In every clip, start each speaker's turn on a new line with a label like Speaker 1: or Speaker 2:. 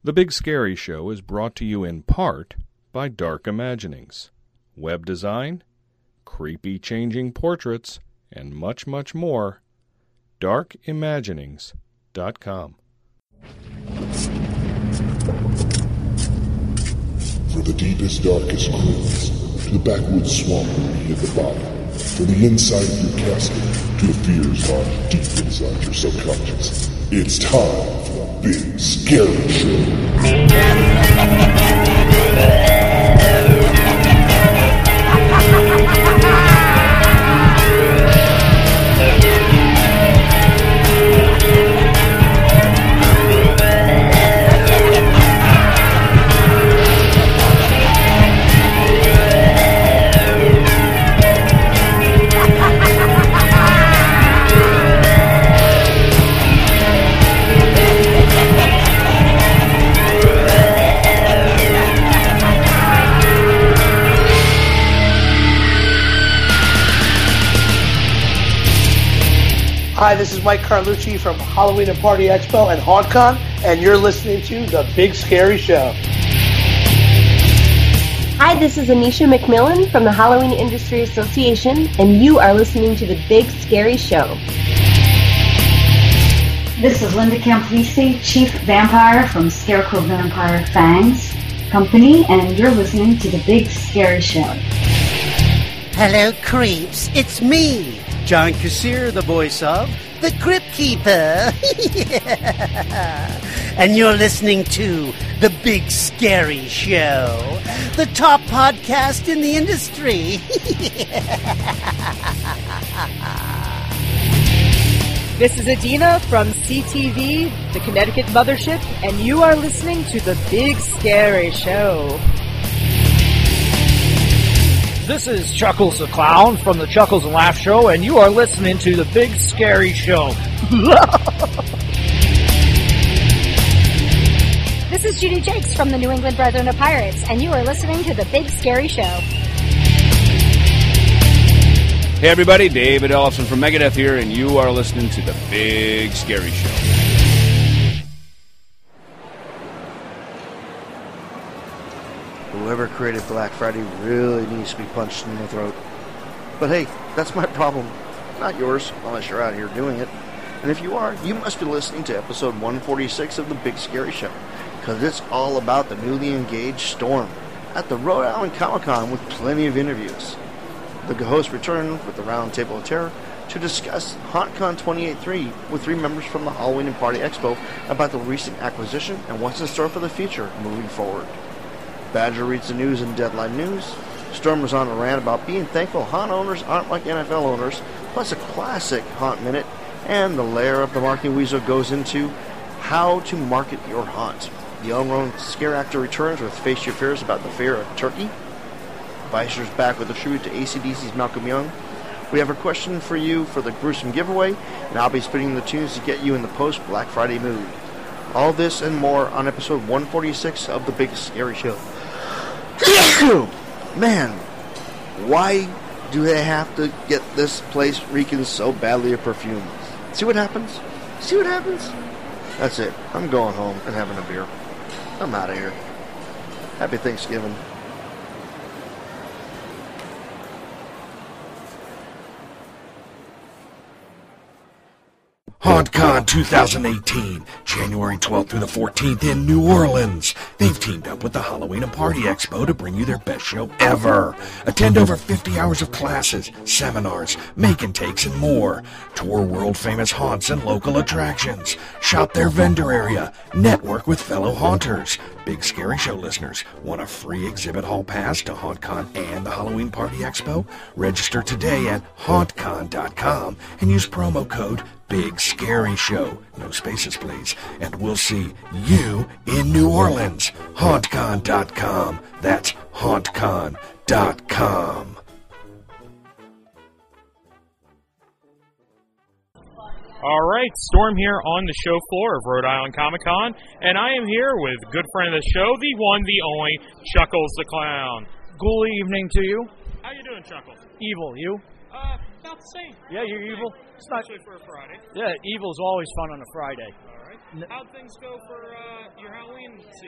Speaker 1: The Big Scary Show is brought to you in part by Dark Imaginings. Web design, creepy changing portraits, and much, much more. darkimaginings.com.
Speaker 2: For the deepest, darkest grooves, to the backwoods swamp at the bottom, from the inside of your casket to the fears lying deep inside your subconscious, it's time for the Big Scary Show.
Speaker 3: Hi, this is Mike Carlucci from Halloween and Party Expo and HauntCon, and you're listening to The Big Scary Show.
Speaker 4: Hi, this is Anisha McMillan from the Halloween Industry Association, and you are listening to The Big Scary Show.
Speaker 5: This is Linda Campolisi, Chief Vampire from Scarecrow Vampire Fangs Company, and you're listening to The Big Scary Show.
Speaker 6: Hello, creeps. It's me, John Kassir, the voice of the Crypt Keeper. And you're listening to The Big Scary Show, the top podcast in the industry.
Speaker 7: This is Adina from CTV, the Connecticut Mothership, and you are listening to The Big Scary Show.
Speaker 8: This is Chuckles the Clown from the Chuckles and Laugh Show, and you are listening to The Big Scary Show.
Speaker 9: This is Judy Jakes from the New England Brethren of Pirates, and you are listening to The Big Scary Show.
Speaker 10: Hey everybody, David Ellison from Megadeth here, and you are listening to The Big Scary Show.
Speaker 11: Whoever created Black Friday really needs to be punched in the throat. But hey, that's my problem, not yours, unless you're out here doing it. And if you are, you must be listening to episode 146 of The Big Scary Show, because it's all about the newly engaged Storm at the Rhode Island Comic-Con with plenty of interviews. The hosts return with the Round Table of Terror to discuss HauntCon 28.3 with three members from the Halloween and Party Expo about the recent acquisition and what's in store for the future moving forward. Badger reads the news in Deadline News. Storm was on a rant about being thankful haunt owners aren't like NFL owners, plus a classic Haunt Minute, and the lair of the marketing weasel goes into how to market your haunt. The unknown scare actor returns with Face Your Fears about the fear of turkey. Vicer's back with a tribute to AC/DC's Malcolm Young. We have a question for you for the gruesome giveaway, and I'll be spinning the tunes to get you in the post-Black Friday mood. All this and more on episode 146 of The Big Scary Show. Man, why do they have to get this place reeking so badly of perfume? See what happens? See what happens? That's it. I'm going home and having a beer. I'm out of here. Happy Thanksgiving.
Speaker 12: HauntCon 2018, January 12th through the 14th in New Orleans. They've teamed up with the Halloween and Party Expo to bring you their best show ever. Attend over 50 hours of classes, seminars, make and takes, and more. Tour world-famous haunts and local attractions. Shop their vendor area. Network with fellow haunters. Big Scary Show listeners want a free exhibit hall pass to HauntCon and the Halloween Party Expo? Register today at hauntcon.com and use promo code Big Scary Show. No spaces, please. And we'll see you in New Orleans. HauntCon.com. That's HauntCon.com.
Speaker 13: All right, Storm here on the show floor of Rhode Island Comic-Con, and I am here with a good friend of the show, the one, the only, Chuckles the Clown.
Speaker 8: Good evening to you.
Speaker 13: How you doing, Chuckles?
Speaker 8: Evil, you?
Speaker 13: About the same.
Speaker 8: Yeah, you're evil?
Speaker 13: Especially for a Friday.
Speaker 8: Yeah, evil's always fun on a Friday.
Speaker 13: All right. How'd things go for your Halloween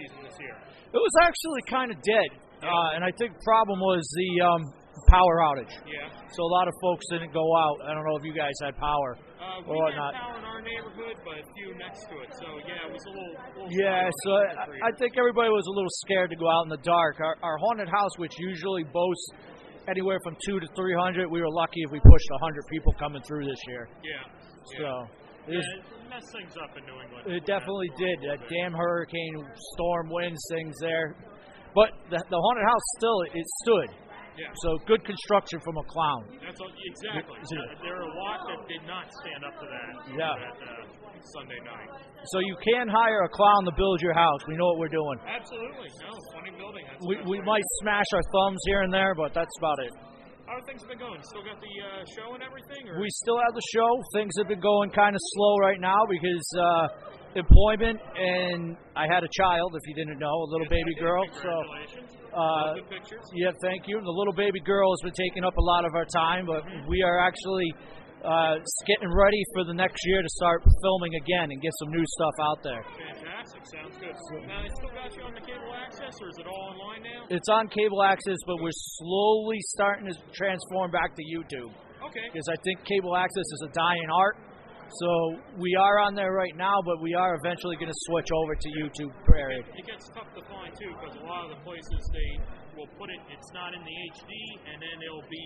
Speaker 8: It was actually kind of dead, and I think the problem was the power outage.
Speaker 13: Yeah.
Speaker 8: So a lot of folks didn't go out. I don't know if you guys had power
Speaker 13: We
Speaker 8: or
Speaker 13: had
Speaker 8: not.
Speaker 13: power in our neighborhood, but a few next to it. So, yeah, it was a little
Speaker 8: Yeah, so I think everybody was a little scared to go out in the dark. Our haunted house, which usually boasts anywhere from 200 to 300, we were lucky if we pushed 100 people coming through this year.
Speaker 13: Yeah.
Speaker 8: So
Speaker 13: it messed things up in New England.
Speaker 8: It definitely did. That damn hurricane, storm winds, things there. But the haunted house it stood.
Speaker 13: Yeah.
Speaker 8: So good construction from a clown.
Speaker 13: That's exactly. There are a lot that did not stand up to that.
Speaker 8: Yeah.
Speaker 13: That Sunday night.
Speaker 8: So you can hire a clown to build your house. We know what we're doing.
Speaker 13: Absolutely. No, funny building.
Speaker 8: We might smash our thumbs here and there, but that's about it.
Speaker 13: How have things been going? Still got the show and everything? Or?
Speaker 8: We still have the show. Things have been going kind of slow right now because employment, and I had a child, if you didn't know, a little baby girl.
Speaker 13: Congratulations. Good pictures.
Speaker 8: Yeah, thank you. And the little baby girl has been taking up a lot of our time, but we are actually getting ready for the next year to start filming again and get some new stuff out there.
Speaker 13: Fantastic. Sounds good. Now, they still got you on the cable access, or is it all online now?
Speaker 8: It's on cable access, but we're slowly starting to transform back to YouTube.
Speaker 13: Okay.
Speaker 8: Because I think cable access is a dying art. So we are on there right now, but we are eventually going to switch over to YouTube. Period.
Speaker 13: It gets tough to find, too, because a lot of the places they will put it's not in the HD, and then it'll be,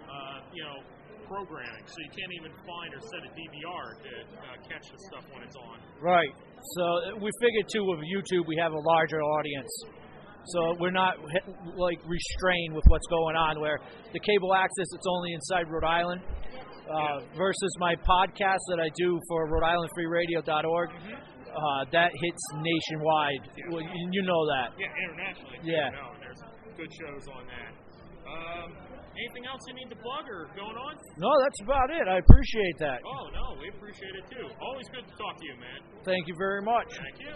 Speaker 13: programming. So you can't even find or set a DVR to catch the stuff when it's on.
Speaker 8: Right. So we figured, too, with YouTube, we have a larger audience. So we're not, restrained with what's going on, where the cable access, it's only inside Rhode Island. Versus my podcast that I do for Rhode-IslandFreeRadio.org, that hits nationwide. Well, you know that.
Speaker 13: Yeah, internationally.
Speaker 8: Yeah.
Speaker 13: There's good shows on that. Anything else you need to plug or going on?
Speaker 8: No, that's about it. I appreciate that.
Speaker 13: Oh, no, we appreciate it too. Always good to talk to you, man.
Speaker 8: Thank you very much.
Speaker 13: Thank you.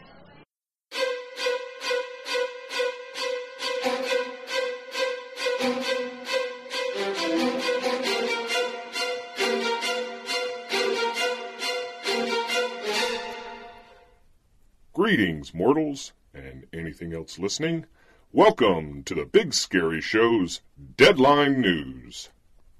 Speaker 2: Greetings, mortals, and anything else listening. Welcome to the Big Scary Show's Deadline News.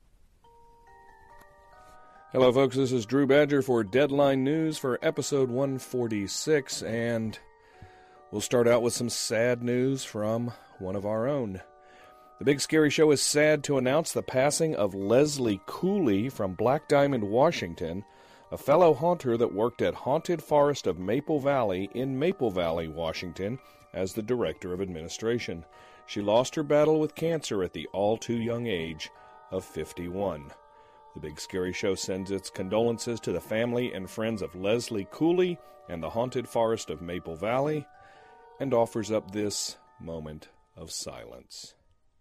Speaker 1: Hello, folks. This is Drew Badger for Deadline News for episode 146, and we'll start out with some sad news from one of our own. The Big Scary Show is sad to announce the passing of Leslie Cooley from Black Diamond, Washington, a fellow haunter that worked at Haunted Forest of Maple Valley in Maple Valley, Washington, as the Director of Administration. She lost her battle with cancer at the all-too-young age of 51. The Big Scary Show sends its condolences to the family and friends of Leslie Cooley and the Haunted Forest of Maple Valley, and offers up this moment of silence.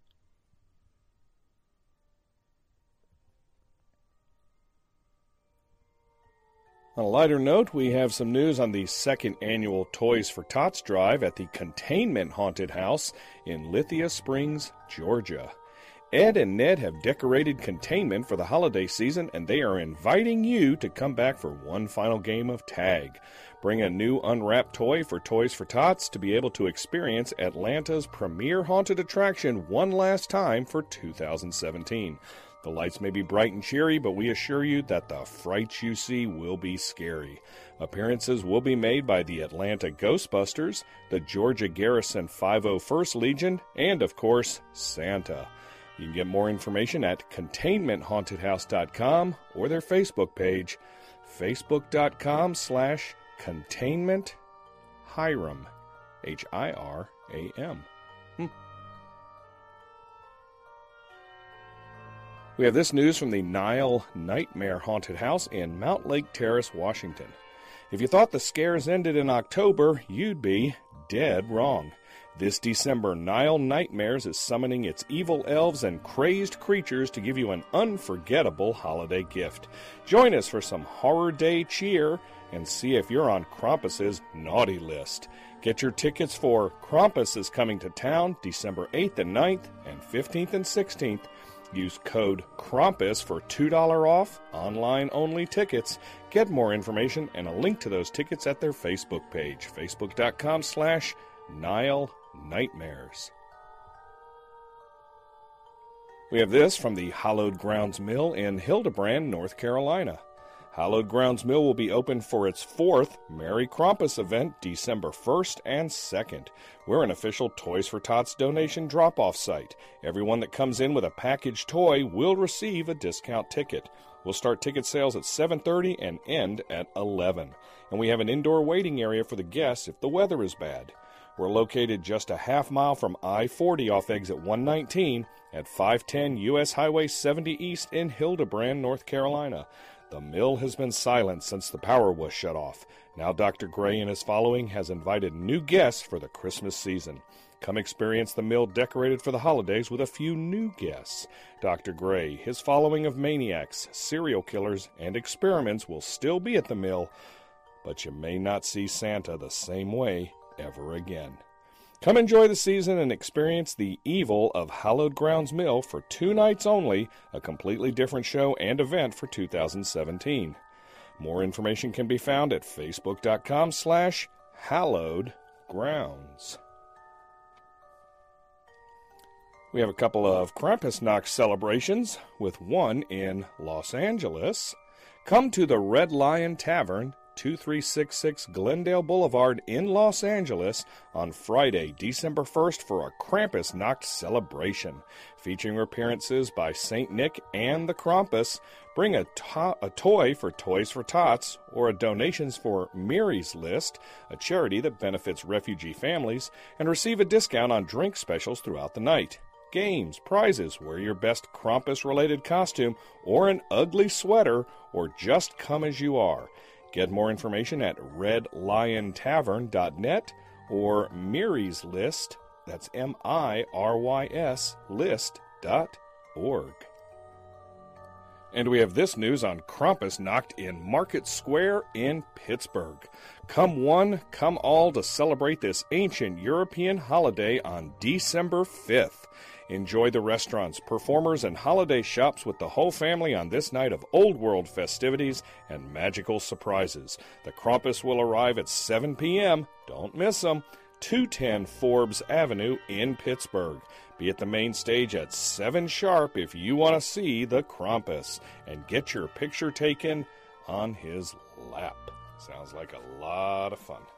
Speaker 1: On a lighter note, we have some news on the second annual Toys for Tots drive at the Containment Haunted House in Lithia Springs, Georgia. Ed and Ned have decorated Containment for the holiday season, and they are inviting you to come back for one final game of tag. Bring a new unwrapped toy for Toys for Tots to be able to experience Atlanta's premier haunted attraction one last time for 2017. The lights may be bright and cheery, but we assure you that the frights you see will be scary. Appearances will be made by the Atlanta Ghostbusters, the Georgia Garrison 501st Legion, and, of course, Santa. You can get more information at containmenthauntedhouse.com or their Facebook page, facebook.com/containmenthiram, Hiram. We have this news from the Nile Nightmare Haunted House in Mount Lake Terrace, Washington. If you thought the scares ended in October, you'd be dead wrong. This December, Nile Nightmares is summoning its evil elves and crazed creatures to give you an unforgettable holiday gift. Join us for some Horror Day cheer and see if you're on Krampus's naughty list. Get your tickets for Krampus is Coming to Town December 8th and 9th and 15th and 16th. Use code Krampus for $2 off online-only tickets. Get more information and a link to those tickets at their Facebook page, facebook.com/ Nile Nightmares. We have this from the Hallowed Grounds Mill in Hildebrand, North Carolina. Hallowed Grounds Mill will be open for its 4th Merry Krampus event December 1st and 2nd. We're an official Toys for Tots donation drop-off site. Everyone that comes in with a packaged toy will receive a discount ticket. We'll start ticket sales at 7:30 and end at 11. And we have an indoor waiting area for the guests if the weather is bad. We're located just a half mile from I-40 off exit 119 at 510 U.S. Highway 70 East in Hildebrand, North Carolina. The mill has been silent since the power was shut off. Now Dr. Gray and his following has invited new guests for the Christmas season. Come experience the mill decorated for the holidays with a few new guests. Dr. Gray, his following of maniacs, serial killers, and experiments will still be at the mill, but you may not see Santa the same way ever again. Come enjoy the season and experience the evil of Hallowed Grounds Mill for 2 nights only, a completely different show and event for 2017. More information can be found at facebook.com/hallowedgrounds. We have a couple of Krampusnacht celebrations, with one in Los Angeles. Come to the Red Lion Tavern, 2366 Glendale Boulevard in Los Angeles on Friday, December 1st for a Krampusnacht celebration. Featuring appearances by St. Nick and the Krampus. Bring a toy for Toys for Tots or a donations for Mary's List, a charity that benefits refugee families, and receive a discount on drink specials throughout the night. Games, prizes, wear your best Krampus-related costume or an ugly sweater, or just come as you are. Get more information at redliontavern.net or Mary's List, that's MIRYS list.org. And we have this news on Krampusnacht in Market Square in Pittsburgh. Come one, come all to celebrate this ancient European holiday on December 5th. Enjoy the restaurants, performers, and holiday shops with the whole family on this night of Old World festivities and magical surprises. The Krampus will arrive at 7 p.m. Don't miss them. 210 Forbes Avenue in Pittsburgh. Be at the main stage at 7 sharp if you want to see the Krampus and get your picture taken on his lap. Sounds like a lot of fun.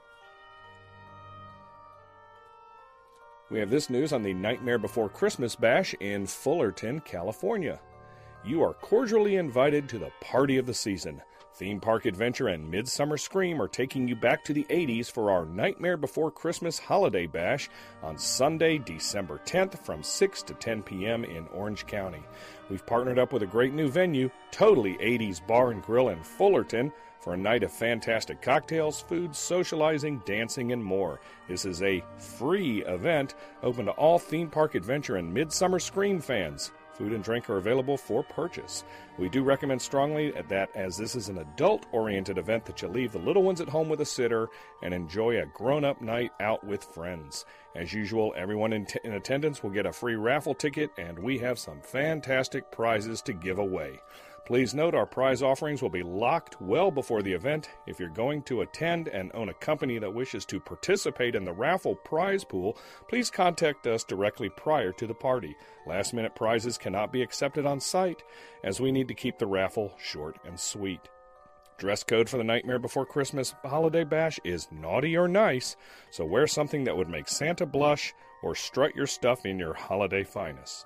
Speaker 1: We have this news on the Nightmare Before Christmas Bash in Fullerton, California. You are cordially invited to the party of the season. Theme Park Adventure and Midsummer Scream are taking you back to the 80s for our Nightmare Before Christmas Holiday Bash on Sunday, December 10th from 6 to 10 p.m. in Orange County. We've partnered up with a great new venue, Totally 80s Bar and Grill in Fullerton, for a night of fantastic cocktails, food, socializing, dancing, and more. This is a free event open to all Theme Park Adventure and Midsummer Scream fans. Food and drink are available for purchase. We do recommend strongly that, as this is an adult-oriented event, that you leave the little ones at home with a sitter and enjoy a grown-up night out with friends. As usual, everyone in attendance will get a free raffle ticket, and we have some fantastic prizes to give away. Please note our prize offerings will be locked well before the event. If you're going to attend and own a company that wishes to participate in the raffle prize pool, please contact us directly prior to the party. Last-minute prizes cannot be accepted on site, as we need to keep the raffle short and sweet. Dress code for the Nightmare Before Christmas Holiday Bash is naughty or nice, so wear something that would make Santa blush or strut your stuff in your holiday finest.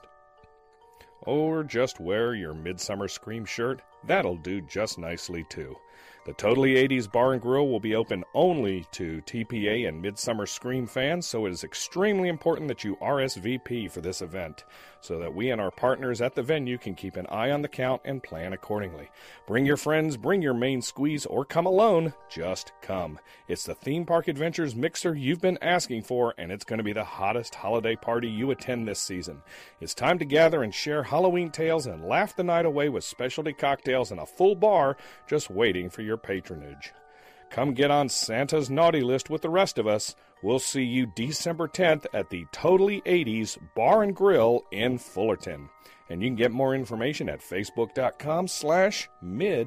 Speaker 1: Or just wear your Midsummer Scream shirt. That'll do just nicely, too. The Totally 80s Bar and Grill will be open only to TPA and Midsummer Scream fans, so it is extremely important that you RSVP for this event, so that we and our partners at the venue can keep an eye on the count and plan accordingly. Bring your friends, bring your main squeeze, or come alone. Just come. It's the Theme Park Adventures mixer you've been asking for, and it's going to be the hottest holiday party you attend this season. It's time to gather and share Halloween tales and laugh the night away with specialty cocktails and a full bar just waiting for your patronage. Come get on Santa's naughty list with the rest of us. We'll see you December 10th at the Totally 80s Bar and Grill in Fullerton. And you can get more information at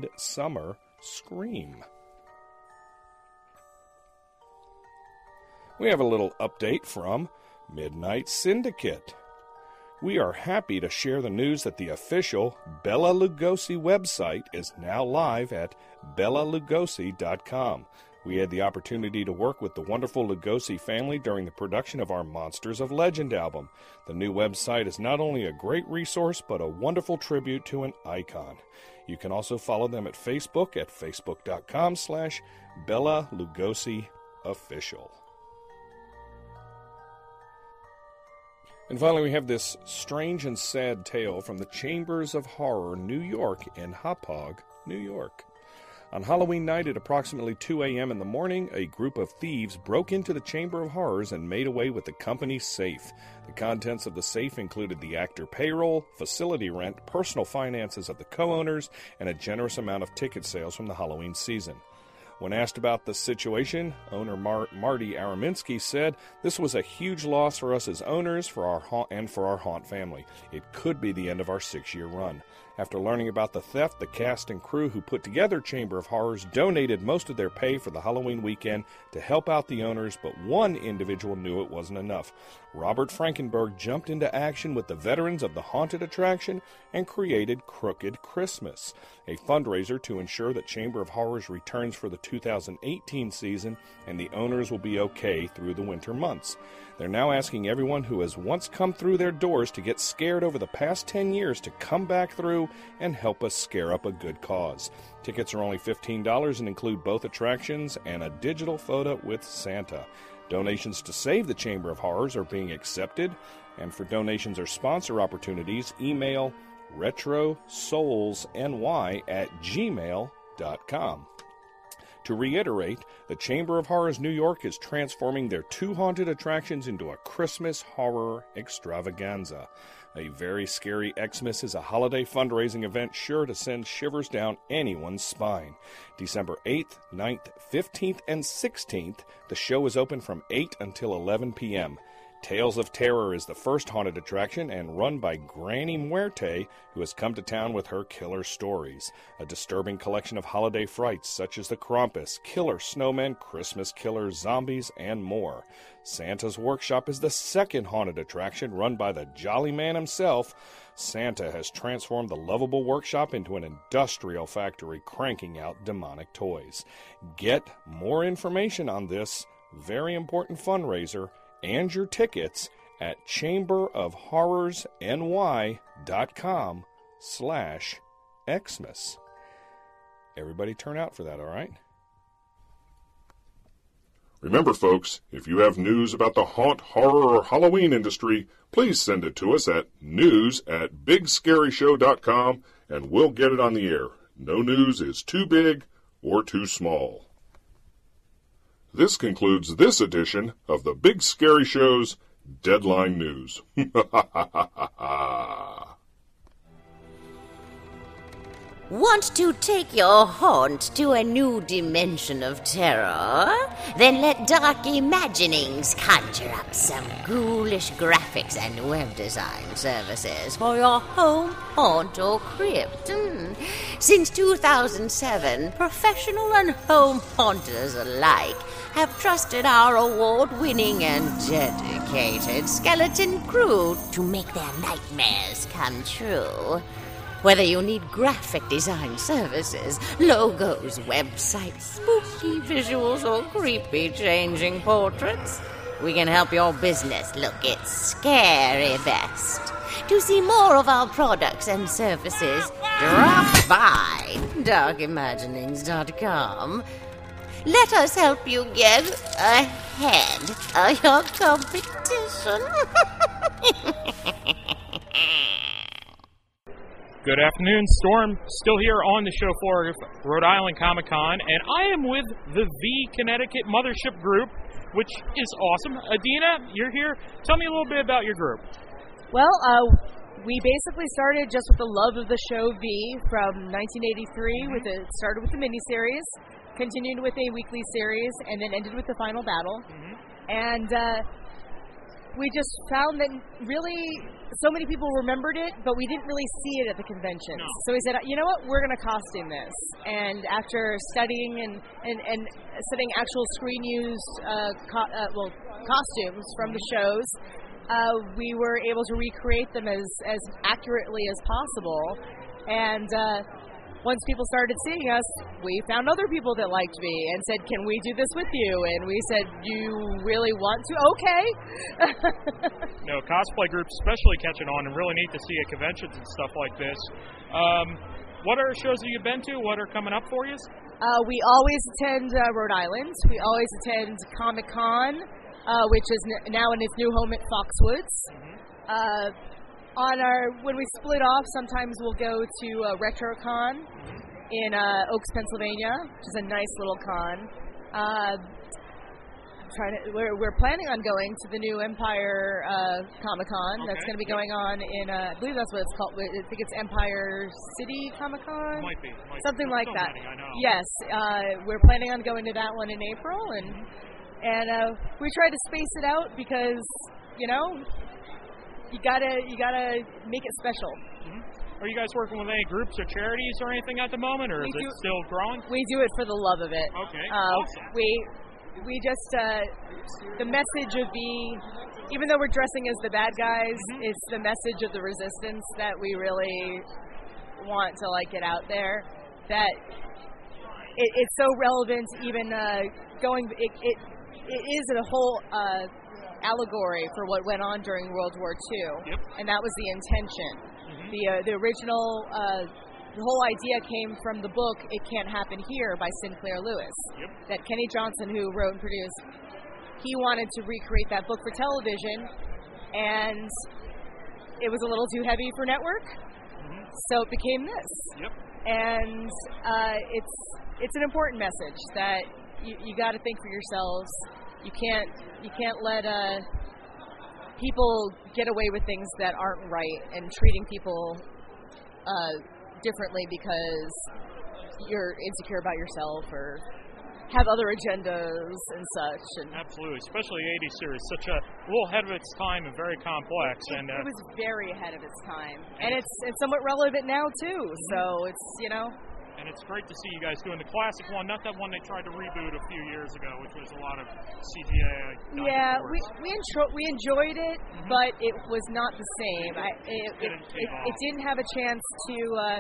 Speaker 1: facebook.com/midsummerscream. We have a little update from Midnight Syndicate. We are happy to share the news that the official Bela Lugosi website is now live at bellalugosi.com. We had the opportunity to work with the wonderful Lugosi family during the production of our Monsters of Legend album. The new website is not only a great resource, but a wonderful tribute to an icon. You can also follow them at Facebook at facebook.com/Bela Lugosi Official. And finally, we have this strange and sad tale from the Chambers of Horror, New York, in Hauppauge, New York. On Halloween night at approximately 2 a.m. in the morning, a group of thieves broke into the Chamber of Horrors and made away with the company's safe. The contents of the safe included the actor payroll, facility rent, personal finances of the co-owners, and a generous amount of ticket sales from the Halloween season. When asked about the situation, owner Marty Araminsky said, "This was a huge loss for us as owners, for our haunt family. It could be the end of our 6-year run." After learning about the theft, the cast and crew who put together Chamber of Horrors donated most of their pay for the Halloween weekend to help out the owners, but one individual knew it wasn't enough. Robert Frankenberg jumped into action with the veterans of the haunted attraction and created Crooked Christmas, a fundraiser to ensure that Chamber of Horrors returns for the 2018 season and the owners will be okay through the winter months. They're now asking everyone who has once come through their doors to get scared over the past 10 years to come back through and help us scare up a good cause. Tickets are only $15 and include both attractions and a digital photo with Santa. Donations to save the Chamber of Horrors are being accepted, and for donations or sponsor opportunities, email retrosoulsny@gmail.com. To reiterate, the Chamber of Horrors New York is transforming their 2 haunted attractions into a Christmas horror extravaganza. A Very Scary Xmas is a holiday fundraising event sure to send shivers down anyone's spine. December 8th, 9th, 15th, and 16th, the show is open from 8 until 11 p.m. Tales of Terror is the first haunted attraction and run by Granny Muerte, who has come to town with her killer stories. A disturbing collection of holiday frights such as the Krampus, killer snowmen, Christmas killers, zombies, and more. Santa's Workshop is the second haunted attraction run by the Jolly Man himself. Santa has transformed the lovable workshop into an industrial factory cranking out demonic toys. Get more information on this very important fundraiser and your tickets at chamberofhorrorsny.com/Xmas. Everybody turn out for that, all right?
Speaker 2: Remember, folks, if you have news about the haunt, horror, or Halloween industry, please send it to us at news@bigscaryshow.com, and we'll get it on the air. No news is too big or too small. This concludes this edition of the Big Scary Show's Deadline News.
Speaker 14: Want to take your haunt to a new dimension of terror? Then let Dark Imaginings conjure up some ghoulish graphics and web design services for your home, haunt, or crypt. Since 2007, professional and home haunters alike have trusted our award-winning and dedicated skeleton crew to make their nightmares come true. Whether you need graphic design services, logos, websites, spooky visuals, or creepy changing portraits, we can help your business look its scary best. To see more of our products and services, drop by darkimaginings.com. Let us help you get ahead of your competition.
Speaker 13: Good afternoon, Storm. Still here on the show for Rhode Island Comic Con, and I am with the V Connecticut Mothership Group, which is awesome. Adina, you're here. Tell me a little bit about your group.
Speaker 7: Well, we basically started just with the love of the show V from 1983. Started with the miniseries, continued with a weekly series, and then ended with the final battle. And we just found that really so many people remembered it, but we didn't really see it at the conventions.
Speaker 13: No.
Speaker 7: So we said, you know what, we're going to costume this. And after studying and studying actual screen-used costumes from the shows, we were able to recreate them as accurately as possible. And once people started seeing us, we found other people that liked me and said, can we do this with you? And we said, you really want to? Okay.
Speaker 13: Cosplay groups especially catching on, and really neat to see at conventions and stuff like this. What are shows that you've been to? What are coming up for you?
Speaker 7: We always attend Rhode Island. We always attend Comic-Con, which is now in its new home at Foxwoods. When we split off, sometimes we'll go to RetroCon in Oaks, Pennsylvania, which is a nice little con. We're planning on going to the new Empire Comic-Con. That's going to be going on in, I believe that's what it's called. I think it's Empire City Comic-Con?
Speaker 13: Might be.
Speaker 7: Something like that.
Speaker 13: Many, I know.
Speaker 7: Yes, we're planning on going to that one in April, and we try to space it out because, you gotta make it special.
Speaker 13: Mm-hmm. Are you guys working with any groups or charities or anything at the moment, or is it still growing?
Speaker 7: We do it for the love of it.
Speaker 13: Okay. Awesome.
Speaker 7: We just the message of even though we're dressing as the bad guys, it's the message of the resistance that we really want to get out there. That it's so relevant. Even it is a whole allegory for what went on during World War II, and that was the intention. The original, the whole idea came from the book "It Can't Happen Here" by Sinclair Lewis, that Kenny Johnson, who wrote and produced, he wanted to recreate that book for television, and it was a little too heavy for network, so it became this. And it's an important message that you got to think for yourselves. You can't let people get away with things that aren't right and treating people differently because you're insecure about yourself or have other agendas and such. And
Speaker 13: absolutely, especially the 80s series, such a little ahead of its time and very complex.
Speaker 7: It was very ahead of its time, and it's somewhat relevant now too. So it's
Speaker 13: And it's great to see you guys doing the classic one, not that one they tried to reboot a few years ago, which was a lot of CGI.
Speaker 7: Yeah, we enjoyed it, but it was not the same. It didn't have a chance to.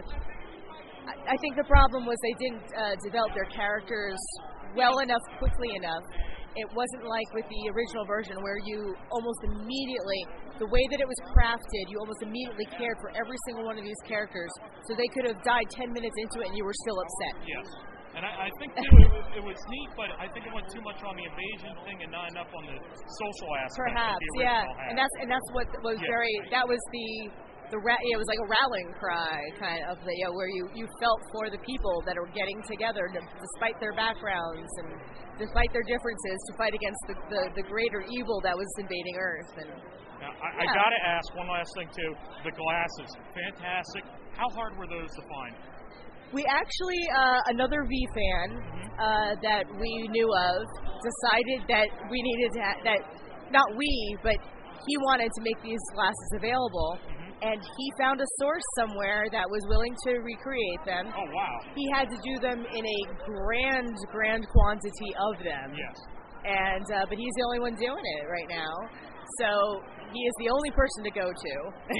Speaker 7: I think the problem was they didn't develop their characters well enough, quickly enough. It wasn't like with the original version where you almost immediately, the way that it was crafted, you almost immediately cared for every single one of these characters. So they could have died 10 minutes into it and you were still upset.
Speaker 13: Yes. And I think, too, it was neat, but I think it went too much on the invasion thing and not enough on the social aspect.
Speaker 7: Perhaps,
Speaker 13: that the original
Speaker 7: had. And that's what was that was it was like a rallying cry kind of where you felt for the people that are getting together despite their backgrounds and despite their differences to fight against the greater evil that was invading Earth. And
Speaker 13: now, I got to ask one last thing too. The glasses, fantastic. How hard were those to find?
Speaker 7: We actually, another V fan that we knew of decided that we needed to not we, but he wanted to make these glasses available. And he found a source somewhere that was willing to recreate them.
Speaker 13: Oh, wow.
Speaker 7: He had to do them in a grand quantity of them.
Speaker 13: Yes.
Speaker 7: And but he's the only one doing it right now. So he is the only person to go to.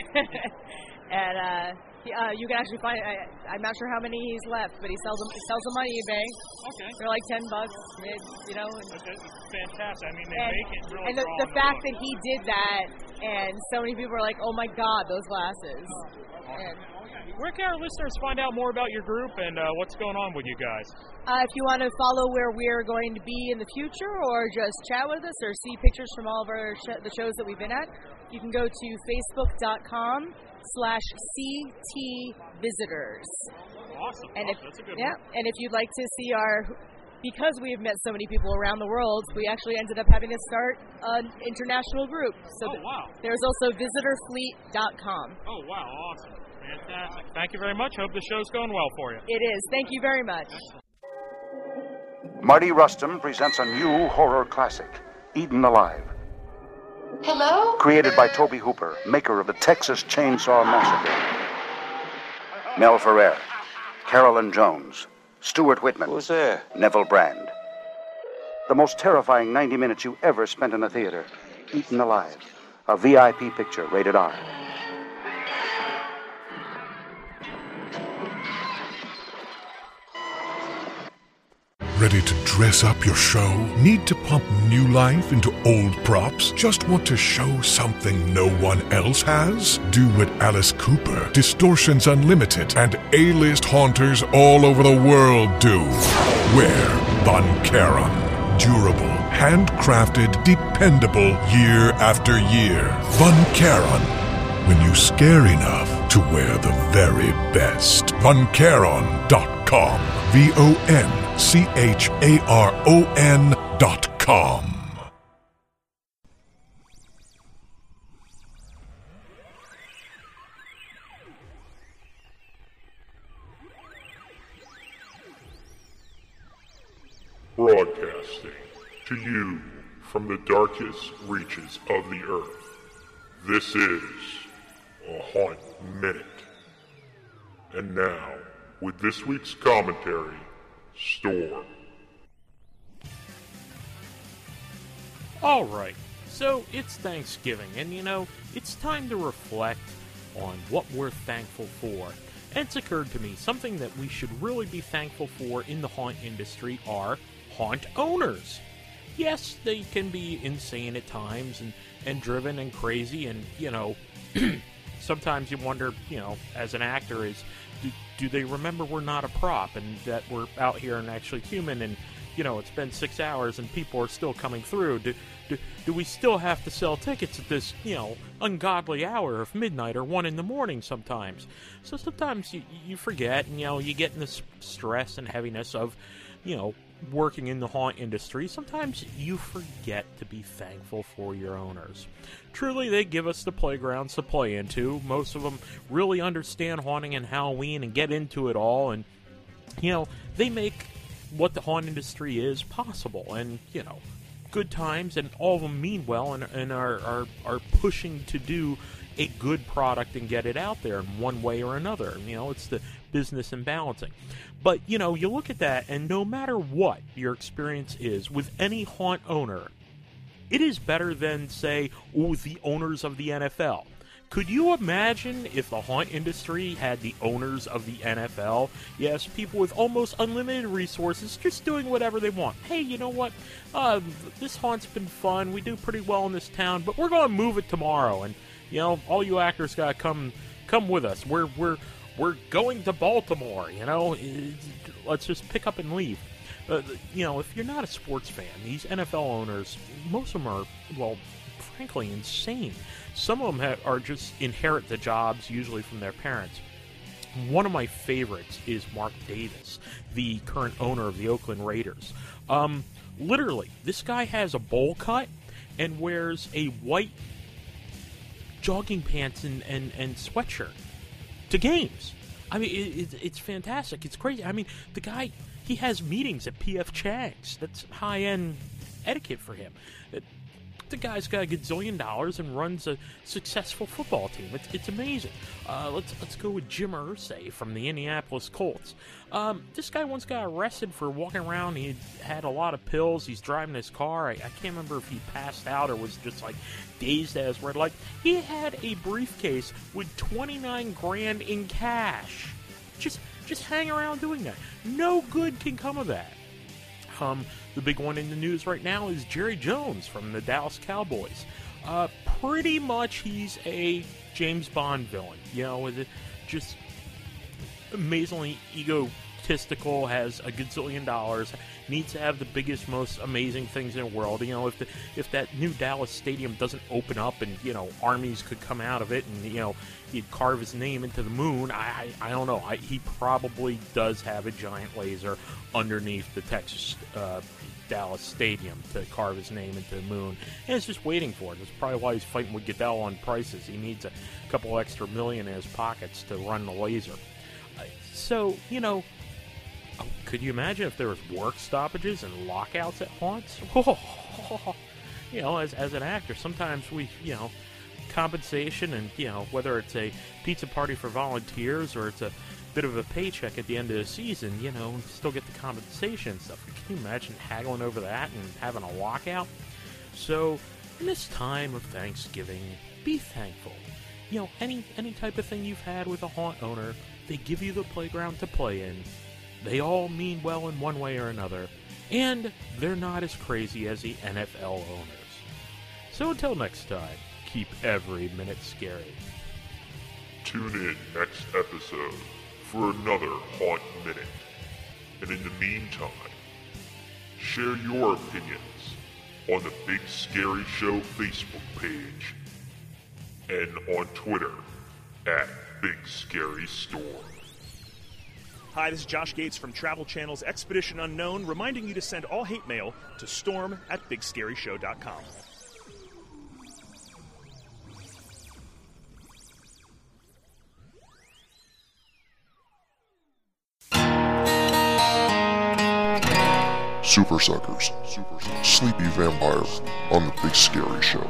Speaker 7: And you can actually find. I'm not sure how many he's left, but he sells them on eBay.
Speaker 13: Okay.
Speaker 7: They're like $10.
Speaker 13: It's fantastic. I mean, they make it really.
Speaker 7: And the fact that he did that, and so many people are like, "Oh my God, those glasses!" And
Speaker 13: where can our listeners find out more about your group and what's going on with you guys?
Speaker 7: If you want to follow where we're going to be in the future, or just chat with us, or see pictures from all of our the shows that we've been at, you can go to facebook.com/CTVisitors.
Speaker 13: Awesome.
Speaker 7: And
Speaker 13: that's a good one.
Speaker 7: And if you'd like to see because we have met so many people around the world, we actually ended up having to start an international group. So
Speaker 13: wow.
Speaker 7: There's also visitorfleet.com.
Speaker 13: Oh, wow. Awesome. Fantastic. Thank you very much. Hope the show's going well for you.
Speaker 7: It is. Thank you very much.
Speaker 15: Marty Rustum presents a new horror classic, Eaten Alive. Hello?
Speaker 16: Created by Toby Hooper, maker of the Texas Chainsaw Massacre. Mel Ferrer, Carolyn Jones, Stuart Whitman.
Speaker 17: Who's there?
Speaker 16: Neville Brand. The most terrifying 90 minutes you ever spent in a theater. Eaten Alive. A VIP picture, rated R.
Speaker 2: Ready to dress up your show? Need to pump new life into old props? Just want to show something no one else has? Do what Alice Cooper, Distortions Unlimited, and A-list haunters all over the world do. Wear Von Charon. Durable, handcrafted, dependable year after year. Von Charon. When you scare enough to wear the very best. VonCharon.com. VonCharon.com. Broadcasting to you from the darkest reaches of the earth. This is a Haunt Minute. And now, with this week's commentary, Storm.
Speaker 13: Alright, so it's Thanksgiving, and it's time to reflect on what we're thankful for. And it's occurred to me, something that we should really be thankful for in the haunt industry are haunt owners. Yes, they can be insane at times and driven and crazy, and, sometimes you wonder, as an actor, do they remember we're not a prop and that we're out here and actually human, and, it's been 6 hours and people are still coming through. Do we still have to sell tickets at this, ungodly hour of midnight or 1 a.m. sometimes? So sometimes you forget, and, you get in this stress and heaviness of, working in the haunt industry. Sometimes you forget to be thankful for your owners. Truly, they give us the playgrounds to play into. Most of them really understand haunting and Halloween and get into it all, and, they make what the haunt industry is possible, and, good times, and all of them mean well and are pushing to do a good product and get it out there in one way or another. It's the business and balancing. But, you look at that, and no matter what your experience is with any haunt owner, it is better than, say, the owners of the NFL. Could you imagine if the haunt industry had the owners of the NFL? Yes, people with almost unlimited resources just doing whatever they want. Hey, you know what? This haunt's been fun. We do pretty well in this town, but we're going to move it tomorrow. And, all you actors got to come with us. We're going to Baltimore, Let's just pick up and leave. If you're not a sports fan, these NFL owners, most of them are, frankly, insane. Some of them are just inherit the jobs, usually from their parents. One of my favorites is Mark Davis, the current owner of the Oakland Raiders. Literally, this guy has a bowl cut and wears a white jogging pants and sweatshirt to games. I mean, it's fantastic. It's crazy. I mean, the guy, he has meetings at P.F. Chang's. That's high-end etiquette for him. The guy's got a gazillion dollars and runs a successful football team. It's amazing. Let's go with Jim Irsay from the Indianapolis Colts. This guy once got arrested for walking around. He had a lot of pills. He's driving his car. I can't remember if he passed out or was just dazed as red light. He had a briefcase with $29,000 in cash. Just hang around doing that. No good can come of that. The big one in the news right now is Jerry Jones from the Dallas Cowboys. Pretty much he's a James Bond villain, with just amazingly egotistical, has a gazillion dollars, needs to have the biggest, most amazing things in the world. If that new Dallas stadium doesn't open up and, armies could come out of it and, he'd carve his name into the moon, I don't know. He probably does have a giant laser underneath the Texas Dallas Stadium to carve his name into the moon, and it's just waiting for it. That's probably why he's fighting with Goodell on prices. He needs a couple extra million in his pockets to run the laser. So, could you imagine if there was work stoppages and lockouts at haunts? as an actor, sometimes we, compensation and, whether it's a pizza party for volunteers or it's a bit of a paycheck at the end of the season, still get the compensation and stuff. Can you imagine haggling over that and having a walkout? So, in this time of Thanksgiving, be thankful. Any type of thing you've had with a haunt owner, they give you the playground to play in. They all mean well in one way or another, and they're not as crazy as the NFL owners. So until next time, keep every minute scary.
Speaker 2: Tune in next episode for another Haunt Minute. And in the meantime, share your opinions on the Big Scary Show Facebook page and on Twitter at Big Scary Storm.
Speaker 15: Hi, this is Josh Gates from Travel Channel's Expedition Unknown, reminding you to send all hate mail to storm@bigscaryshow.com.
Speaker 2: Super Suckers, Sleepy Vampire on the Big Scary Show.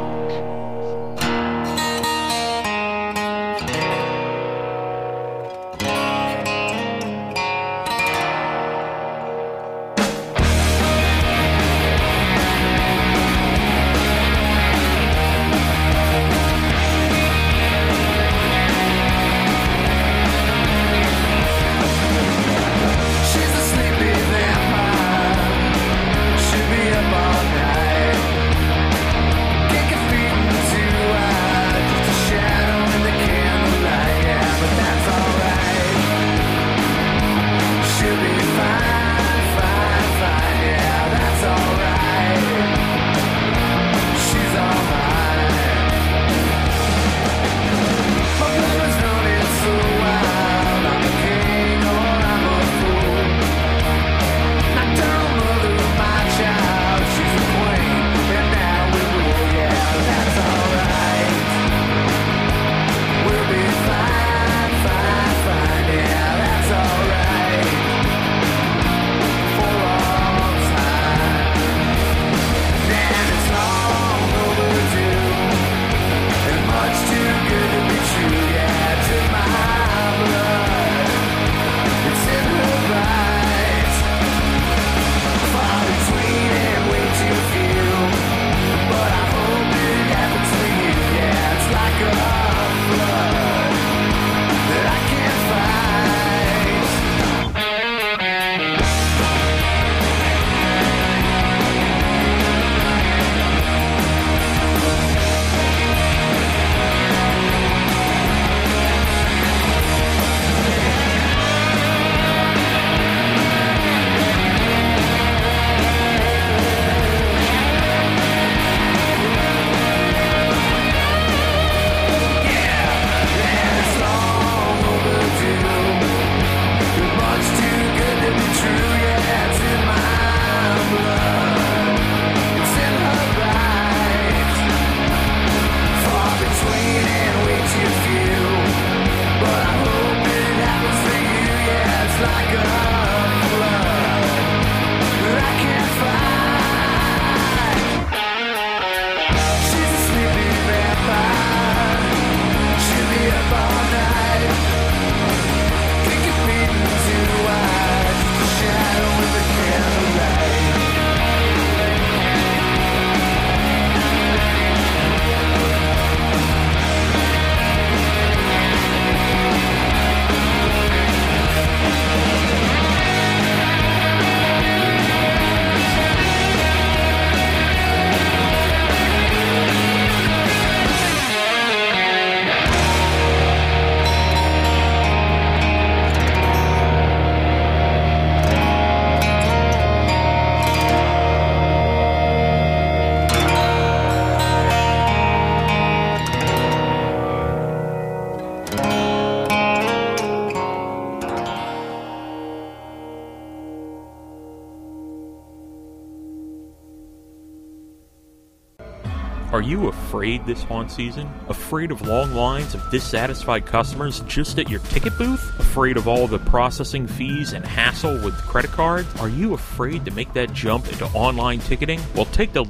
Speaker 13: Are you afraid this haunt season? Afraid of long lines of dissatisfied customers just at your ticket booth? Afraid of all the processing fees and hassle with credit cards? Are you afraid to make that jump into online ticketing? Well, take the leap.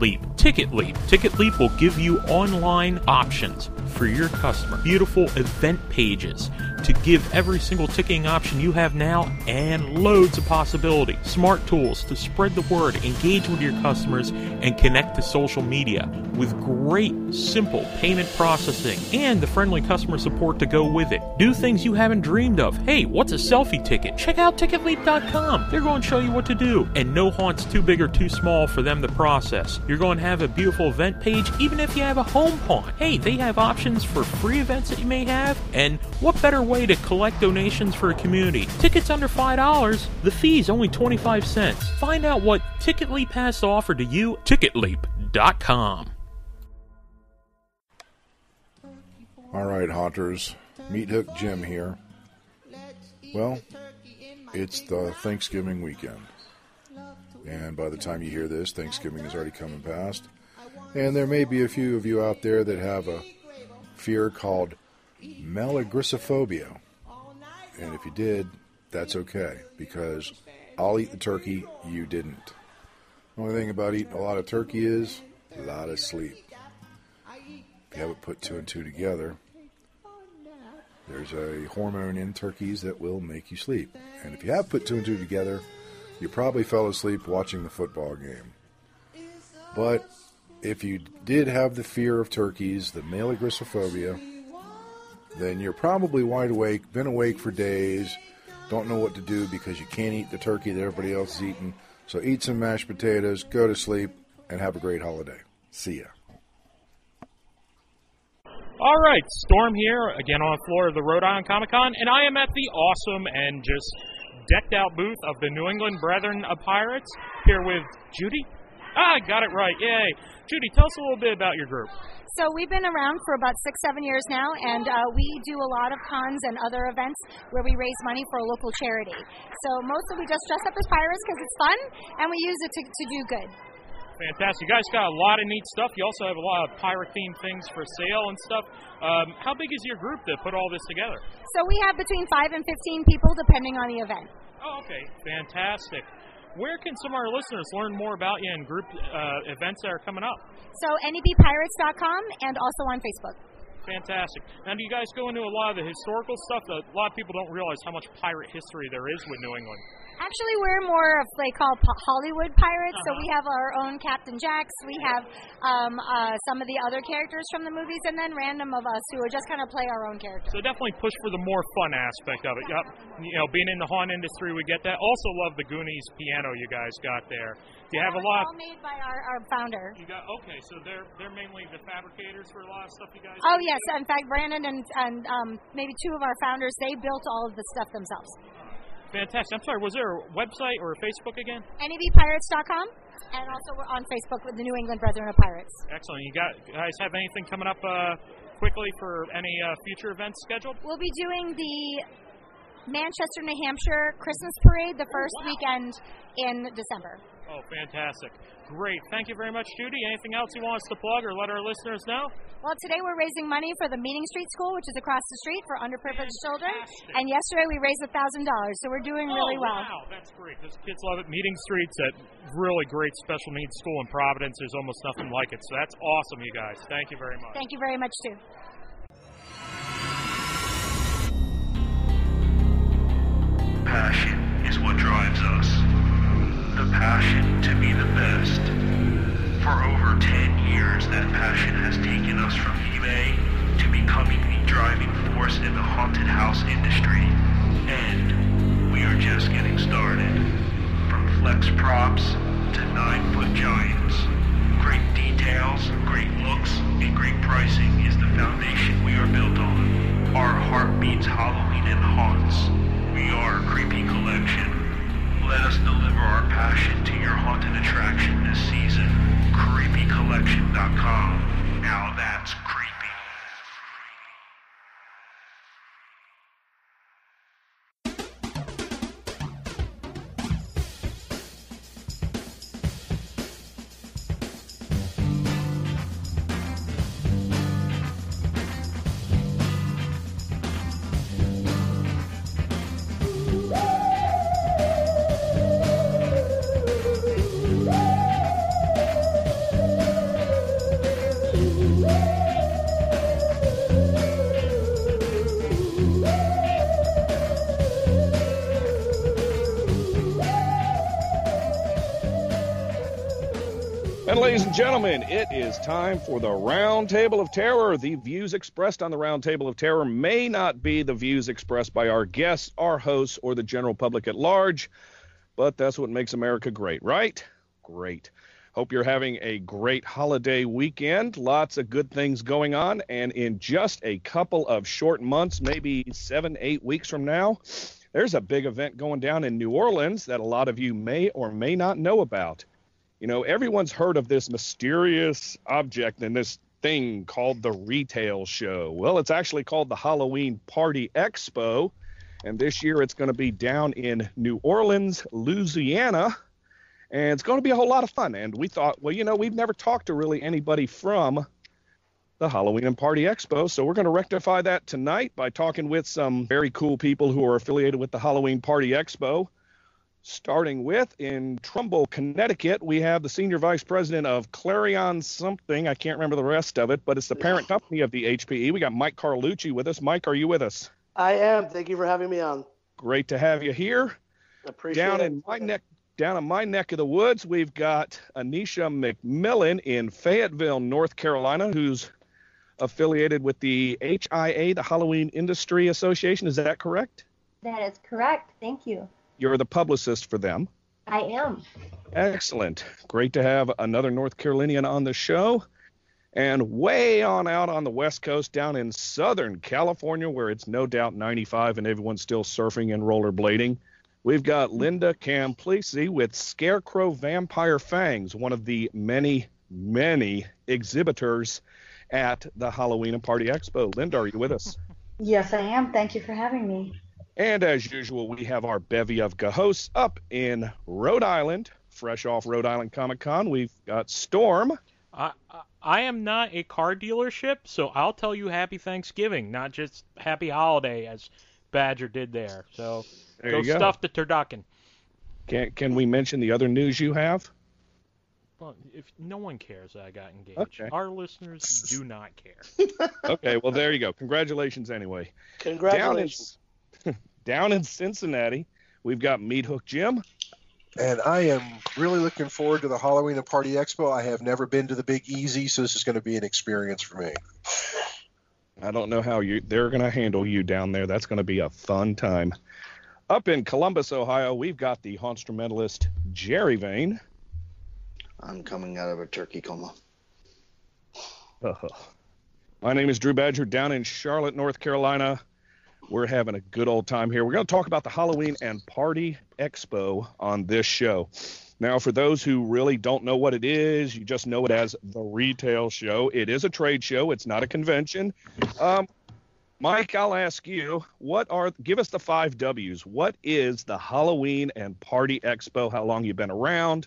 Speaker 13: TicketLeap. TicketLeap will give you online options for your customer. Beautiful event pages to give every single ticketing option you have now and loads of possibility. Smart tools to spread the word, engage with your customers, and connect to social media with great, simple payment processing and the friendly customer support to go with it. Do things you haven't dreamed of. Hey, what's a selfie ticket? Check out ticketleap.com. They're going to show you what to do. And no haunt's too big or too small for them to process. You're going to have a beautiful event page even if you have a home haunt. Hey, they have options for free events that you may have. And what better way to collect donations for a community? Tickets under $5. The fee's only 25 cents. Find out what TicketLeap has to offer to you. Ticketleap.com.
Speaker 17: All right, Haunters. Meat Hook Jim here. Well, it's the Thanksgiving weekend. And by the time you hear this, Thanksgiving is already coming past. And there may be a few of you out there that have a fear called meligrissophobia. And if you did, that's okay, because I'll eat the turkey, you didn't. The only thing about eating a lot of turkey is a lot of sleep. If you haven't put two and two together, there's a hormone in turkeys that will make you sleep. And if you have put two and two together, you probably fell asleep watching the football game. But if you did have the fear of turkeys, the meligrissophobia, then you're probably wide awake, been awake for days, don't know what to do because you can't eat the turkey that everybody else is eating. So eat some mashed potatoes, go to sleep, and have a great holiday. See ya.
Speaker 13: All right, Storm here, again on the floor of the Rhode Island Comic Con, and I am at the awesome and just decked out booth of the New England Brethren of Pirates, here with Judy. I got it right, yay. Judy, tell us a little bit about your group.
Speaker 9: So we've been around for about 6-7 years now, and we do a lot of cons and other events where we raise money for a local charity. So mostly we just dress up as pirates because it's fun, and we use it to do good.
Speaker 13: Fantastic. You guys got a lot of neat stuff. You also have a lot of pirate-themed things for sale and stuff. How big is your group to put all this together?
Speaker 9: So we have between 5 and 15 people, depending on the event.
Speaker 13: Oh, okay. Fantastic. Where can some of our listeners learn more about you and group events that are coming up?
Speaker 9: So nebpirates.com and also on Facebook.
Speaker 13: Fantastic. Now, do you guys go into a lot of the historical stuff? A lot of people don't realize how much pirate history there is with New England.
Speaker 9: Actually, we're more of, they call Hollywood pirates, so we have our own Captain Jacks, we have some of the other characters from the movies, and then random of us who are just kind of play our own characters.
Speaker 13: So definitely push for the more fun aspect of it. Yep. You know, being in the haunt industry, we get that. Also love the Goonies piano you guys got there. Do you have a lot?
Speaker 9: All made by our founder.
Speaker 13: You got okay, so they're mainly the fabricators for a lot of stuff you guys.
Speaker 9: Oh yes, in fact, Brandon and maybe two of our founders, they built all of the stuff themselves.
Speaker 13: Fantastic. I'm sorry, was there a website or a Facebook again?
Speaker 9: nebpirates.com, and also we're on Facebook with the New England Brethren of Pirates.
Speaker 13: Excellent. You guys have anything coming up quickly for any future events scheduled?
Speaker 9: We'll be doing the Manchester, New Hampshire Christmas Parade the first weekend in December.
Speaker 13: Oh, fantastic. Great. Thank you very much, Judy. Anything else you want us to plug or let our listeners know?
Speaker 9: Well, today we're raising money for the Meeting Street School, which is across the street for underprivileged children. And yesterday we raised $1,000, so we're doing really well.
Speaker 13: Wow, that's great. Those kids love it. Meeting Street's a really great special needs school in Providence. There's almost nothing like it. So that's awesome, you guys. Thank you very much.
Speaker 9: Thank you very much, too.
Speaker 18: Passion is what drives us. The passion to be the best. For over 10 years, that passion has taken us from eBay to becoming the driving force in the haunted house industry. And we are just getting started. From flex props to 9-foot giants. Great details, great looks, and great pricing is the foundation we are built on. Our heart beats Halloween and haunts. We are a creepy collection. Let us deliver our passion to your haunted attraction this season. CreepyCollection.com. Now that's creepy.
Speaker 1: And ladies and gentlemen, it is time for the Round Table of Terror. The views expressed on the Round Table of Terror may not be the views expressed by our guests, our hosts, or the general public at large, but that's what makes America great, right? Great. Hope you're having a great holiday weekend. Lots of good things going on, and in just a couple of short months, maybe 7-8 weeks from now, there's a big event going down in New Orleans that a lot of you may or may not know about. You know, everyone's heard of this mysterious object and this thing called the retail show. Well, it's actually called the Halloween Party Expo, and this year it's going to be down in New Orleans, Louisiana, and it's going to be a whole lot of fun. And we thought, well, you know, we've never talked to really anybody from the Halloween and Party Expo, so we're going to rectify that tonight by talking with some very cool people who are affiliated with the Halloween Party Expo. Starting with, in Trumbull, Connecticut, we have the Senior Vice President of Clarion something. I can't remember the rest of it, but it's the parent company of the HPE. We got Mike Carlucci with us. Mike, are you with us?
Speaker 3: I am. Thank you for having me on.
Speaker 1: Great to have you here.
Speaker 3: Appreciate
Speaker 1: down
Speaker 3: it.
Speaker 1: Down in my neck of the woods, we've got Anisha McMillan in Fayetteville, North Carolina, who's affiliated with the HIA, the Halloween Industry Association. Is that correct?
Speaker 4: That is correct. Thank you.
Speaker 1: You're the publicist for them.
Speaker 4: I am.
Speaker 1: Excellent. Great to have another North Carolinian on the show. And way on out on the West Coast, down in Southern California, where it's no doubt 95 and everyone's still surfing and rollerblading, we've got Linda Camplisi with Scarecrow Vampire Fangs, one of the many, many exhibitors at the Halloween and Party Expo. Linda, are you with us?
Speaker 5: Yes, I am. Thank you for having me.
Speaker 1: And as usual, we have our bevy of hosts up in Rhode Island, fresh off Rhode Island Comic Con. We've got Storm.
Speaker 13: I am not a car dealership, so I'll tell you Happy Thanksgiving, not just Happy Holiday, as Badger did there. So
Speaker 1: There you go.
Speaker 13: stuff the turducken.
Speaker 1: Can we mention the other news you have?
Speaker 13: Well, if no one cares that I got engaged,
Speaker 1: Okay.
Speaker 13: our listeners do not care.
Speaker 1: Okay, well, there you go. Congratulations anyway.
Speaker 3: Congratulations.
Speaker 1: Down in Cincinnati, we've got Meat Hook Jim.
Speaker 19: And I am really looking forward to the Halloween and Party Expo. I have never been to the Big Easy, so this is going to be an experience for me.
Speaker 1: I don't know how they're going to handle you down there. That's going to be a fun time. Up in Columbus, Ohio, we've got the instrumentalist Jerry Vane.
Speaker 11: I'm coming out of a turkey coma.
Speaker 1: My name is Drew Badger, down in Charlotte, North Carolina. We're having a good old time here. We're going to talk about the Halloween and Party Expo on this show. Now, for those who really don't know what it is, you just know it as the retail show. It is a trade show. It's not a convention. Mike, I'll ask you, give us the 5 W's. What is the Halloween and Party Expo? How long you been around?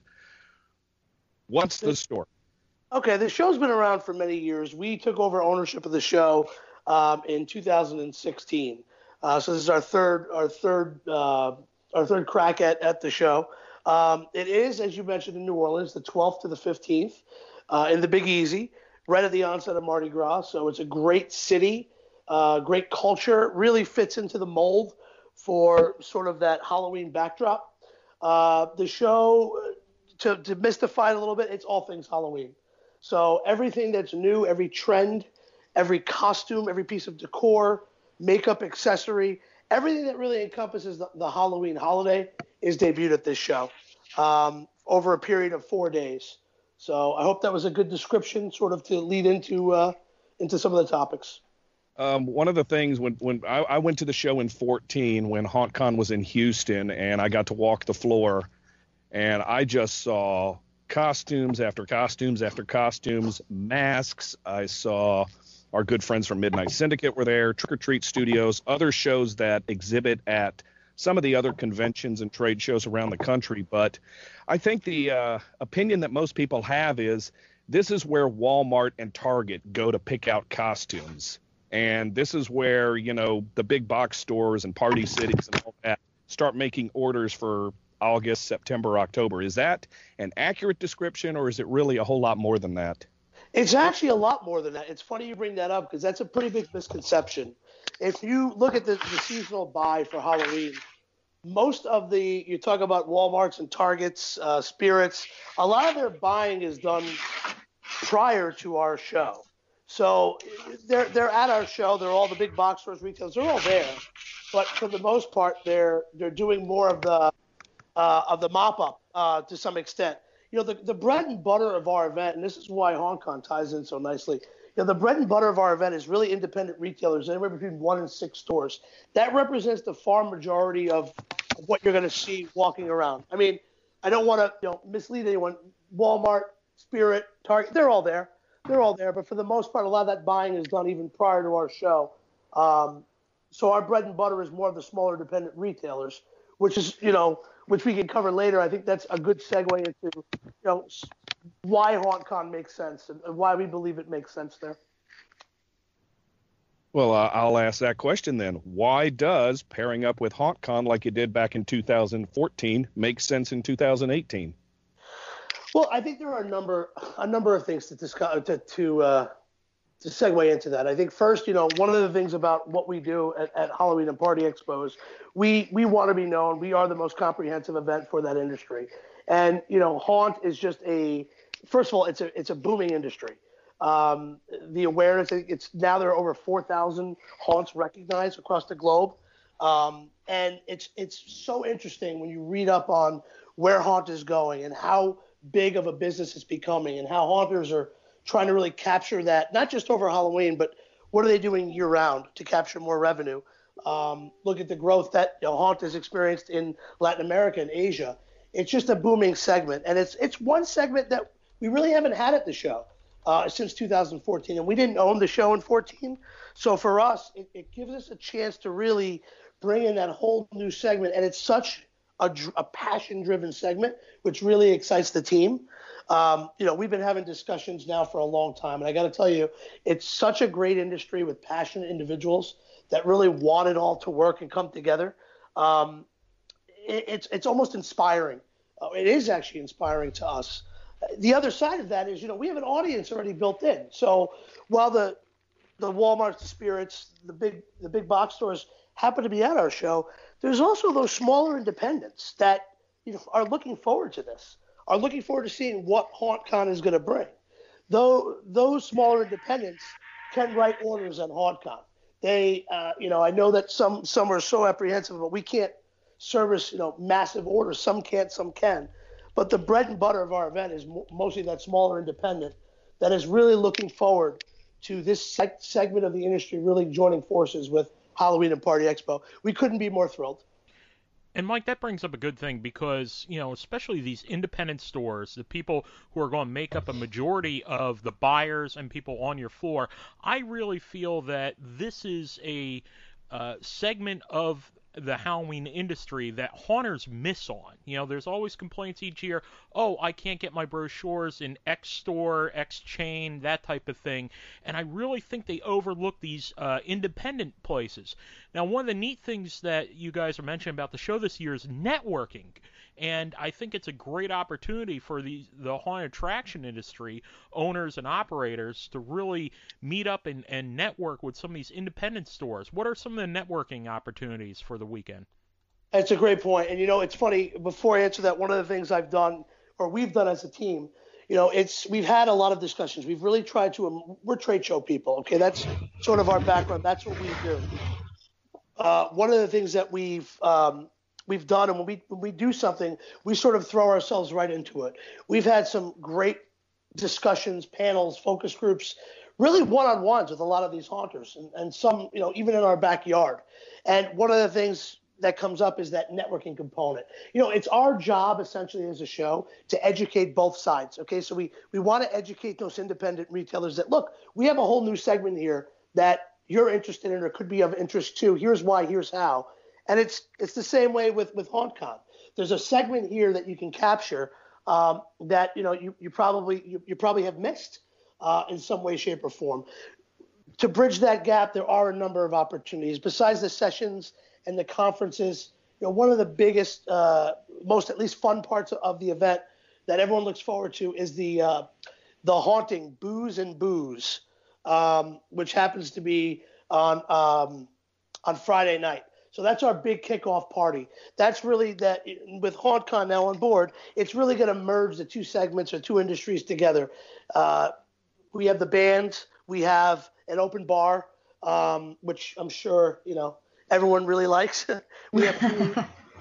Speaker 1: What's the story?
Speaker 3: Okay, the show's been around for many years. We took over ownership of the show in 2016. So this is our third crack at the show. It is, as you mentioned, in New Orleans, the 12th to the 15th, in the Big Easy, right at the onset of Mardi Gras. So it's a great city, great culture. Really fits into the mold for sort of that Halloween backdrop. The show, to mystify it a little bit, it's all things Halloween. So everything that's new, every trend, every costume, every piece of decor, makeup, accessory, everything that really encompasses the Halloween holiday is debuted at this show over a period of 4 days. So I hope that was a good description, sort of to lead into some of the topics.
Speaker 1: One of the things when I went to the show in 2014 when HauntCon was in Houston, and I got to walk the floor, and I just saw costumes after costumes after costumes, masks. I saw our good friends from Midnight Syndicate were there, Trick or Treat Studios, other shows that exhibit at some of the other conventions and trade shows around the country. But I think the opinion that most people have is this is where Walmart and Target go to pick out costumes. And this is where, the big box stores and Party Cities and all that start making orders for August, September, October. Is that an accurate description, or is it really a whole lot more than that?
Speaker 3: It's actually a lot more than that. It's funny you bring that up because that's a pretty big misconception. If you look at the seasonal buy for Halloween, most of you talk about Walmarts and Targets, Spirits, a lot of their buying is done prior to our show. So they're at our show. They're all the big box stores, retailers. They're all there, but for the most part, they're doing more of the mop up to some extent. You know, the bread and butter of our event, and this is why HauntCon ties in so nicely. You know, the bread and butter of our event is really independent retailers, anywhere between 1 and 6 stores. That represents the far majority of what you're going to see walking around. I mean, I don't want to mislead anyone. Walmart, Spirit, Target, they're all there. They're all there. But for the most part, a lot of that buying is done even prior to our show. So our bread and butter is more of the smaller independent retailers, which is, which we can cover later. I think that's a good segue into, why HauntCon makes sense and why we believe it makes sense there.
Speaker 1: Well, I'll ask that question then. Why does pairing up with HauntCon like you did back in 2014 make sense in 2018?
Speaker 3: Well, I think there are a number of things to discuss to segue into that. I think first, one of the things about what we do at Halloween and Party Expo is we want to be known. We are the most comprehensive event for that industry. And, haunt is just first of all, it's a booming industry. The awareness, now there are over 4,000 haunts recognized across the globe. And it's so interesting when you read up on where haunt is going and how big of a business it's becoming and how haunters are trying to really capture that, not just over Halloween, but what are they doing year round to capture more revenue? Look at the growth that haunt has experienced in Latin America and Asia. It's just a booming segment, and it's one segment that we really haven't had at the show since 2014, and we didn't own the show in 2014. So for us, it gives us a chance to really bring in that whole new segment, and it's such a passion-driven segment, which really excites the team. We've been having discussions now for a long time, and I got to tell you, it's such a great industry with passionate individuals that really want it all to work and come together. It's almost inspiring. It is actually inspiring to us. The other side of that is, we have an audience already built in. So while the Walmarts, the Spirits, the big box stores happen to be at our show, there's also those smaller independents that are looking forward to this, are looking forward to seeing what HauntCon is going to bring. Though those smaller independents can write orders at HauntCon. They, I know that some are so apprehensive, but we can't service, massive orders. Some can't, some can. But the bread and butter of our event is mostly that smaller independent that is really looking forward to this segment of the industry really joining forces with Halloween and Party Expo. We couldn't be more thrilled.
Speaker 13: And Mike, that brings up a good thing because, especially these independent stores, the people who are going to make up a majority of the buyers and people on your floor, I really feel that this is a segment of the Halloween industry that haunters miss on. There's always complaints each year, I can't get my brochures in X store, X chain, that type of thing. And I really think they overlook these independent places. Now, one of the neat things that you guys are mentioning about the show this year is networking. And I think it's a great opportunity for the haunted attraction industry, owners and operators, to really meet up and network with some of these independent stores. What are some of the networking opportunities for the weekend?
Speaker 3: That's a great point. And, it's funny, before I answer that, one of the things I've done, or we've done as a team, we've had a lot of discussions. We've really tried to, we're trade show people, okay? That's sort of our background. That's what we do. One of the things that we've done, and when we do something, we sort of throw ourselves right into it. We've had some great discussions, panels, focus groups, really one-on-ones with a lot of these haunters, and some, even in our backyard. And one of the things that comes up is that networking component. It's our job, essentially, as a show, to educate both sides, okay? So we want to educate those independent retailers that, look, we have a whole new segment here that you're interested in or could be of interest to. Here's why, here's how. And it's the same way with HauntCon. There's a segment here that you can capture that you probably have missed in some way, shape, or form. To bridge that gap, there are a number of opportunities besides the sessions and the conferences. One of the biggest, most at least fun parts of the event that everyone looks forward to is the The Haunting Booze and Booze, which happens to be on Friday night. So that's our big kickoff party. That's really that with HauntCon now on board, it's really going to merge the two segments or two industries together. We have the bands, we have an open bar, which I'm sure, everyone really likes. We have food.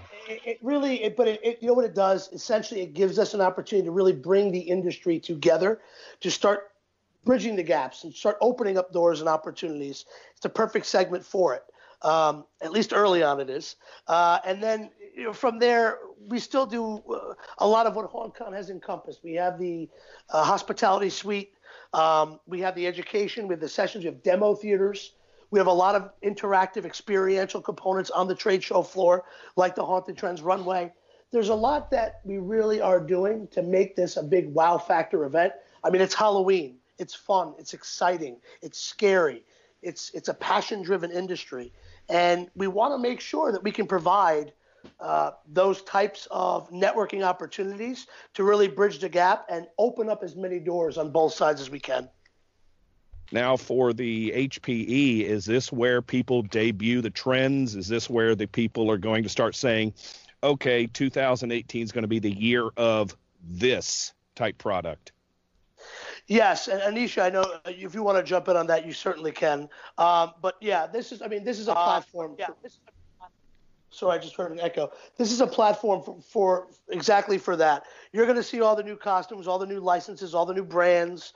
Speaker 3: But you know what it does? Essentially, it gives us an opportunity to really bring the industry together, to start bridging the gaps and start opening up doors and opportunities. It's a perfect segment for it. At least early on it is. And then from there, we still do a lot of what HauntCon has encompassed. We have the hospitality suite. We have the education. We have the sessions. We have demo theaters. We have a lot of interactive experiential components on the trade show floor, like the Haunted Trends runway. There's a lot that we really are doing to make this a big wow factor event. I mean, it's Halloween. It's fun. It's exciting. It's scary. It's a passion-driven industry. And we want to make sure that we can provide those types of networking opportunities to really bridge the gap and open up as many doors on both sides as we can.
Speaker 1: Now, for the HPE, is this where people debut the trends? Is this where the people are going to start saying, okay, 2018 is going to be the year of this type product?
Speaker 3: Yes, and Anisha, I know if you want to jump in on that, you certainly can. But yeah, this is a platform. Sorry, I just heard an echo. This is a platform for exactly for that. You're going to see all the new costumes, all the new licenses, all the new brands.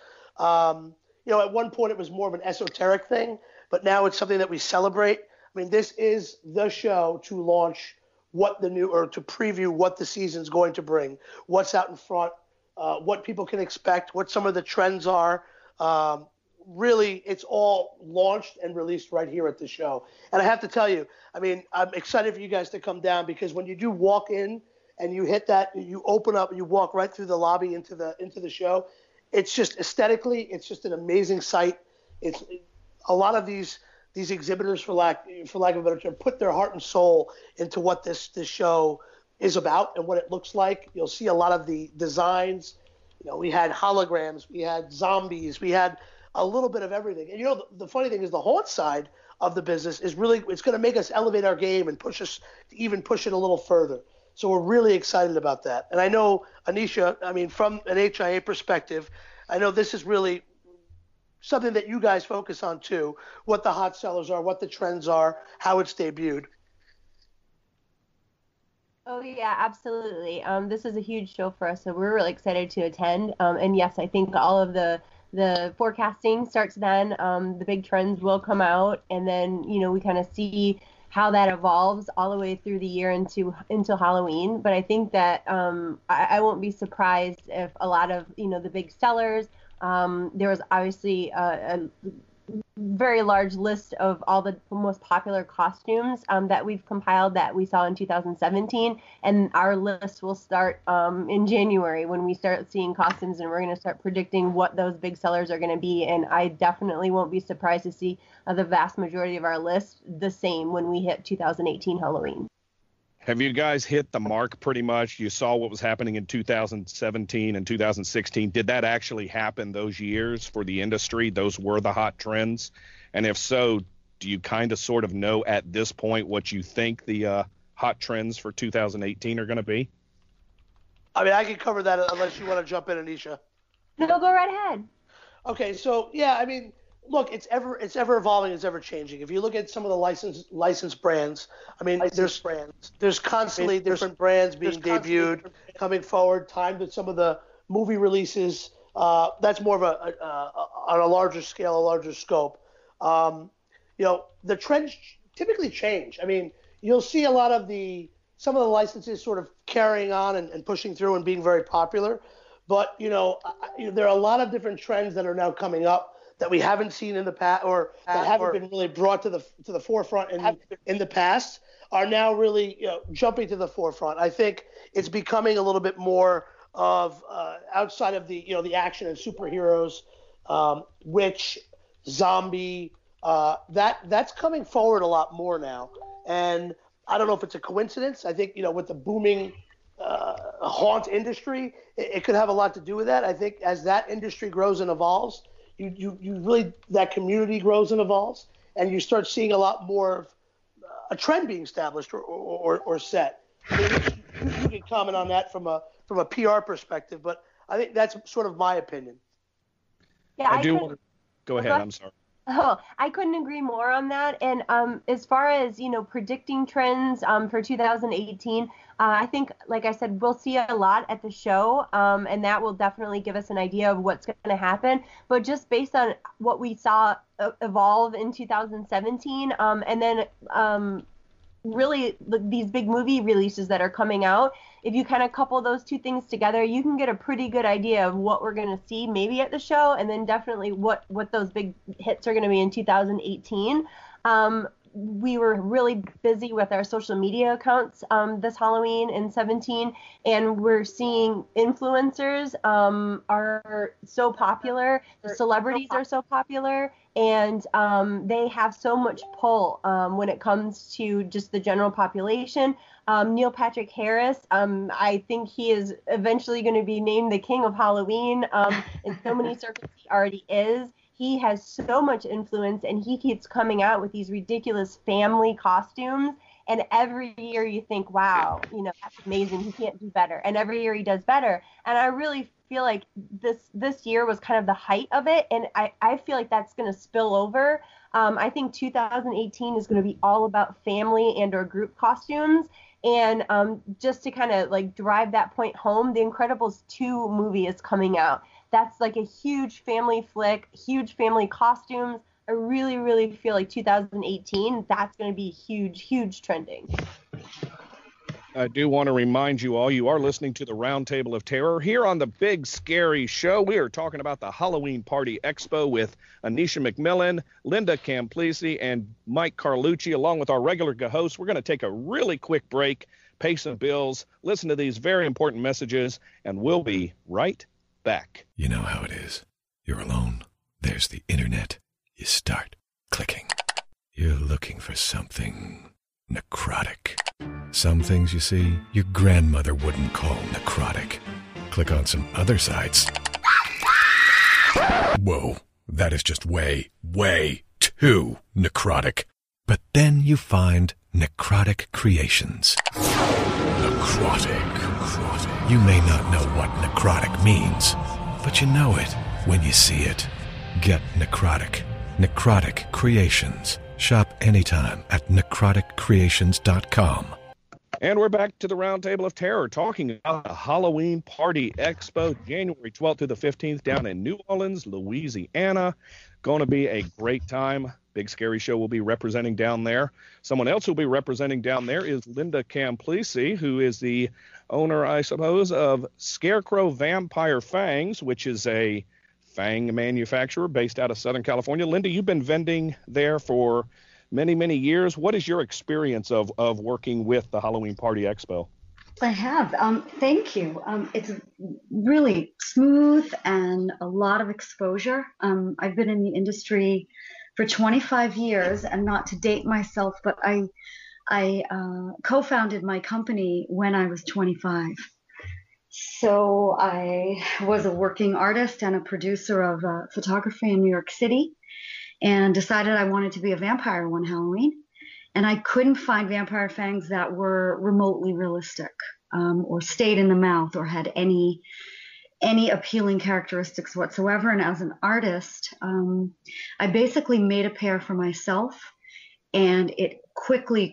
Speaker 3: At one point it was more of an esoteric thing, but now it's something that we celebrate. I mean, this is the show to launch to preview what the season's going to bring, what's out in front. What people can expect, what some of the trends are. Really, it's all launched and released right here at the show. And I have to tell you, I mean, I'm excited for you guys to come down, because when you do walk in and you hit that, you open up, you walk right through the lobby into the show. It's just aesthetically, it's just an amazing sight. It's a lot of these exhibitors, for lack of a better term, put their heart and soul into what this show is about and what it looks like. You'll see a lot of the designs. We had holograms, we had zombies, we had a little bit of everything. And the funny thing is, the haunt side of the business is really, it's going to make us elevate our game and push us to even push it a little further. So we're really excited about that. And I know, Anisha, I mean, from an HIA perspective, I know this is really something that you guys focus on too, what the hot sellers are, what the trends are, how it's debuted.
Speaker 4: Oh, yeah, absolutely. This is a huge show for us, so we're really excited to attend. And yes, I think all of the forecasting starts then. The big trends will come out, and then, we kind of see how that evolves all the way through the year into Halloween. But I think that I won't be surprised if a lot of, the big sellers, there was obviously a very large list of all the most popular costumes that we've compiled that we saw in 2017, and our list will start in January when we start seeing costumes, and we're going to start predicting what those big sellers are going to be. And I definitely won't be surprised to see the vast majority of our list the same when we hit 2018 Halloween.
Speaker 1: Have you guys hit the mark pretty much? You saw what was happening in 2017 and 2016. Did that actually happen those years for the industry? Those were the hot trends? And if so, do you kind of sort of know at this point what you think the hot trends for 2018 are going to be?
Speaker 3: I mean, I can cover that unless you want to jump in, Anisha.
Speaker 4: No, go right ahead.
Speaker 3: Okay, so yeah, I mean, look, it's ever evolving, it's ever changing. If you look at some of the licensed brands, I mean, there's constantly different brands being debuted, coming forward, timed with some of the movie releases. That's more of on a larger scale, a larger scope. The trends typically change. I mean, you'll see a lot of some of the licenses sort of carrying on and pushing through and being very popular. But, there are a lot of different trends that are now coming up that we haven't seen in the past, or that haven't been really brought to the forefront in the past, are now really jumping to the forefront. I think it's becoming a little bit more of outside of the action and superheroes, witch, zombie, that's coming forward a lot more now. And I don't know if it's a coincidence. I think with the booming haunt industry, it could have a lot to do with that. I think as that industry grows and evolves, you really, that community grows and evolves, and you start seeing a lot more of a trend being established or set. You can comment on that from a PR perspective, but I think that's sort of my opinion.
Speaker 4: Yeah,
Speaker 1: I do want to go ahead. I'm sorry.
Speaker 4: Oh, I couldn't agree more on that. And as far as, predicting trends for 2018, I think, like I said, we'll see a lot at the show, and that will definitely give us an idea of what's going to happen. But just based on what we saw evolve in 2017, and then really these big movie releases that are coming out, if you kind of couple those two things together, you can get a pretty good idea of what we're going to see maybe at the show, and then definitely what those big hits are going to be in 2018. We were really busy with our social media accounts this Halloween in 17, and we're seeing influencers are so popular, the celebrities are so popular, and they have so much pull when it comes to just the general population. Neil Patrick Harris, I think he is eventually going to be named the king of Halloween. In so many circles, he already is. He has so much influence, and he keeps coming out with these ridiculous family costumes. And every year you think, wow, that's amazing. He can't do better. And every year he does better. And I really feel like this year was kind of the height of it. And I feel like that's going to spill over. I think 2018 is going to be all about family and or group costumes. And just to kind of drive that point home, The Incredibles 2 movie is coming out. That's like a huge family flick, huge family costumes. I really, really feel like 2018, that's going to be huge, huge trending.
Speaker 1: I do want to remind you all, you are listening to the Roundtable of Terror here on the Big Scary Show. We are talking about the Halloween Party Expo with Anisha McMillan, Linda Camplisi, and Mike Carlucci, along with our regular hosts. We're going to take a really quick break, pay some bills, listen to these very important messages, and we'll be right back.
Speaker 12: You know how it is. You're alone. There's the internet. You start clicking. You're looking for something necrotic. Some things, you see, your grandmother wouldn't call necrotic. Click on some other sites. Whoa, that is just way, way too necrotic. But then you find Necrotic Creations. Necrotic. You may not know what necrotic means, but you know it when you see it. Get necrotic. Necrotic Creations. Shop anytime at necroticcreations.com.
Speaker 1: And we're back to the Roundtable of Terror, talking about the Halloween Party Expo, January 12th through the 15th, down in New Orleans, Louisiana. Going to be a great time. Big Scary Show will be representing down there. Someone else who will be representing down there is Linda Camplisi, who is the owner, I suppose, of Scarecrow Vampire Fangs, which is a fang manufacturer based out of Southern California. Linda, you've been vending there for many, many years. What is your experience of working with the Halloween Party Expo?
Speaker 5: I have. Thank you. It's really smooth and a lot of exposure. I've been in the industry for 25 years, and not to date myself, but I co-founded my company when I was 25. So I was a working artist and a producer of photography in New York City, and decided I wanted to be a vampire one Halloween. And I couldn't find vampire fangs that were remotely realistic, or stayed in the mouth, or had any appealing characteristics whatsoever. And as an artist, I basically made a pair for myself, and it quickly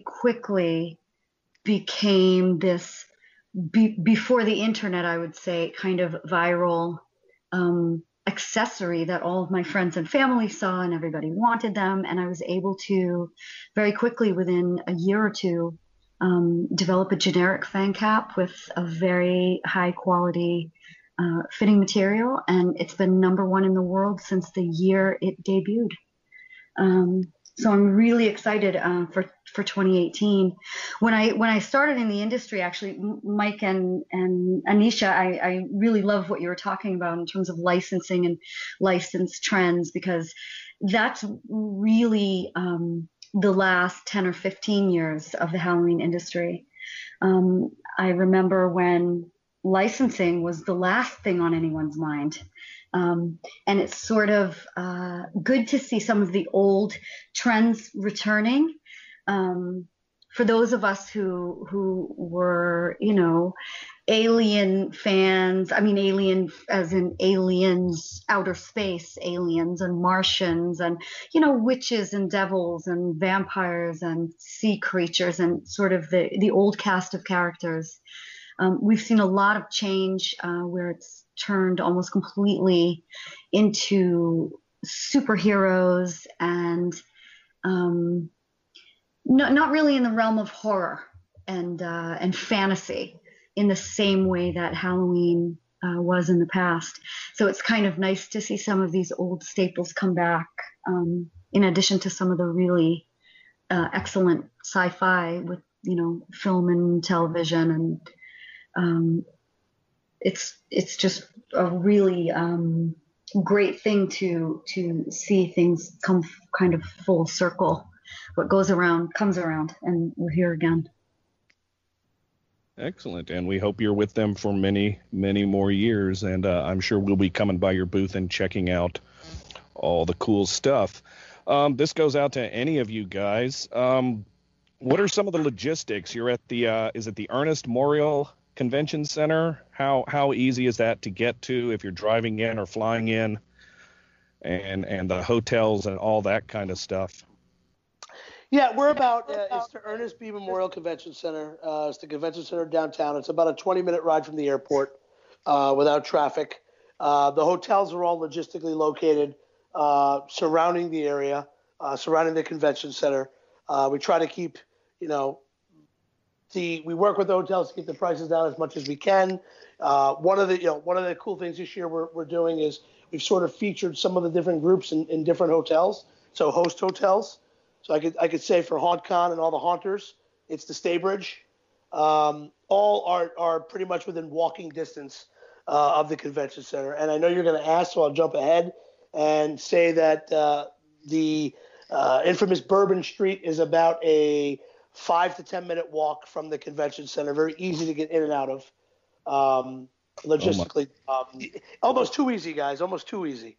Speaker 5: became this, before the internet, I would say, kind of viral accessory that all of my friends and family saw, and everybody wanted them. And I was able to very quickly, within a year or two, develop a generic fang cap with a very high quality fitting material, and it's been #1 in the world since the year it debuted. So I'm really excited for 2018. When I started in the industry, actually, Mike and Anisha, I really love what you were talking about in terms of licensing and license trends, because that's really the last 10 or 15 years of the Halloween industry. I remember when licensing was the last thing on anyone's mind. And it's sort of good to see some of the old trends returning. For those of us who were, Alien fans, I mean, Alien as in aliens, outer space aliens and Martians and, witches and devils and vampires and sea creatures and sort of the old cast of characters. We've seen a lot of change where it's turned almost completely into superheroes and not really in the realm of horror and fantasy in the same way that Halloween was in the past. So it's kind of nice to see some of these old staples come back, in addition to some of the really excellent sci-fi with, film and television. And it's just a really great thing to see things come kind of full circle. What goes around comes around, and we're here again.
Speaker 1: Excellent, and we hope you're with them for many, many more years, and I'm sure we'll be coming by your booth and checking out all the cool stuff. This goes out to any of you guys. What are some of the logistics? You're at the, is it the Ernest Morial Convention Center? How easy is that to get to if you're driving in or flying in, and the hotels and all that kind of stuff?
Speaker 3: Yeah, we're about, it's the Ernest B. Memorial Convention Center. It's the convention center downtown. It's about a 20-minute ride from the airport without traffic. The hotels are all logistically located surrounding the area, surrounding the convention center. We try to keep, we work with the hotels to keep the prices down as much as we can. One of the cool things this year we're doing is we've sort of featured some of the different groups in different hotels, so host hotels. So I could say for HauntCon and all the haunters, it's the Staybridge. All are pretty much within walking distance of the convention center. And I know you're going to ask, so I'll jump ahead and say that the infamous Bourbon Street is about a 5 to 10 minute walk from the convention center. Very easy to get in and out of. Logistically, almost too easy, guys. Almost too easy.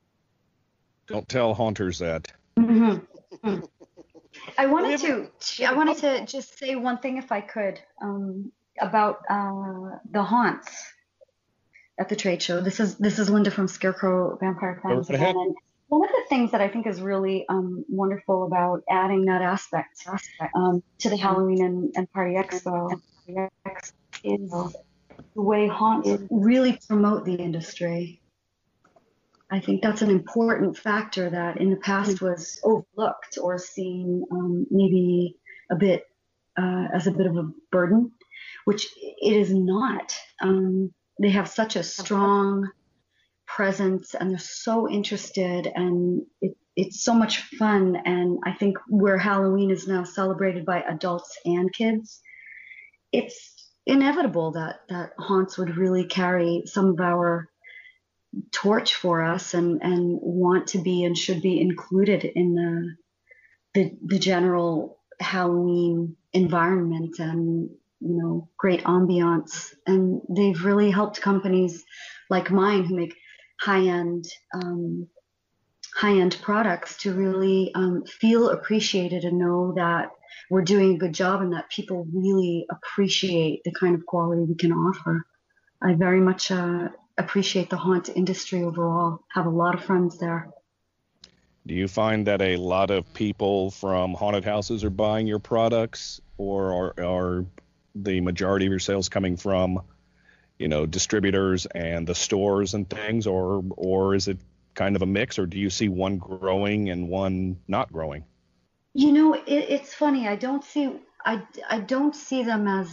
Speaker 1: Don't tell haunters that.
Speaker 5: Mm-hmm. I wanted to just say one thing, if I could, about the haunts at the trade show. This is Linda from Scarecrow Vampire Clans again. And one of the things that I think is really wonderful about adding that aspect to the Halloween and Party Expo is the way haunts really promote the industry. I think that's an important factor that in the past was overlooked or seen maybe a bit as a bit of a burden, which it is not. They have such a strong presence and they're so interested, and it's so much fun. And I think where Halloween is now celebrated by adults and kids, it's inevitable that haunts would really carry some of our torch for us and want to be and should be included in the general Halloween environment and great ambiance. And they've really helped companies like mine who make high-end products to really feel appreciated and know that we're doing a good job and that people really appreciate the kind of quality we can offer. I very much appreciate the haunt industry overall. Have a lot of friends there.
Speaker 1: Do you find that a lot of people from haunted houses are buying your products, or are the majority of your sales coming from, distributors and the stores and things, or is it kind of a mix, or do you see one growing and one not growing?
Speaker 5: It's funny. I don't see them as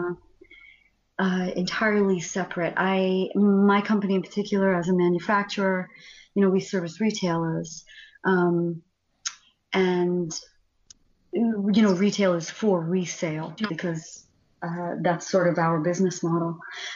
Speaker 5: entirely separate. My company in particular, as a manufacturer, we service retailers, and retail is for resale because that's sort of our business model.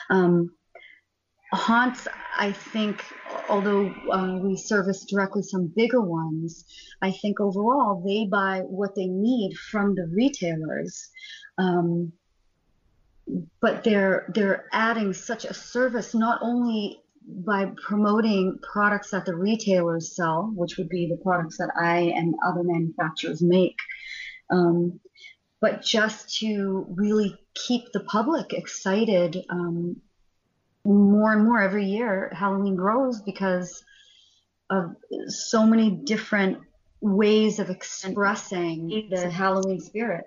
Speaker 5: Haunts, I think, although we service directly some bigger ones, I think overall they buy what they need from the retailers. but they're adding such a service, not only by promoting products that the retailers sell, which would be the products that I and other manufacturers make, but just to really keep the public excited. More and more every year, Halloween grows because of so many different ways of expressing the Halloween spirit.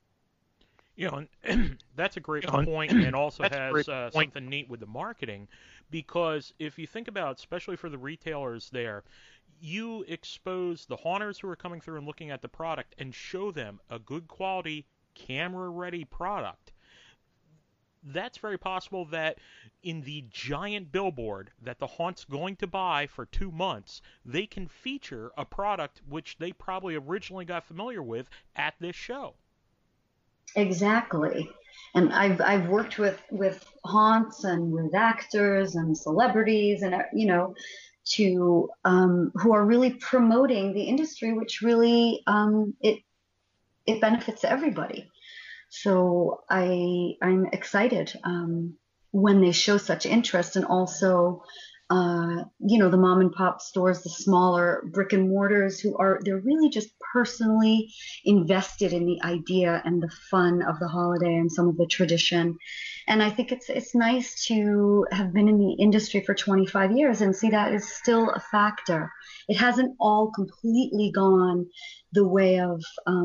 Speaker 13: And that's a great point, and also has something neat with the marketing, because if you think about, especially for the retailers there, you expose the haunters who are coming through and looking at the product and show them a good quality, camera-ready product. That's very possible that in the giant billboard that the haunt's going to buy for 2 months, they can feature a product which they probably originally got familiar with at this show.
Speaker 5: Exactly. And I've worked with haunts and with actors and celebrities and to who are really promoting the industry, which really it benefits everybody. So I'm excited when they show such interest, and also the mom and pop stores, the smaller brick and mortars they're really just personally invested in the idea and the fun of the holiday and some of the tradition. And I think it's nice to have been in the industry for 25 years and see that is still a factor. It hasn't all completely gone the way of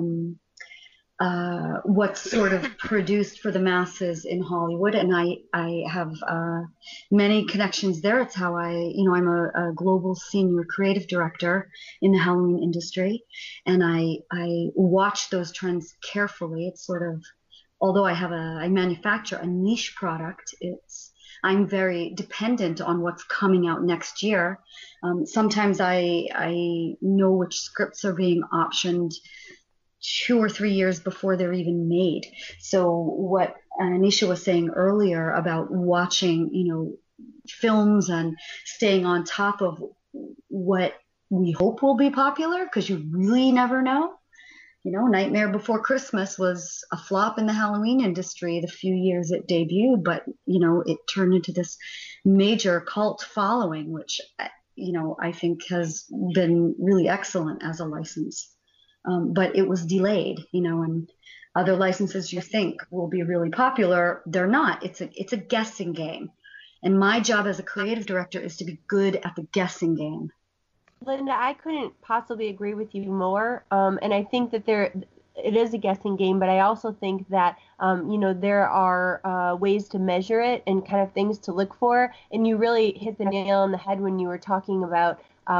Speaker 5: what's sort of produced for the masses in Hollywood, and I have many connections there. It's how I'm a global senior creative director in the Halloween industry, and I watch those trends carefully. It's sort of, although I manufacture a niche product, I'm very dependent on what's coming out next year. Sometimes I know which scripts are being optioned 2 or 3 years before they're even made. So what Anisha was saying earlier about watching, films and staying on top of what we hope will be popular, because you really never know. Nightmare Before Christmas was a flop in the Halloween industry the few years it debuted, but, it turned into this major cult following, which, I think has been really excellent as a license. But it was delayed, and other licenses you think will be really popular, they're not. It's a guessing game. And my job as a creative director is to be good at the guessing game.
Speaker 4: Linda, I couldn't possibly agree with you more. And I think that it is a guessing game, but I also think that, there are ways to measure it and kind of things to look for. And you really hit the nail on the head when you were talking about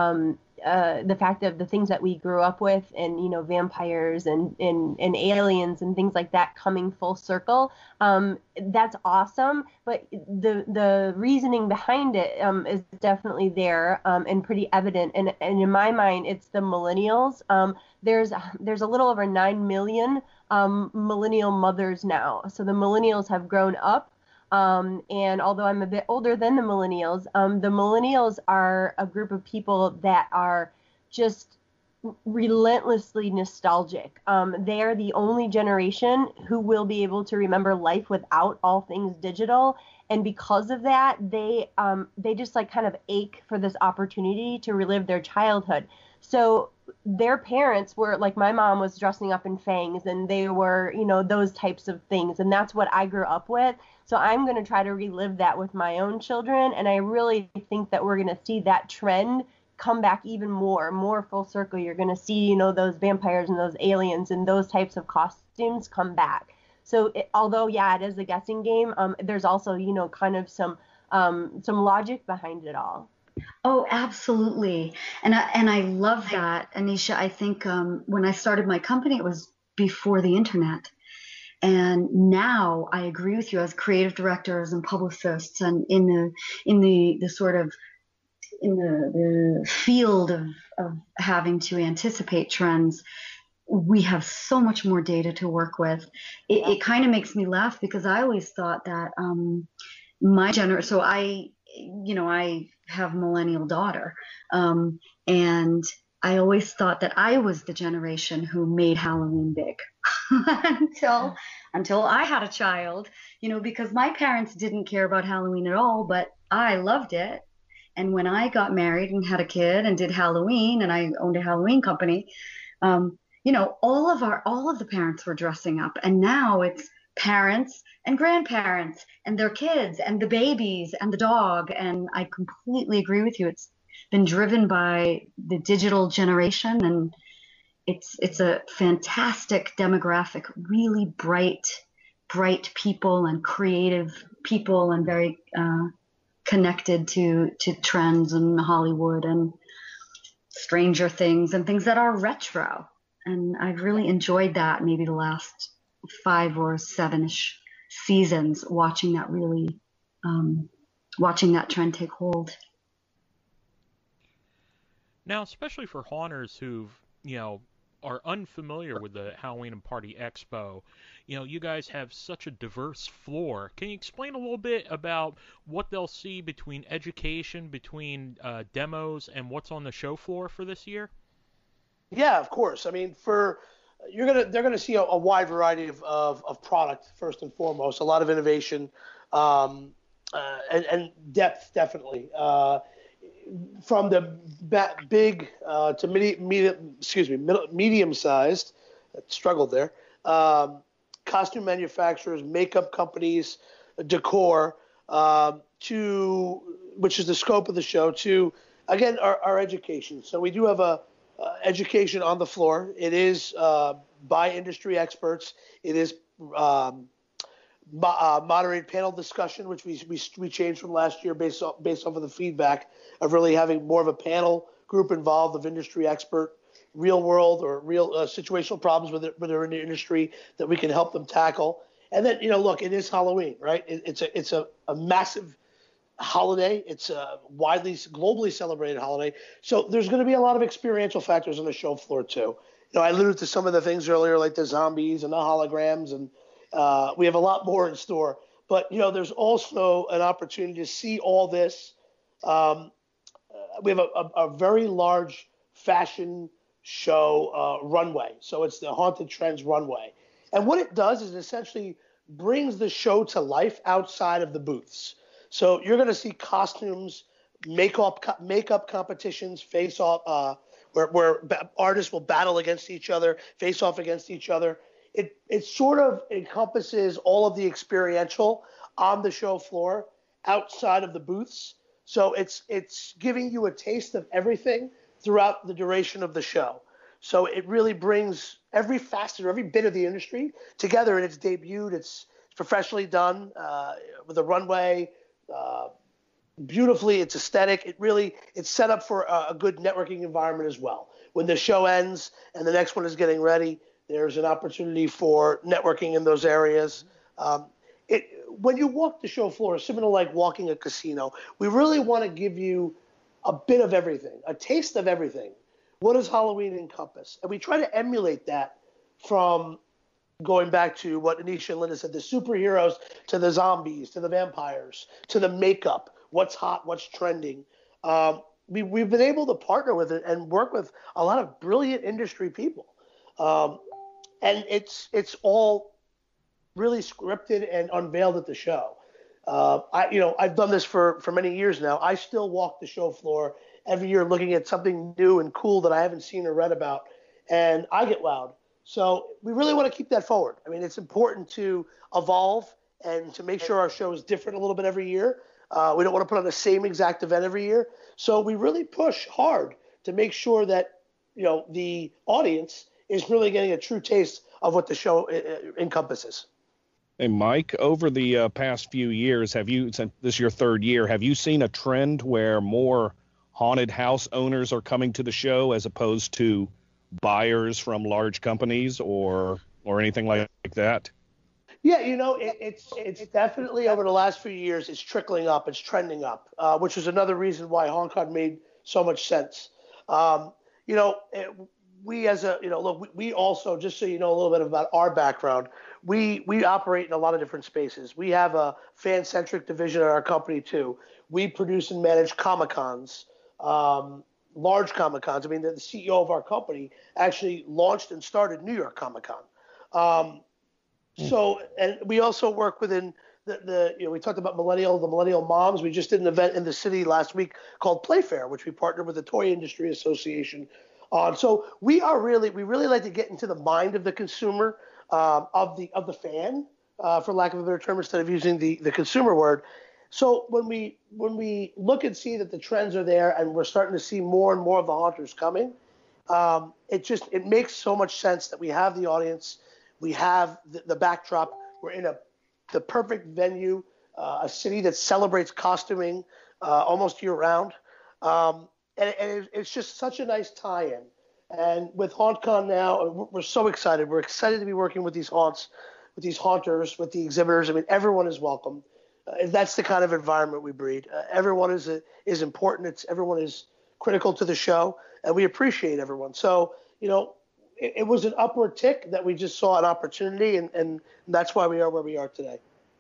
Speaker 4: the fact of the things that we grew up with, and vampires and aliens and things like that coming full circle. That's awesome, but the reasoning behind it is definitely there and pretty evident. And in my mind, it's the millennials. There's a little over 9 million millennial mothers now. So the millennials have grown up. And although I'm a bit older than the millennials are a group of people that are just relentlessly nostalgic. They are the only generation who will be able to remember life without all things digital. And because of that, they just kind of ache for this opportunity to relive their childhood. So their parents were my mom was dressing up in fangs, and they were, those types of things. And that's what I grew up with. So I'm going to try to relive that with my own children. And I really think that we're going to see that trend come back even more full circle. You're going to see, those vampires and those aliens and those types of costumes come back. So although, it is a guessing game, there's also, kind of some logic behind it all.
Speaker 5: Oh, absolutely. And I love that, Anisha. I think when I started my company, it was before the internet. And now I agree with you, as creative directors and publicists, and in the sort of in the field of having to anticipate trends, we have so much more data to work with. It kind of makes me laugh, because I always thought that my generation. So I have a millennial daughter, and I always thought that I was the generation who made Halloween big until I had a child, because my parents didn't care about Halloween at all, but I loved it. And when I got married and had a kid and did Halloween, and I owned a Halloween company, all of the parents were dressing up, and now it's parents and grandparents and their kids and the babies and the dog. And I completely agree with you. It's been driven by the digital generation, and it's a fantastic demographic, really bright people and creative people, and very connected to trends and Hollywood and Stranger Things and things that are retro. And I've really enjoyed that, maybe the last 5 or 7-ish seasons, watching that trend take hold.
Speaker 13: Now, especially for haunters who, are unfamiliar with the Halloween and Party Expo, you guys have such a diverse floor. Can you explain a little bit about what they'll see between education, between demos, and what's on the show floor for this year?
Speaker 3: Yeah, of course. I mean, they're gonna see a wide variety of product first and foremost. A lot of innovation, and depth, definitely. From the big to medium-sized, struggled there. Costume manufacturers, makeup companies, decor, which is the scope of the show, to again our education. So we do have a education on the floor. It is by industry experts. It is moderated panel discussion, which we changed from last year based off of the feedback of really having more of a panel group involved of industry expert, real world or real situational problems when they're in the industry that we can help them tackle. And then, look, it is Halloween, right? It's a massive holiday. It's a globally celebrated holiday. So there's going to be a lot of experiential factors on the show floor too. I alluded to some of the things earlier, like the zombies and the holograms, and we have a lot more in store. But, there's also an opportunity to see all this. We have a very large fashion show runway. So it's the Haunted Trends runway. And what it does is it essentially brings the show to life outside of the booths. So you're going to see costumes, makeup competitions, face-off, where artists will battle against each other, face off against each other. It sort of encompasses all of the experiential on the show floor outside of the booths. So it's giving you a taste of everything throughout the duration of the show. So it really brings every facet or every bit of the industry together, and it's debuted. It's professionally done with a runway, beautifully. It's aesthetic. It's set up for a good networking environment as well. When the show ends and the next one is getting ready, there's an opportunity for networking in those areas. When you walk the show floor, it's similar to like walking a casino. We really want to give you a bit of everything, a taste of everything. What does Halloween encompass? And we try to emulate that from going back to what Anisha and Linda said, the superheroes to the zombies, to the vampires, to the makeup, what's hot, what's trending. We've been able to partner with it and work with a lot of brilliant industry people. And it's all really scripted and unveiled at the show. I've done this for many years now. I still walk the show floor every year looking at something new and cool that I haven't seen or read about, and I get wowed. So we really want to keep that forward. I mean, it's important to evolve and to make sure our show is different a little bit every year. We don't want to put on the same exact event every year. So we really push hard to make sure that, the audience is really getting a true taste of what the show encompasses.
Speaker 1: Hey, Mike, over the past few years, since this is your third year, have you seen a trend where more haunted house owners are coming to the show as opposed to buyers from large companies or anything like that?
Speaker 3: Yeah, it's definitely over the last few years, it's trickling up, it's trending up, which is another reason why HauntCon made so much sense. We we also, just so you know a little bit about our background, we operate in a lot of different spaces. We have a fan-centric division at our company too. We produce and manage Comic-Cons. large Comic-Cons. I mean, the CEO of our company actually launched and started New York Comic-Con. So, and we also work within the we talked about the millennial moms. We just did an event in the city last week called Playfair, which we partnered with the Toy Industry Association on. So we really like to get into the mind of the consumer, of the fan, for lack of a better term, instead of using the consumer word. So when we look and see that the trends are there and we're starting to see more and more of the Haunters coming, it makes so much sense that we have the audience, we have the backdrop, we're in the perfect venue, a city that celebrates costuming almost year round, and it's just such a nice tie-in. And with HauntCon now, we're so excited. We're excited to be working with these haunts, with these haunters, with the exhibitors. I mean, everyone is welcome. That's the kind of environment we breed. Everyone is important. Everyone is critical to the show, and we appreciate everyone. So, it was an upward tick that we just saw an opportunity, and that's why we are where we are today.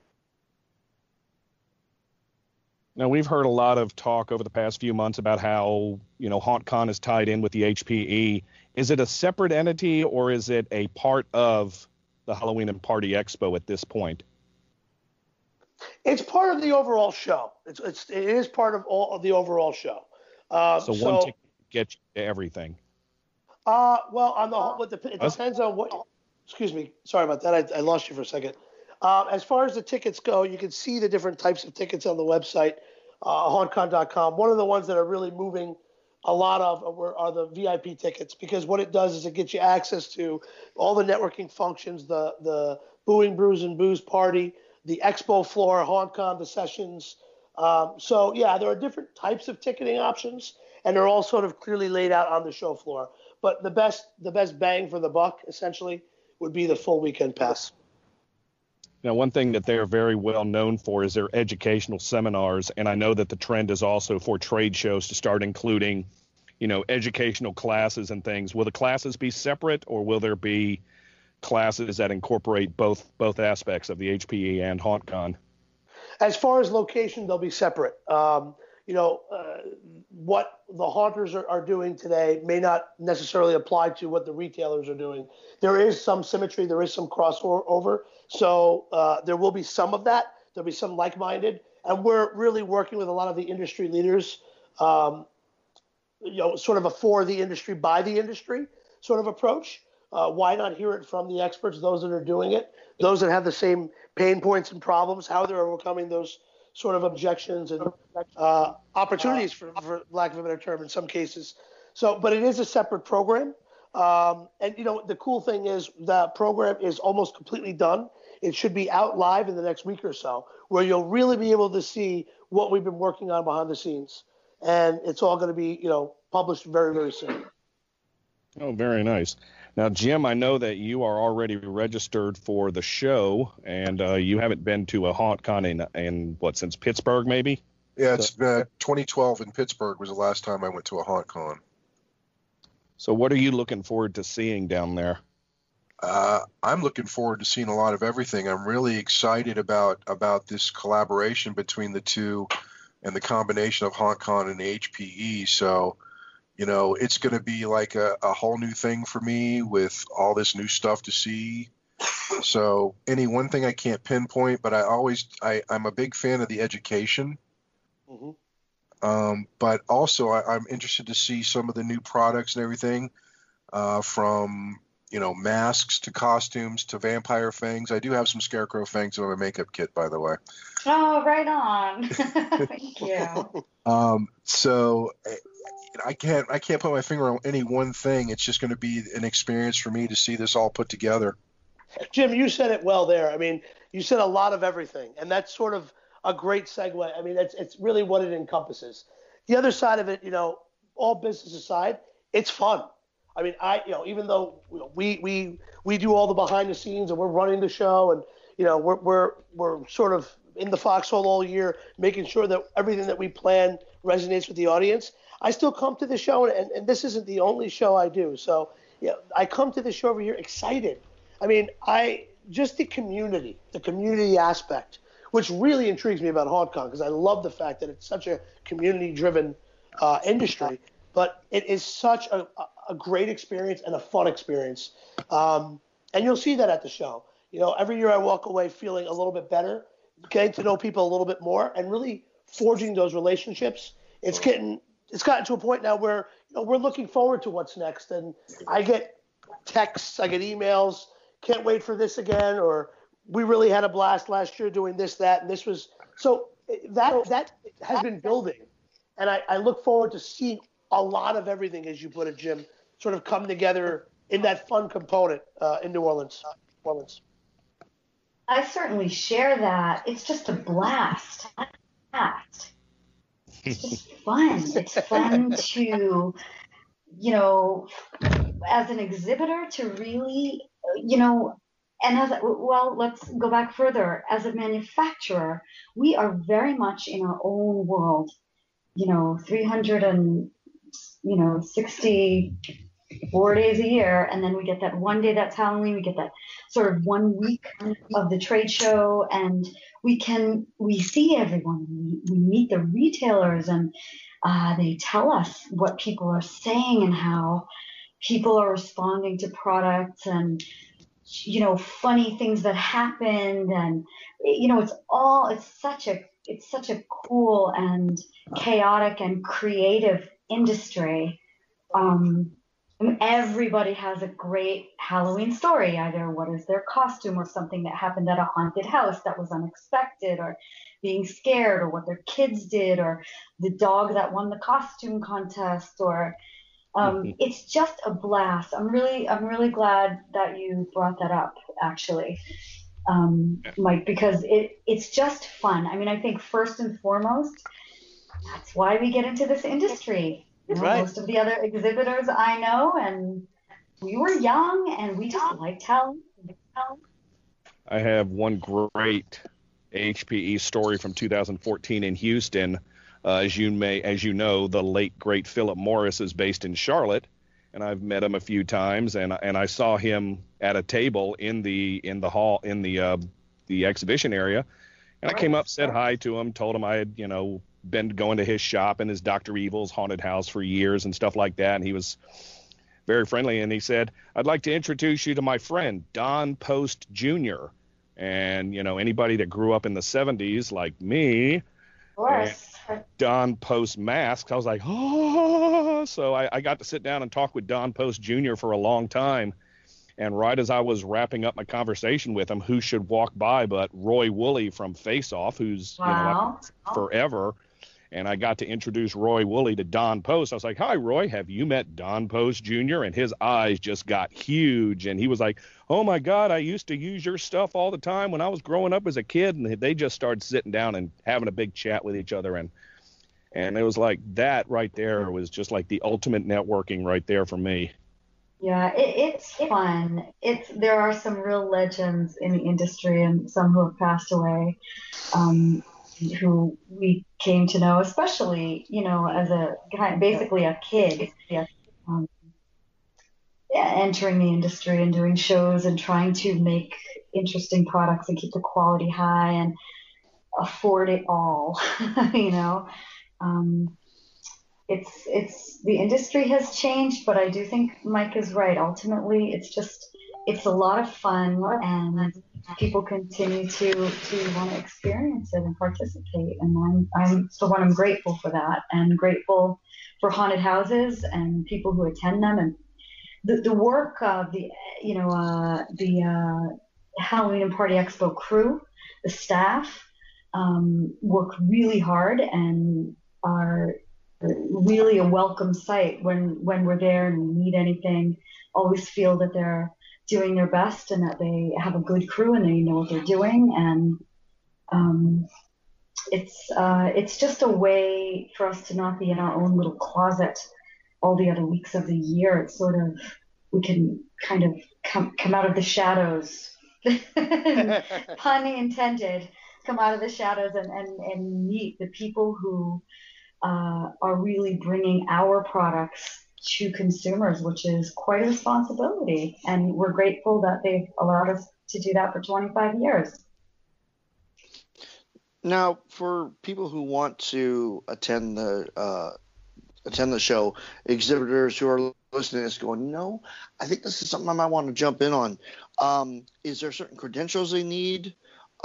Speaker 1: Now, we've heard a lot of talk over the past few months about how, HauntCon is tied in with the HPE. Is it a separate entity, or is it a part of the Halloween and Party Expo at this point?
Speaker 3: It's part of the overall show. It is part of all of the overall show.
Speaker 1: So one ticket gets you everything.
Speaker 3: Well, it depends on what. Excuse me, sorry about that. I lost you for a second. As far as the tickets go, you can see the different types of tickets on the website, hauntcon.com. One of the ones that are really moving a lot of are the VIP tickets, because what it does is it gets you access to all the networking functions, the Booing, Brews, and Booze party, the expo floor, HauntCon, the sessions. So, yeah, there are different types of ticketing options, and they're all sort of clearly laid out on the show floor. But the best bang for the buck, essentially, would be the full weekend pass.
Speaker 1: Now, one thing that they're very well known for is their educational seminars, and I know that the trend is also for trade shows to start including, educational classes and things. Will the classes be separate, or will there be classes that incorporate both aspects of the HPE and HauntCon?
Speaker 3: As far as location, they'll be separate. What the haunters are doing today may not necessarily apply to what the retailers are doing. There is some symmetry. There is some crossover. So there will be some of that. There'll be some like-minded. And we're really working with a lot of the industry leaders, sort of a for the industry, by the industry sort of approach. Why not hear it from the experts, those that are doing it, those that have the same pain points and problems, how they're overcoming those sort of objections and opportunities, for lack of a better term, in some cases. So, but it is a separate program. And, the cool thing is that program is almost completely done. It should be out live in the next week or so, where you'll really be able to see what we've been working on behind the scenes. And it's all going to be, published very, very soon.
Speaker 1: Oh, very nice. Now, Jim, I know that you are already registered for the show, and you haven't been to a HauntCon in since Pittsburgh, maybe?
Speaker 19: Yeah, it's 2012 in Pittsburgh was the last time I went to a HauntCon.
Speaker 1: So what are you looking forward to seeing down there?
Speaker 19: I'm looking forward to seeing a lot of everything. I'm really excited about this collaboration between the two and the combination of HauntCon and HPE. So, it's going to be like a whole new thing for me with all this new stuff to see. So any one thing I can't pinpoint, but I'm a big fan of the education. Mm-hmm. But also I'm interested to see some of the new products and everything, from, masks to costumes to vampire fangs. I do have some scarecrow fangs in my makeup kit, by the way.
Speaker 5: Oh, right on. Thank you.
Speaker 19: So I can't put my finger on any one thing. It's just going to be an experience for me to see this all put together.
Speaker 3: Jim, you said it well there. I mean, you said a lot of everything, and that's sort of a great segue. I mean, it's really what it encompasses. The other side of it, all business aside, it's fun. I mean, even though we do all the behind the scenes and we're running the show, and we're sort of in the foxhole all year, making sure that everything that we plan resonates with the audience. I still come to the show, and this isn't the only show I do. So, I come to the show every year excited. I mean, just the community aspect, which really intrigues me about HauntCon, because I love the fact that it's such a community-driven industry. but it is such a great experience and a fun experience. And you'll see that at the show. Every year I walk away feeling a little bit better, getting to know people a little bit more, and really forging those relationships. It's gotten to a point now where we're looking forward to what's next, and I get texts, I get emails, can't wait for this again, or we really had a blast last year doing this, that, and this was so that has been building, and I look forward to seeing a lot of everything, as you put it, Jim, sort of come together in that fun component in New Orleans.
Speaker 5: I certainly share that. It's just a blast. It's just fun. It's fun to, as an exhibitor to really, and let's go back further. As a manufacturer, we are very much in our own world, 364 days a year, and then we get that one day that's Halloween. We get that sort of 1 week of the trade show, and we see everyone. We meet the retailers, and they tell us what people are saying and how people are responding to products, and funny things that happened, and it's such a cool and chaotic and creative industry. Everybody has a great Halloween story, either what is their costume or something that happened at a haunted house that was unexpected, or being scared, or what their kids did, or the dog that won the costume contest, or it's just a blast. I'm really glad that you brought that up, actually, Mike, because it's just fun. I mean, I think first and foremost, that's why we get into this industry. Most of the other exhibitors I know, and we were young, and we just liked how.
Speaker 1: I have one great HPE story from 2014 in Houston. As you know, the late great Philip Morris is based in Charlotte, and I've met him a few times, and I saw him at a table in the hall in the exhibition area, and I came up, said hi to him, told him I had been going to his shop and his Dr. Evil's haunted house for years and stuff like that, and he was very friendly, and he said, "I'd like to introduce you to my friend Don Post Jr." And anybody that grew up in the 70s like me, of course, Don Post masks, I was like, oh. So I got to sit down and talk with Don Post Jr. for a long time, and right as I was wrapping up my conversation with him, who should walk by but Roy Woolley from Face Off, who's forever. And I got to introduce Roy Woolley to Don Post. I was like, "Hi, Roy, have you met Don Post Jr.?" And his eyes just got huge. And he was like, "Oh, my God, I used to use your stuff all the time when I was growing up as a kid." And they just started sitting down and having a big chat with each other. And it was like that right there was just like the ultimate networking right there for me.
Speaker 5: Yeah, it's fun. There are some real legends in the industry, and some who have passed away. Who we came to know, especially, as basically a kid, entering the industry and doing shows and trying to make interesting products and keep the quality high and afford it all, It's the industry has changed, but I do think Mike is right. Ultimately, it's a lot of fun, and people continue to want to experience it and participate. And I'm grateful for that, and grateful for haunted houses and people who attend them, and the work of the Halloween and Party Expo crew, the staff, work really hard and are really a welcome sight when we're there and we need anything. Always feel that they're doing their best and that they have a good crew and they know what they're doing, and it's just a way for us to not be in our own little closet all the other weeks of the year. It's sort of, we can kind of come out of the shadows, pun intended, come out of the shadows and meet the people who are really bringing our products to consumers, which is quite a responsibility. And we're grateful that they've allowed us to do that for 25 years.
Speaker 11: Now, for people who want to attend the attend the show, exhibitors who are listening to this going, I think this is something I might want to jump in on. Is there certain credentials they need?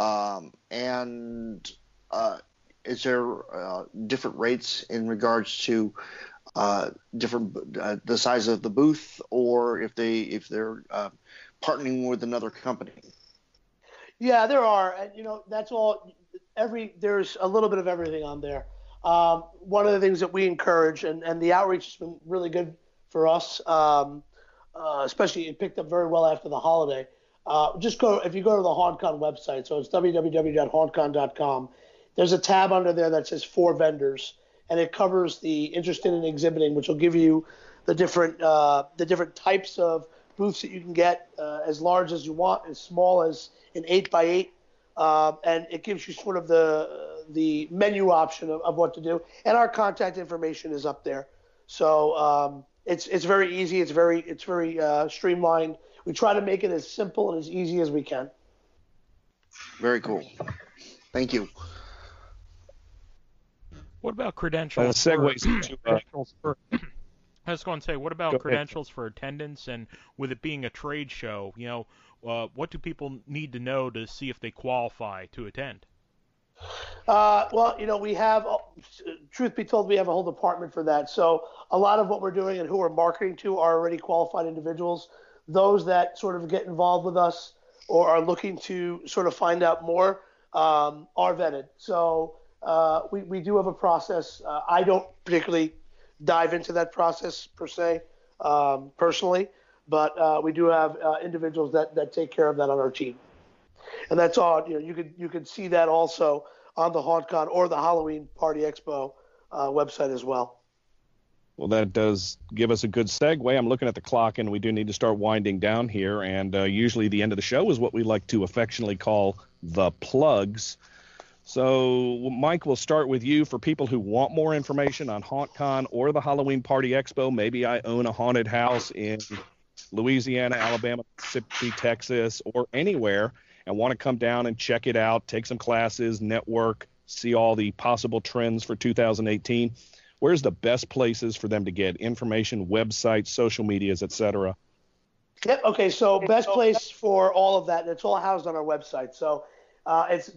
Speaker 11: And is there different rates in regards to different the size of the booth, or if they're partnering with another company?
Speaker 3: Yeah, there are, and that's all. There's a little bit of everything on there. One of the things that we encourage, and the outreach has been really good for us, especially it picked up very well after the holiday. If you go to the HauntCon website, so it's www.hauntcon.com. There's a tab under there that says for vendors, and it covers the interested in exhibiting, which will give you the different types of booths that you can get, as large as you want, as small as an 8x8, and it gives you sort of the menu option of what to do. And our contact information is up there, so it's very easy. It's very streamlined. We try to make it as simple and as easy as we can.
Speaker 11: Very cool. Thank you.
Speaker 13: What about credentials?
Speaker 1: Segues into
Speaker 13: I was going to say, what about credentials for attendance, and with it being a trade show, what do people need to know to see if they qualify to attend?
Speaker 3: Well, we have, truth be told, we have a whole department for that. So a lot of what we're doing and who we're marketing to are already qualified individuals. Those that sort of get involved with us or are looking to sort of find out more are vetted. So we do have a process. I don't particularly dive into that process per se, personally, but we do have individuals that take care of that on our team. And that's all. You could see that also on the HauntCon or the Halloween Party Expo website as well.
Speaker 1: Well, that does give us a good segue. I'm looking at the clock, and we do need to start winding down here. And usually the end of the show is what we like to affectionately call the plugs. So, Mike, we'll start with you. For people who want more information on HauntCon or the Halloween Party Expo, maybe I own a haunted house in Louisiana, Alabama, Mississippi, Texas, or anywhere, and want to come down and check it out, take some classes, network, see all the possible trends for 2018. Where's the best places for them to get information, websites, social medias, etc.?
Speaker 3: Yep. Okay. So best place for all of that, and it's all housed on our website. So it's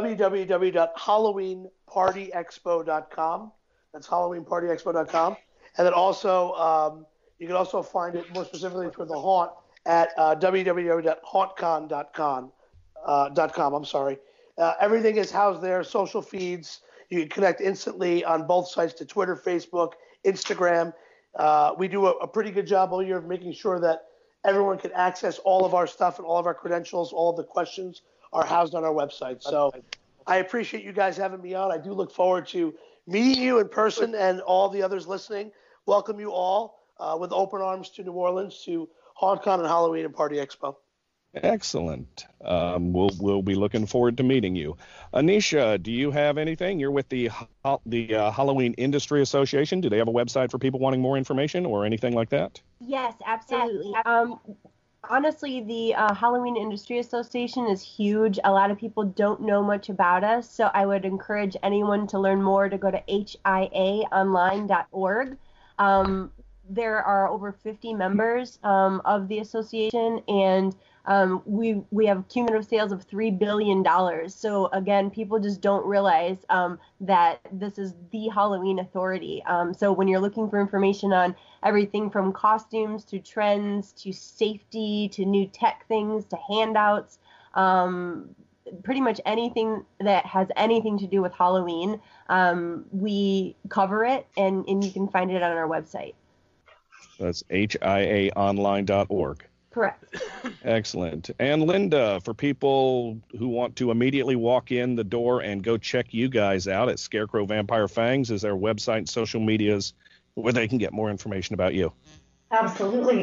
Speaker 3: www.halloweenpartyexpo.com. That's halloweenpartyexpo.com. And then also you can also find it more specifically for the haunt at www.hauntcon.com. I'm sorry. Everything is housed there. Social feeds. You can connect instantly on both sites to Twitter, Facebook, Instagram. We do a pretty good job all year of making sure that everyone can access all of our stuff and all of our credentials. All of the questions are housed on our website. So I appreciate you guys having me on. I do look forward to meeting you in person, and all the others listening. Welcome you all with open arms to New Orleans, to HauntCon and Halloween and Party Expo.
Speaker 1: Excellent. We'll be looking forward to meeting you. Anisha, do you have anything? You're with the Halloween Industry Association. Do they have a website for people wanting more information or anything like that?
Speaker 4: Yes, absolutely. Honestly, the Halloween Industry Association is huge. A lot of people don't know much about us, so I would encourage anyone to learn more to go to hiaonline.org. There are over 50 members of the association, and we have cumulative sales of $3 billion. So again, people just don't realize that this is the Halloween authority. So when you're looking for information on everything from costumes to trends to safety to new tech things to handouts, pretty much anything that has anything to do with Halloween, we cover it, and you can find it on our website.
Speaker 1: That's hiaonline.org.
Speaker 4: Correct.
Speaker 1: Excellent. And Linda, for people who want to immediately walk in the door and go check you guys out at Scarecrow Vampire Fangs, is there a website and social medias where they can get more information about you?
Speaker 5: Absolutely.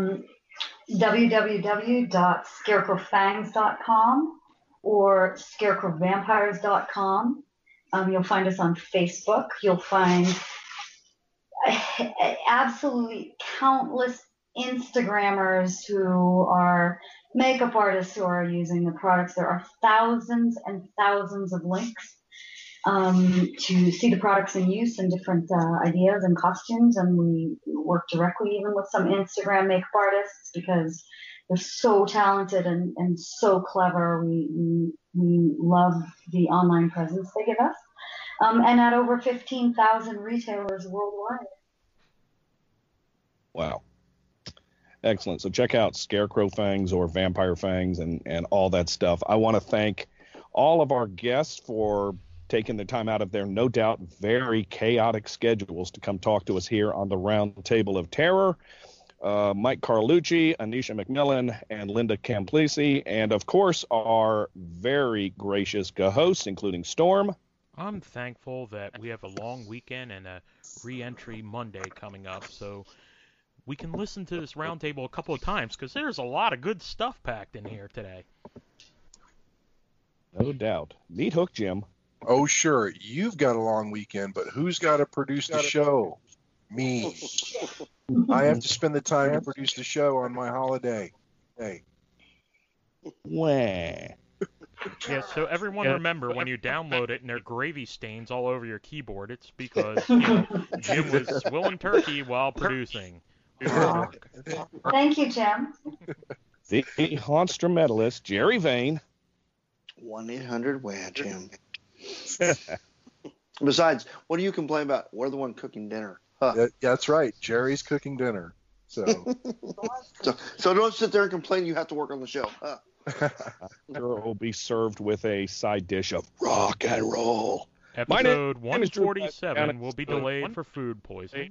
Speaker 5: www.scarecrowfangs.com or scarecrowvampires.com. You'll find us on Facebook. You'll find absolutely countless Instagrammers who are makeup artists who are using the products. There are thousands and thousands of links. to see the products in use and different ideas and costumes. And we work directly even with some Instagram makeup artists because they're so talented and so clever. We love the online presence they give us. And at over 15,000 retailers worldwide.
Speaker 1: Wow. Excellent. So check out Scarecrow Fangs or Vampire Fangs and all that stuff. I want to thank all of our guests for taking the time out of their no doubt very chaotic schedules to come talk to us here on the Round Table of Terror. Mike Carlucci, Anisha McMillan, and Linda Camplisi, and of course our very gracious co-hosts, including Storm.
Speaker 13: I'm thankful that we have a long weekend and a re-entry Monday coming up, so we can listen to this roundtable a couple of times, because there's a lot of good stuff packed in here today.
Speaker 1: No doubt. Meat Hook Jim.
Speaker 19: Oh, sure. You've got a long weekend, but who's got to produce the show? Me. I have to spend the time to produce the show on my holiday. Hey.
Speaker 1: Wah.
Speaker 13: Yeah, so everyone remember, when you download it and there are gravy stains all over your keyboard, it's because Jim was swilling turkey while producing.
Speaker 5: Thank you, Jim.
Speaker 1: The instrumentalist, Jerry Vane.
Speaker 11: 1-800-WHA-JIM. Besides, what do you complain about? We're the one cooking dinner. Huh.
Speaker 19: That's right. Jerry's cooking dinner. So
Speaker 11: don't sit there and complain you have to work on the show. Huh.
Speaker 1: It will be served with a side dish of rock and roll.
Speaker 13: Episode 147 will be delayed for food poisoning.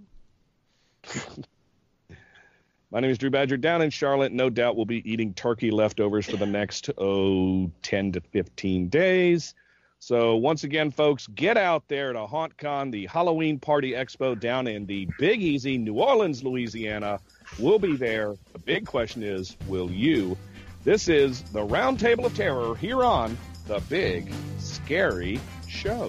Speaker 1: My name is Drew Badger. Down in Charlotte, no doubt we'll be eating turkey leftovers for the next 10 to 15 days. So once again, folks, get out there to HauntCon, the Halloween Party Expo down in the Big Easy, New Orleans, Louisiana. We'll be there. The big question is, will you? This is the Round Table of Terror here on The Big Scary Show.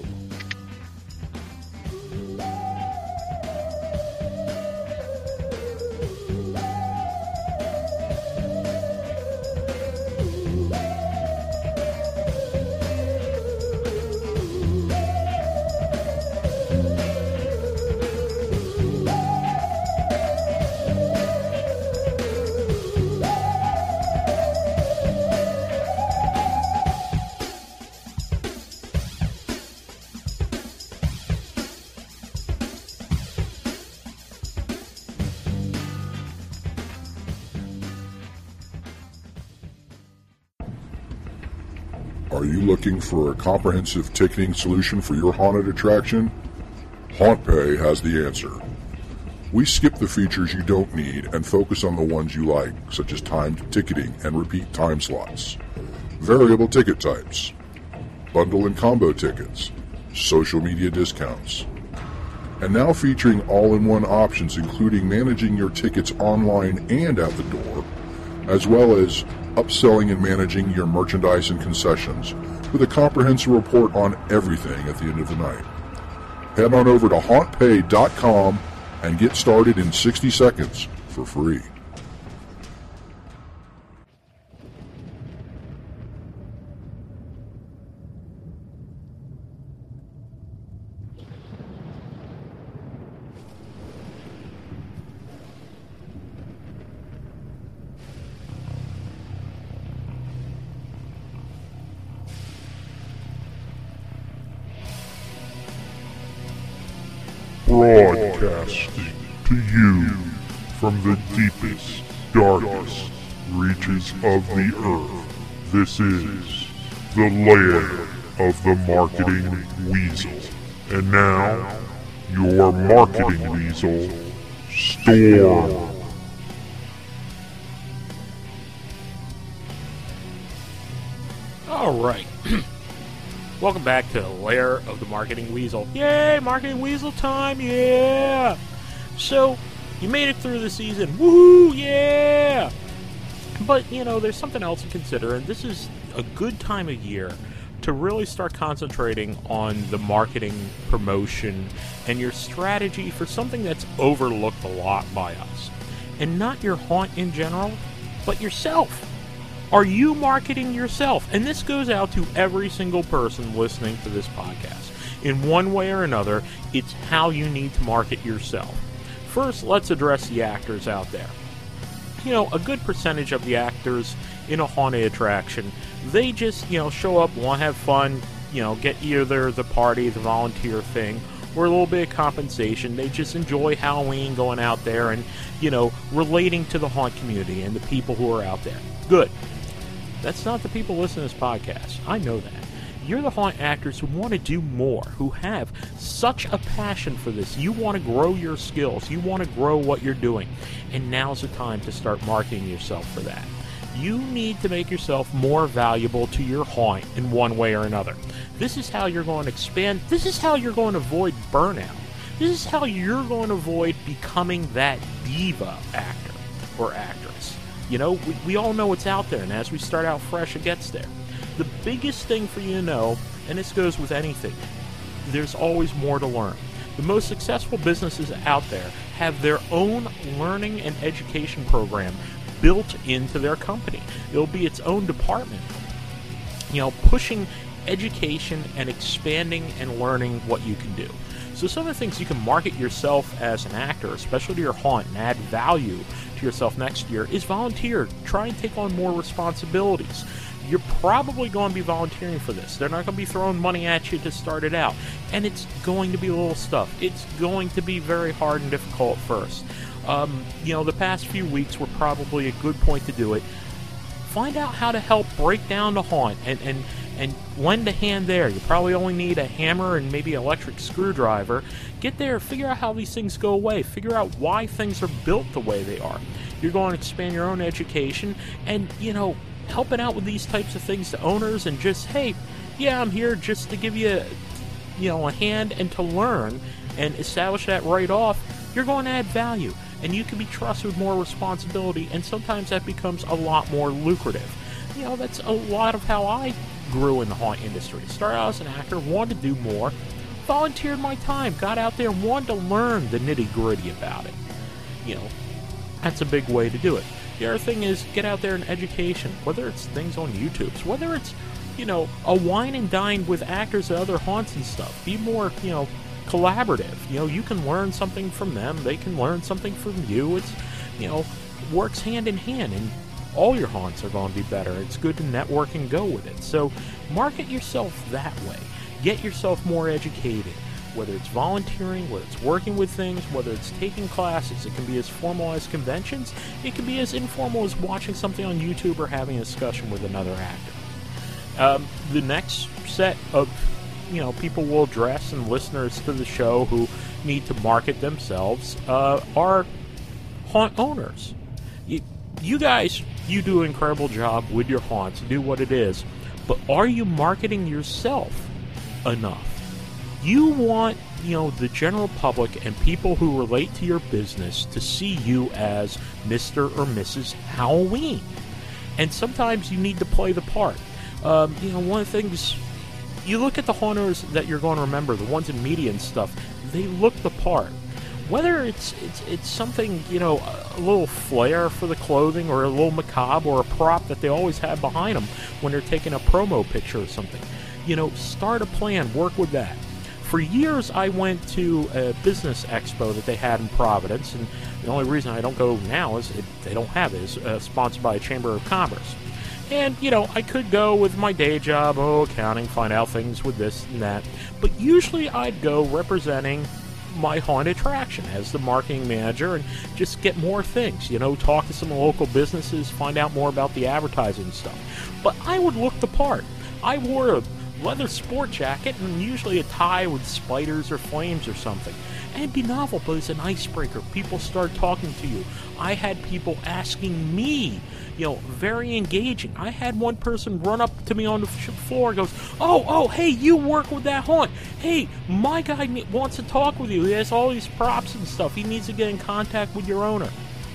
Speaker 2: Are you looking for a comprehensive ticketing solution for your haunted attraction? HauntPay has the answer. We skip the features you don't need and focus on the ones you like, such as timed ticketing and repeat time slots, variable ticket types, bundle and combo tickets, social media discounts, and now featuring all-in-one options including managing your tickets online and at the door, as well as upselling and managing your merchandise and concessions with a comprehensive report on everything at the end of the night. Head on over to hauntpay.com and get started in 60 seconds for free. Broadcasting to you from the deepest, darkest reaches of the earth. This is the lair of the marketing weasel. And now, your marketing weasel, Storm.
Speaker 13: All right. Welcome back to the Lair of the Marketing Weasel. Yay, Marketing Weasel time, yeah! So, you made it through the season. Woohoo, yeah! But, you know, there's something else to consider, and this is a good time of year to really start concentrating on the marketing, promotion, and your strategy for something that's overlooked a lot by us. And not your haunt in general, but yourself. Are you marketing yourself? And this goes out to every single person listening to this podcast. in one way or another, it's how you need to market yourself. First, let's address the actors out there. You know, a good percentage of the actors in a haunted attraction, they just, show up, want to have fun, get either the party, the volunteer thing, or a little bit of compensation. They just enjoy Halloween, going out there and, relating to the haunt community and the people who are out there. Good. That's not the people listening to this podcast. I know that. You're the haunt actors who want to do more, who have such a passion for this. You want to grow your skills. You want to grow what you're doing. And now's the time to start marketing yourself for that. You need to make yourself more valuable to your haunt in one way or another. This is how you're going to expand. This is how you're going to avoid burnout. This is how you're going to avoid becoming that diva actor or actress. We all know it's out there, and as we start out fresh, it gets there. The biggest thing for you to know, and this goes with anything, there's always more to learn. The most successful businesses out there have their own learning and education program built into their company. It'll be its own department, pushing education and expanding and learning what you can do. So some of the things you can market yourself as an actor, especially to your haunt, and add value to yourself next year is volunteer. Try and take on more responsibilities. You're probably going to be volunteering for this. They're not going to be throwing money at you to start it out. And it's going to be little stuff. It's going to be very hard and difficult first. The past few weeks were probably a good point to do it. Find out how to help break down the haunt and lend a hand there. You probably only need a hammer and maybe an electric screwdriver. Get there, figure out how these things go away. Figure out why things are built the way they are. You're going to expand your own education and, helping out with these types of things to owners and just, hey, yeah, I'm here just to give you, a hand and to learn and establish that right off. You're going to add value and you can be trusted with more responsibility, and sometimes that becomes a lot more lucrative. That's a lot of how I grew in the haunt industry. Started out as an actor, wanted to do more, volunteered my time, got out there and wanted to learn the nitty-gritty about it. That's a big way to do it. The other thing is get out there in education, whether it's things on YouTube, whether it's, a wine and dine with actors at other haunts and stuff. Be more, collaborative. You can learn something from them. They can learn something from you. It's, works hand in hand, and all your haunts are going to be better. It's good to network and go with it. So market yourself that way. Get yourself more educated. Whether it's volunteering, whether it's working with things, whether it's taking classes. It can be as formal as conventions. It can be as informal as watching something on YouTube or having a discussion with another actor. The next set of people we'll address and listeners to the show who need to market themselves are haunt owners. You guys, you do an incredible job with your haunts. Do what it is. But are you marketing yourself enough? You want, the general public and people who relate to your business to see you as Mr. or Mrs. Halloween. And sometimes you need to play the part. One of the things, you look at the haunters that you're going to remember, the ones in media and stuff, they look the part. Whether it's something, a little flair for the clothing or a little macabre or a prop that they always have behind them when they're taking a promo picture or something. Start a plan, work with that. For years, I went to a business expo that they had in Providence, and the only reason I don't go now is they don't have it. It's sponsored by a Chamber of Commerce. And, I could go with my day job, accounting, find out things with this and that. But usually I'd go representing my haunt attraction as the marketing manager and just get more things, talk to some local businesses, find out more about the advertising stuff. But I would look the part. I wore a leather sport jacket and usually a tie with spiders or flames or something. And it'd be novel, but it's an icebreaker. People start talking to you. I had people asking me, very engaging. I had one person run up to me on the floor and goes, oh, hey, you work with that haunt. Hey, my guy wants to talk with you. He has all these props and stuff. He needs to get in contact with your owner.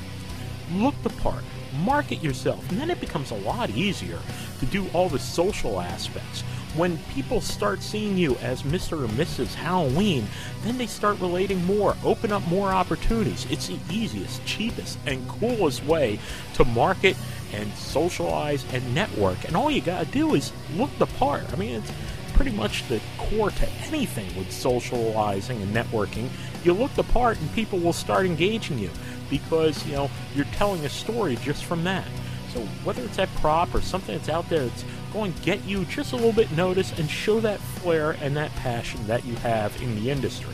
Speaker 13: Look the part. Market yourself. And then it becomes a lot easier to do all the social aspects. When people start seeing you as Mr. or Mrs. Halloween, then they start relating more, open up more opportunities. It's the easiest, cheapest, and coolest way to market and socialize and network. And all you gotta do is look the part. I mean, it's
Speaker 20: pretty much the core to anything with socializing and networking. You look the part and people will start engaging you because, you know, you're telling a story just from that. So whether it's that prop or something that's out there that's going to get you just a little bit noticed and show that flair and that passion that you have in the industry.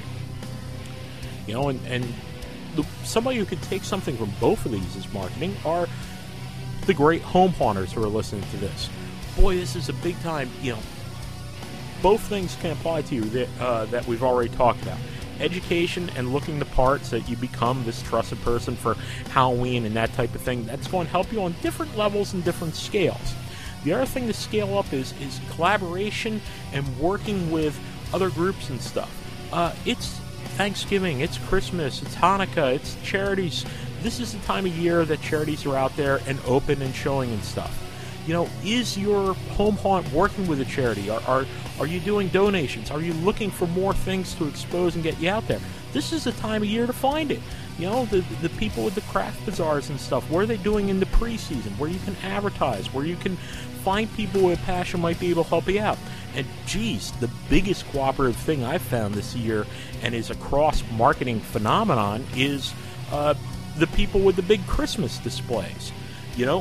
Speaker 20: You know, and somebody who could take something from both of these as marketing are the great home haunters who are listening to this. Boy, this is a big time, you know, both things can apply to you that we've already talked about. Education and looking the part so that you become this trusted person for Halloween and that type of thing. That's going to help you on different levels and different scales. The other thing to scale up is collaboration and working with other groups and stuff. It's Thanksgiving, it's Christmas, it's Hanukkah, it's charities. This is the time of year that charities are out there and open and showing and stuff. You know, is your home haunt working with a charity? Are you doing donations? Are you looking for more things to expose and get you out there? This is the time of year to find it. You know, the people with the craft bazaars and stuff, what are they doing in the preseason, where you can advertise, where you can find people with passion might be able to help you out. And geez, the biggest cooperative thing I've found this year, and is a cross-marketing phenomenon, is the people with the big Christmas displays. You know,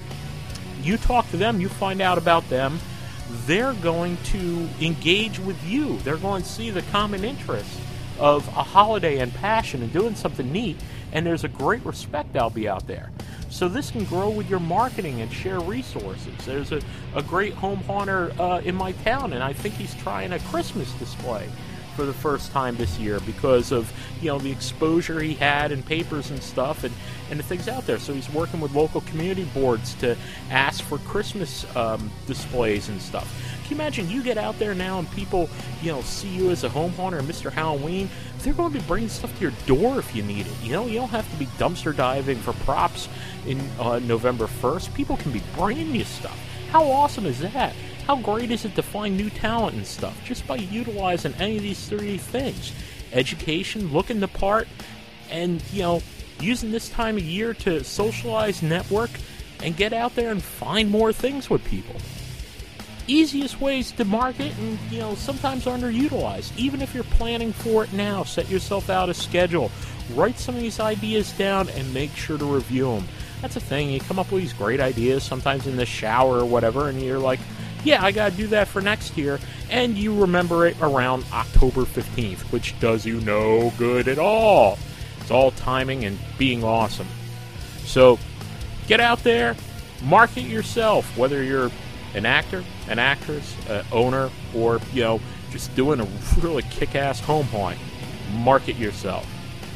Speaker 20: you talk to them, you find out about them, they're going to engage with you. They're going to see the common interest of a holiday and passion and doing something neat, and there's a great respect that'll be out there. So this can grow with your marketing and share resources. There's a great home haunter in my town, and I think he's trying a Christmas display for the first time this year because of, you know, the exposure he had in papers and stuff and the things out there. So he's working with local community boards to ask for Christmas displays and stuff. Can you imagine you get out there now and people, you know, see you as a home haunter, Mr. Halloween? They're going to be bringing stuff to your door if you need it. You know, you don't have to be dumpster diving for props in November 1st. People can be bringing you stuff. How awesome is that? How great is it to find new talent and stuff just by utilizing any of these three things? Education, looking the part, and, you know, using this time of year to socialize, network, and get out there and find more things with people. Easiest ways to market, and, you know, sometimes underutilized. Even if you're planning for it now, set yourself out a schedule. Write some of these ideas down and make sure to review them. That's the thing. You come up with these great ideas, sometimes in the shower or whatever, and you're like, yeah, I gotta do that for next year, and you remember it around October 15th, which does you no good at all. It's all timing and being awesome. So, get out there, market yourself, whether you're an actor, an actress, an owner, or, you know, just doing a really kick-ass home haunt. Market yourself.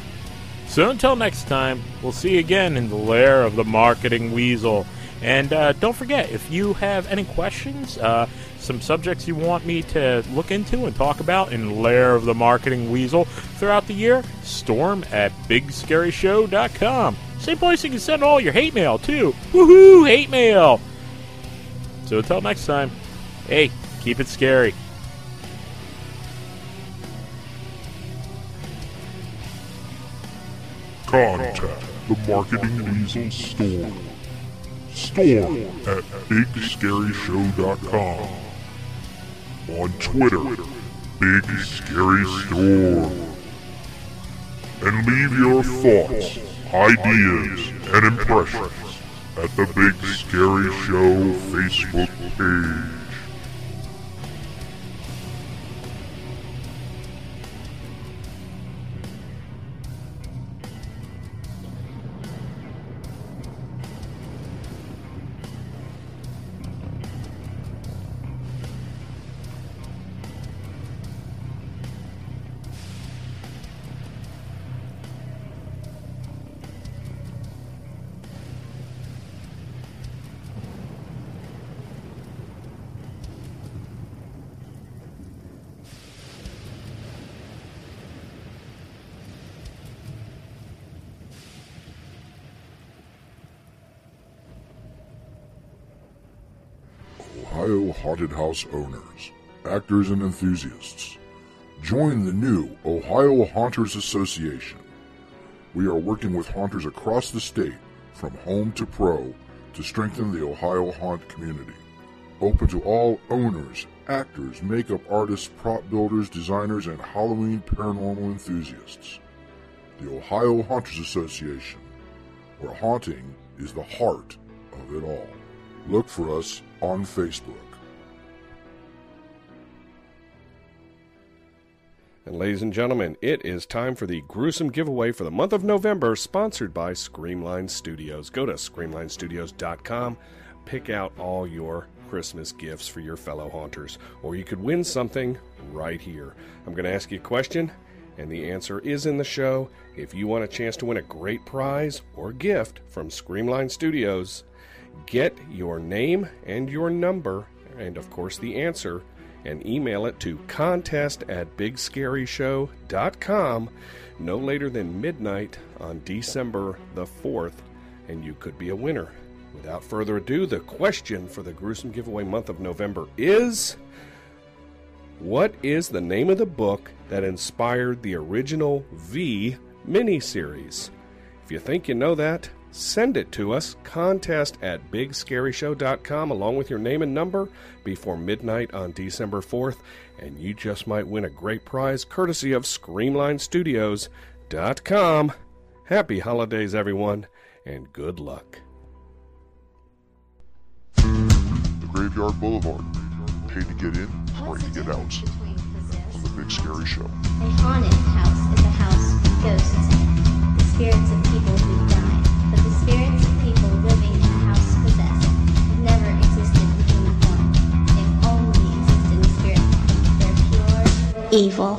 Speaker 20: So until next time, we'll see you again in the lair of the marketing weasel. And don't forget, if you have any questions, some subjects you want me to look into and talk about in Lair of the Marketing Weasel throughout the year, storm at BigScaryShow.com. Same place you can send all your hate mail, too. Woohoo, hate mail! So until next time, hey, keep it scary.
Speaker 2: Contact the Marketing Weasel Store. Store at BigScaryShow.com. On Twitter, Big Scary Store. And leave your thoughts, ideas, and impressions at the Big Scary Show Facebook page. Ohio Haunted House owners, actors, and enthusiasts. Join the new Ohio Haunters Association. We are working with haunters across the state, from home to pro, to strengthen the Ohio haunt community. open to all owners, actors, makeup artists, prop builders, designers, and Halloween paranormal enthusiasts. The Ohio Haunters Association, where haunting is the heart of it all. Look for us on Facebook.
Speaker 1: And ladies and gentlemen, it is time for the gruesome giveaway for the month of November, sponsored by Screamline Studios. Go to screamlinestudios.com, pick out all your Christmas gifts for your fellow haunters, or you could win something right here. I'm going to ask you a question, and the answer is in the show. If you want a chance to win a great prize or gift from Screamline Studios, get your name and your number, and of course the answer, and email it to contest@bigscaryshow.com no later than midnight on December the 4th, and you could be a winner. Without further ado, the question for the gruesome giveaway month of November is, what is the name of the book that inspired the original V miniseries? If you think you know that, send it to us, contest@bigscaryshow.com, along with your name and number before midnight on December 4th, and you just might win a great prize courtesy of ScreamlineStudios.com. Happy holidays, everyone, and good luck.
Speaker 2: The Graveyard Boulevard. Pay to get in, free to get out. On The Big Scary Show.
Speaker 21: A haunted house is a house with ghosts in it. The spirits of people who died. But the spirits of people living in a house possessed have never existed in human form. They only exist in the spirit form. They're pure evil.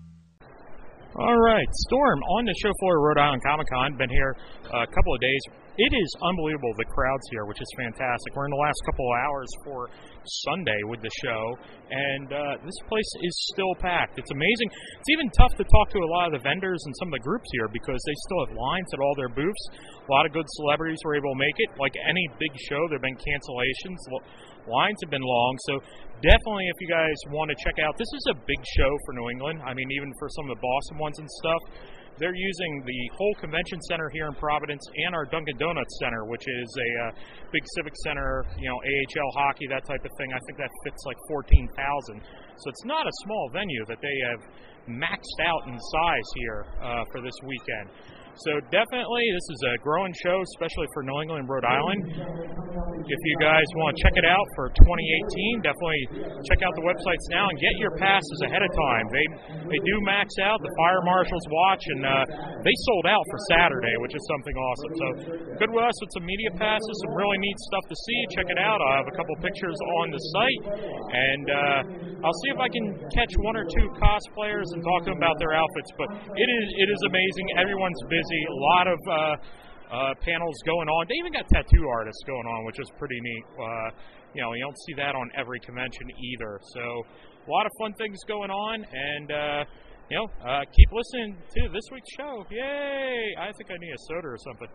Speaker 13: Storm on the show floor at Rhode Island Comic Con. Been here a couple of days. It is unbelievable, the crowds here, which is fantastic. We're in the last couple of hours for Sunday with the show, and this place is still packed. It's amazing. It's even tough to talk to a lot of the vendors and some of the groups here because they still have lines at all their booths. A lot of good celebrities were able to make it. Like any big show, there have been cancellations. Lines have been long, so definitely if you guys want to check out, this is a big show for New England. I mean, even for some of the Boston ones and stuff. They're using the whole convention center here in Providence and our Dunkin' Donuts Center, which is a big civic center, AHL hockey, that type of thing. I think that fits like 14,000. So it's not a small venue that they have maxed out in size here for this weekend. So definitely, this is a growing show, especially for New England and Rhode Island. If you guys want to check it out for 2018, definitely check out the websites now and get your passes ahead of time. They do max out. The fire marshals watch, and they sold out for Saturday, which is something awesome. So good with us with some media passes, some really neat stuff to see. Check it out. I have a couple pictures on the site, and I'll see if I can catch one or two cosplayers and talk to them about their outfits. But it is amazing. Everyone's busy. A lot of panels going on. They even got tattoo artists going on, which is pretty neat. You don't see that on every convention either. So a lot of fun things going on, and keep listening to this week's show. Yay! I think I need a soda or something.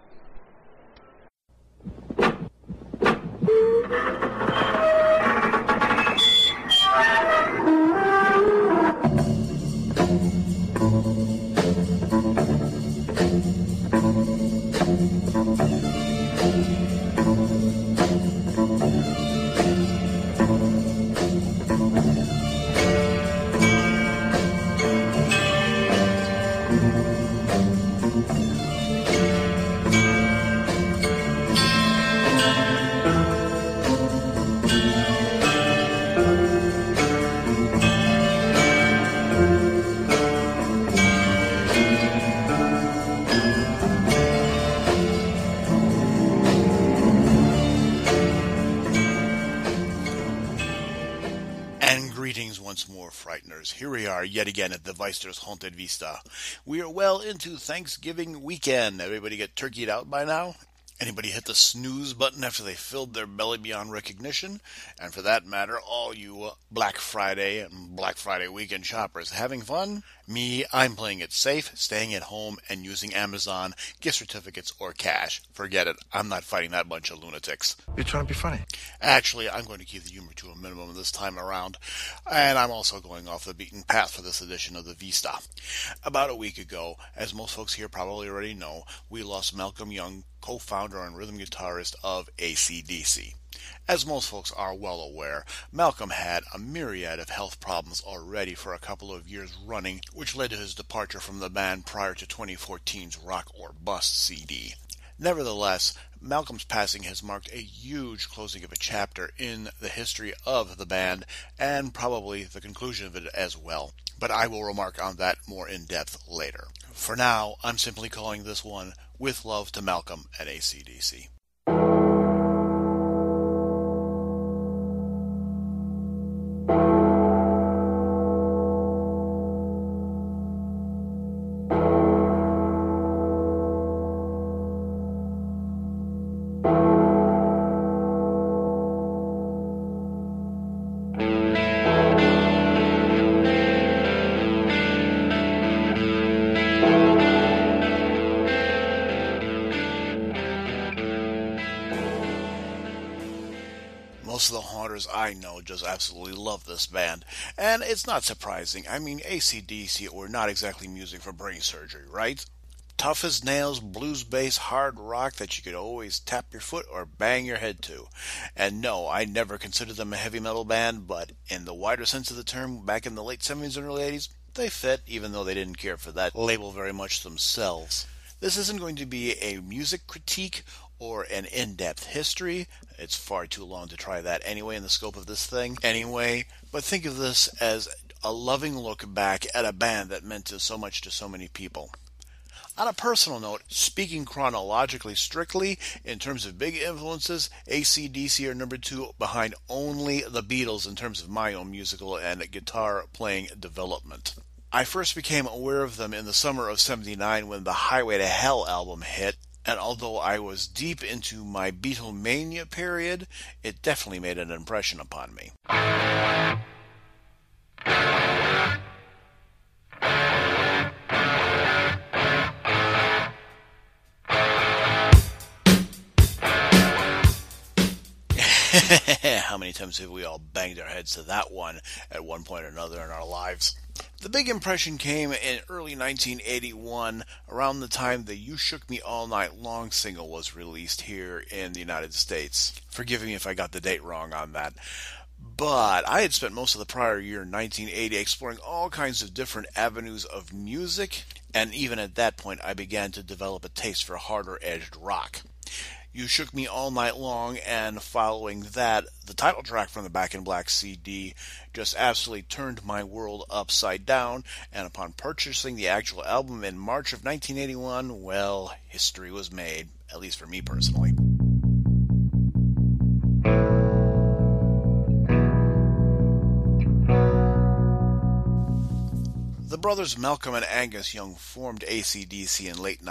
Speaker 6: Once more, Frighteners. Here we are yet again at the Weister's Haunted Vista. We are well into Thanksgiving weekend. Everybody get turkeyed out by now? Anybody hit the snooze button after they filled their belly beyond recognition? And for that matter, all you Black Friday and Black Friday weekend shoppers having fun? Me, I'm playing it safe, staying at home, and using Amazon, gift certificates, or cash. Forget it. I'm not fighting that bunch of lunatics.
Speaker 11: You're trying to be funny.
Speaker 6: Actually, I'm going to keep the humor to a minimum this time around, and I'm also going off the beaten path for this edition of the Vista. About a week ago, as most folks here probably already know, we lost Malcolm Young, co-founder and rhythm guitarist of AC/DC. As most folks are well aware, Malcolm had a myriad of health problems already for a couple of years running, which led to his departure from the band prior to 2014's Rock or Bust CD. Nevertheless, Malcolm's passing has marked a huge closing of a chapter in the history of the band, and probably the conclusion of it as well. But I will remark on that more in depth later. For now, I'm simply calling this one With Love to Malcolm at AC/DC. Most of the haunters I know just absolutely love this band, and it's not surprising. I mean, AC/DC were not exactly music for brain surgery, right? Tough as nails, blues-based hard rock that you could always tap your foot or bang your head to. And no, I never considered them a heavy metal band, but in the wider sense of the term, back in the late 70s and early 80s, they fit, even though they didn't care for that label very much themselves. This isn't going to be a music critique or an in-depth history. It's far too long to try that anyway in the scope of this thing. Anyway, but think of this as a loving look back at a band that meant so much to so many people. On a personal note, speaking chronologically strictly, in terms of big influences, AC/DC are number 2 behind only the Beatles in terms of my own musical and guitar playing development. I first became aware of them in the summer of '79 when the Highway to Hell album hit, And although I was deep into my Beatlemania period, it definitely made an impression upon me. How many times have we all banged our heads to that one at one point or another in our lives? The big impression came in early 1981, around the time the You Shook Me All Night Long single was released here in the United States. Forgive me if I got the date wrong on that. But I had spent most of the prior year, 1980, exploring all kinds of different avenues of music, and even at that point I began to develop a taste for harder-edged rock. You Shook Me All Night Long, and following that, the title track from the Back in Black CD just absolutely turned my world upside down, and upon purchasing the actual album in March of 1981, well, history was made, at least for me personally. The brothers Malcolm and Angus Young formed AC/DC in late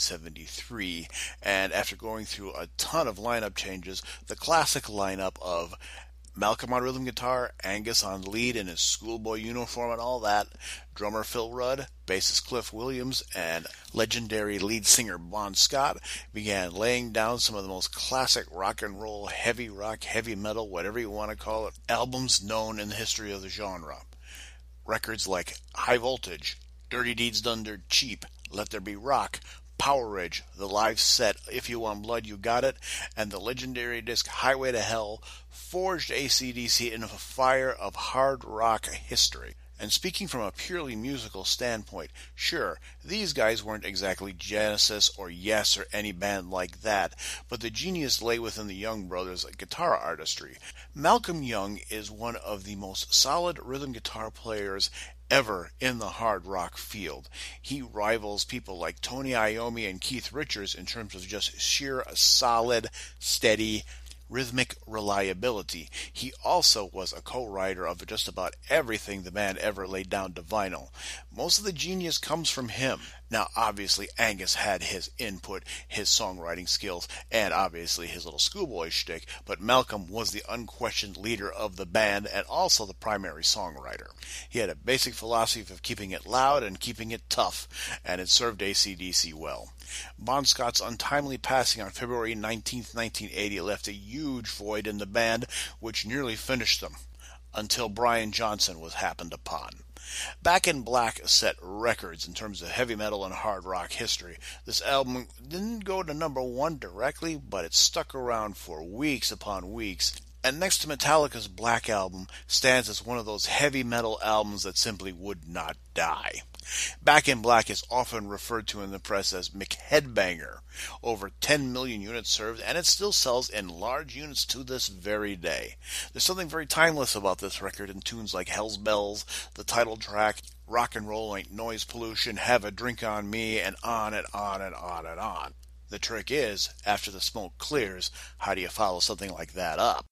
Speaker 6: 1973, and after going through a ton of lineup changes, the classic lineup of Malcolm on rhythm guitar, Angus on lead in his schoolboy uniform and all that, drummer Phil Rudd, bassist Cliff Williams, and legendary lead singer Bon Scott began laying down some of the most classic rock and roll, heavy rock, heavy metal, whatever you want to call it, albums known in the history of the genre. Records like High Voltage, Dirty Deeds Done Dirt Cheap, Let There Be Rock, Power Ridge, the live set If You Want Blood, You Got It, and the legendary disc Highway to Hell forged AC/DC into a fire of hard rock history. And speaking from a purely musical standpoint, sure, these guys weren't exactly Genesis or Yes or any band like that, but the genius lay within the Young brothers' guitar artistry. Malcolm Young is one of the most solid rhythm guitar players ever in the hard rock field. He rivals people like Tony Iommi and Keith Richards in terms of just sheer solid, steady, rhythmic reliability. He also was a co-writer of just about everything the band ever laid down to vinyl. Most of the genius comes from him. Now, obviously, Angus had his input, his songwriting skills, and obviously his little schoolboy shtick, but Malcolm was the unquestioned leader of the band and also the primary songwriter. He had a basic philosophy of keeping it loud and keeping it tough, and it served AC/DC well. Bon Scott's untimely passing on February 19, 1980 left a huge void in the band, which nearly finished them, until Brian Johnson was happened upon. Back in Black set records in terms of heavy metal and hard rock history. This album didn't go to number one directly, but it stuck around for weeks upon weeks, and next to Metallica's Black Album stands as one of those heavy metal albums that simply would not die. Back in Black is often referred to in the press as McHeadbanger. Over 10 million units served, and it still sells in large units to this very day. There's something very timeless about this record in tunes like Hell's Bells, the title track, Rock and Roll Ain't Noise Pollution, Have a Drink on Me, and on and on and on and on. The trick is, after the smoke clears, how do you follow something like that up?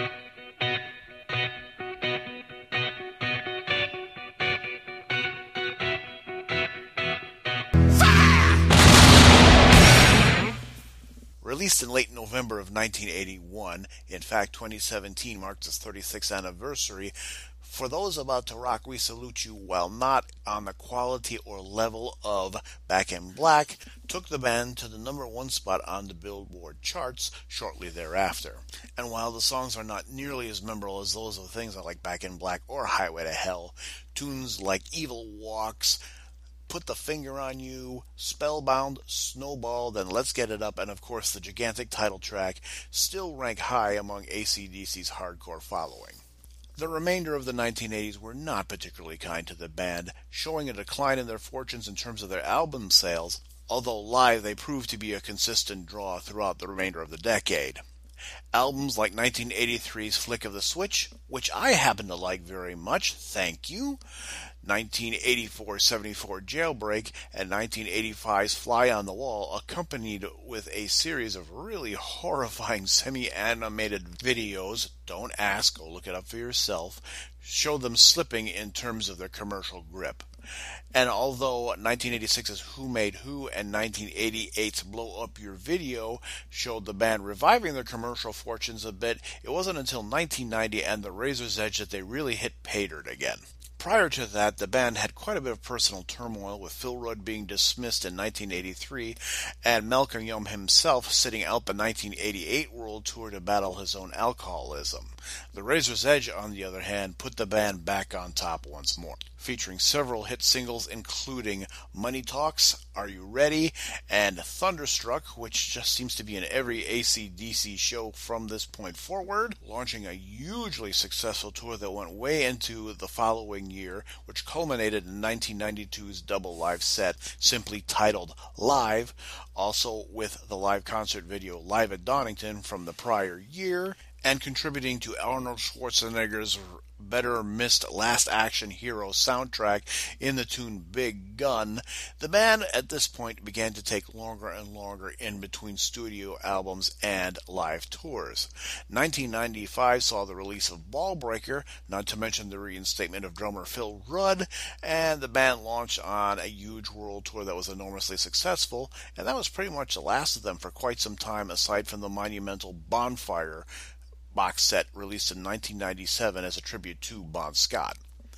Speaker 6: Released in late November of 1981, in fact 2017 marks its 36th anniversary, For Those About to Rock We Salute You, while not on the quality or level of Back in Black, took the band to the number one spot on the Billboard charts shortly thereafter. And while the songs are not nearly as memorable as those of things like Back in Black or Highway to Hell, tunes like Evil Walks, Put the Finger on You, Spellbound, Snowball, Then Let's Get It Up, and of course the gigantic title track still rank high among AC/DC's hardcore following. The remainder of the 1980s were not particularly kind to the band, showing a decline in their fortunes in terms of their album sales, although live they proved to be a consistent draw throughout the remainder of the decade. Albums like 1983's Flick of the Switch, which I happen to like very much, thank you, 1984-74 Jailbreak, and 1985's Fly on the Wall, accompanied with a series of really horrifying semi-animated videos, don't ask, go look it up for yourself, show them slipping in terms of their commercial grip. And although 1986's Who Made Who and 1988's Blow Up Your Video showed the band reviving their commercial fortunes a bit, it wasn't until 1990 and The Razor's Edge that they really hit pay dirt again. Prior to that, the band had quite a bit of personal turmoil, with Phil Rudd being dismissed in 1983 and Malcolm Young himself sitting out the 1988 World Tour to battle his own alcoholism. The Razor's Edge, on the other hand, put the band back on top once more, featuring several hit singles including Money Talks, Are You Ready, and Thunderstruck, which just seems to be in every AC/DC show from this point forward, launching a hugely successful tour that went way into the following year, which culminated in 1992's double live set, simply titled Live, also with the live concert video Live at Donington from the prior year, and contributing to Arnold Schwarzenegger's better missed Last Action Hero soundtrack in the tune Big Gun. The band at this point began to take longer and longer in between studio albums and live tours. 1995 saw the release of Ballbreaker, not to mention the reinstatement of drummer Phil Rudd, and the band launched on a huge world tour that was enormously successful, and that was pretty much the last of them for quite some time, aside from the monumental Bonfire box set released in 1997 as a tribute to Bon Scott.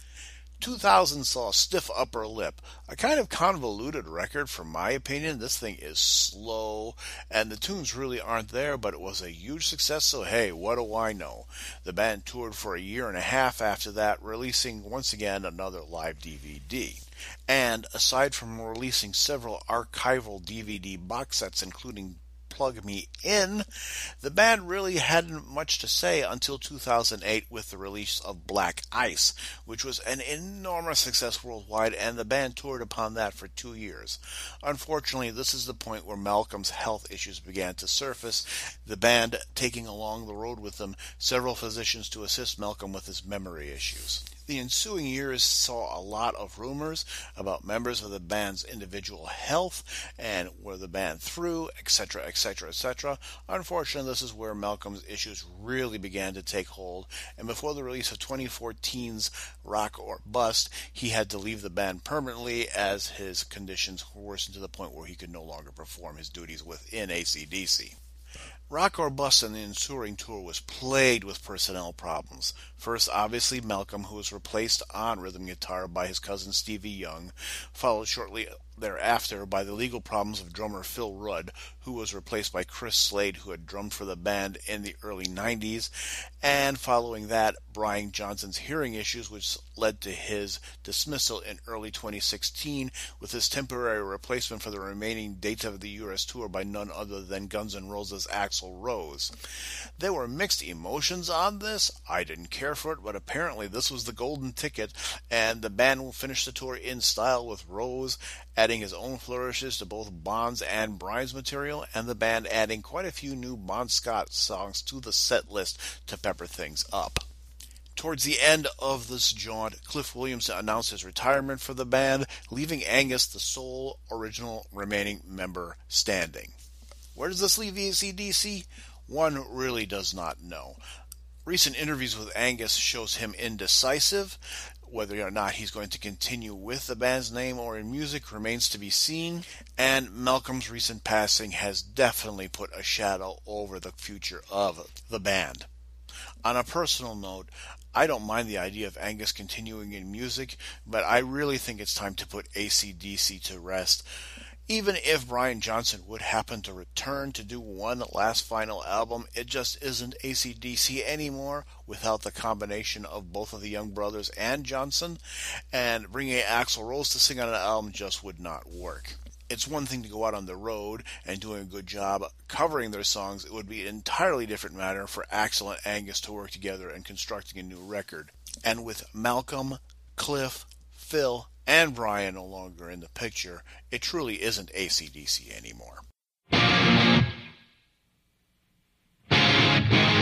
Speaker 6: 2000 saw Stiff Upper Lip, a kind of convoluted record from my opinion. This thing is slow, and the tunes really aren't there, but it was a huge success, so hey, what do I know? The band toured for a year and a half after that, releasing once again another live DVD. And aside from releasing several archival DVD box sets, including Plug Me In, the band really hadn't much to say until 2008 with the release of Black Ice, which was an enormous success worldwide, and the band toured upon that for 2 years. Unfortunately, this is the point where Malcolm's health issues began to surface, the band taking along the road with them several physicians to assist Malcolm with his memory issues. The ensuing years saw a lot of rumors about members of the band's individual health and where the band threw, etc., etc., etc. Unfortunately, this is where Malcolm's issues really began to take hold, and before the release of 2014's Rock or Bust, he had to leave the band permanently as his conditions worsened to the point where he could no longer perform his duties within AC/DC. Rock or Bust and the ensuing tour was plagued with personnel problems. First, obviously, Malcolm, who was replaced on rhythm guitar by his cousin Stevie Young, followed shortly thereafter by the legal problems of drummer Phil Rudd, who was replaced by Chris Slade, who had drummed for the band in the early 90s, and following that, Brian Johnson's hearing issues, which led to his dismissal in early 2016, with his temporary replacement for the remaining dates of the U.S. tour by none other than Guns N' Roses' Axl Rose. There were mixed emotions on this. I didn't care for it, but apparently this was the golden ticket, and the band will finish the tour in style with Rose adding his own flourishes to both Bon's and Brian's material, and the band adding quite a few new Bon Scott songs to the set list to pepper things up. Towards the end of this jaunt, Cliff Williams announced his retirement for the band, leaving Angus the sole original remaining member standing. Where does this leave AC/DC? One really does not know. Recent interviews with Angus shows him indecisive. Whether or not he's going to continue with the band's name or in music remains to be seen, and Malcolm's recent passing has definitely put a shadow over the future of the band. On a personal note, I don't mind the idea of Angus continuing in music, but I really think it's time to put AC/DC to rest. Even if Brian Johnson would happen to return to do one last final album, it just isn't AC/DC anymore without the combination of both of the Young brothers and Johnson, and bringing Axl Rose to sing on an album just would not work. It's one thing to go out on the road and doing a good job covering their songs. It would be an entirely different matter for Axl and Angus to work together and constructing a new record. And with Malcolm, Cliff, Phil, and Brian no longer in the picture, it truly isn't AC/DC anymore.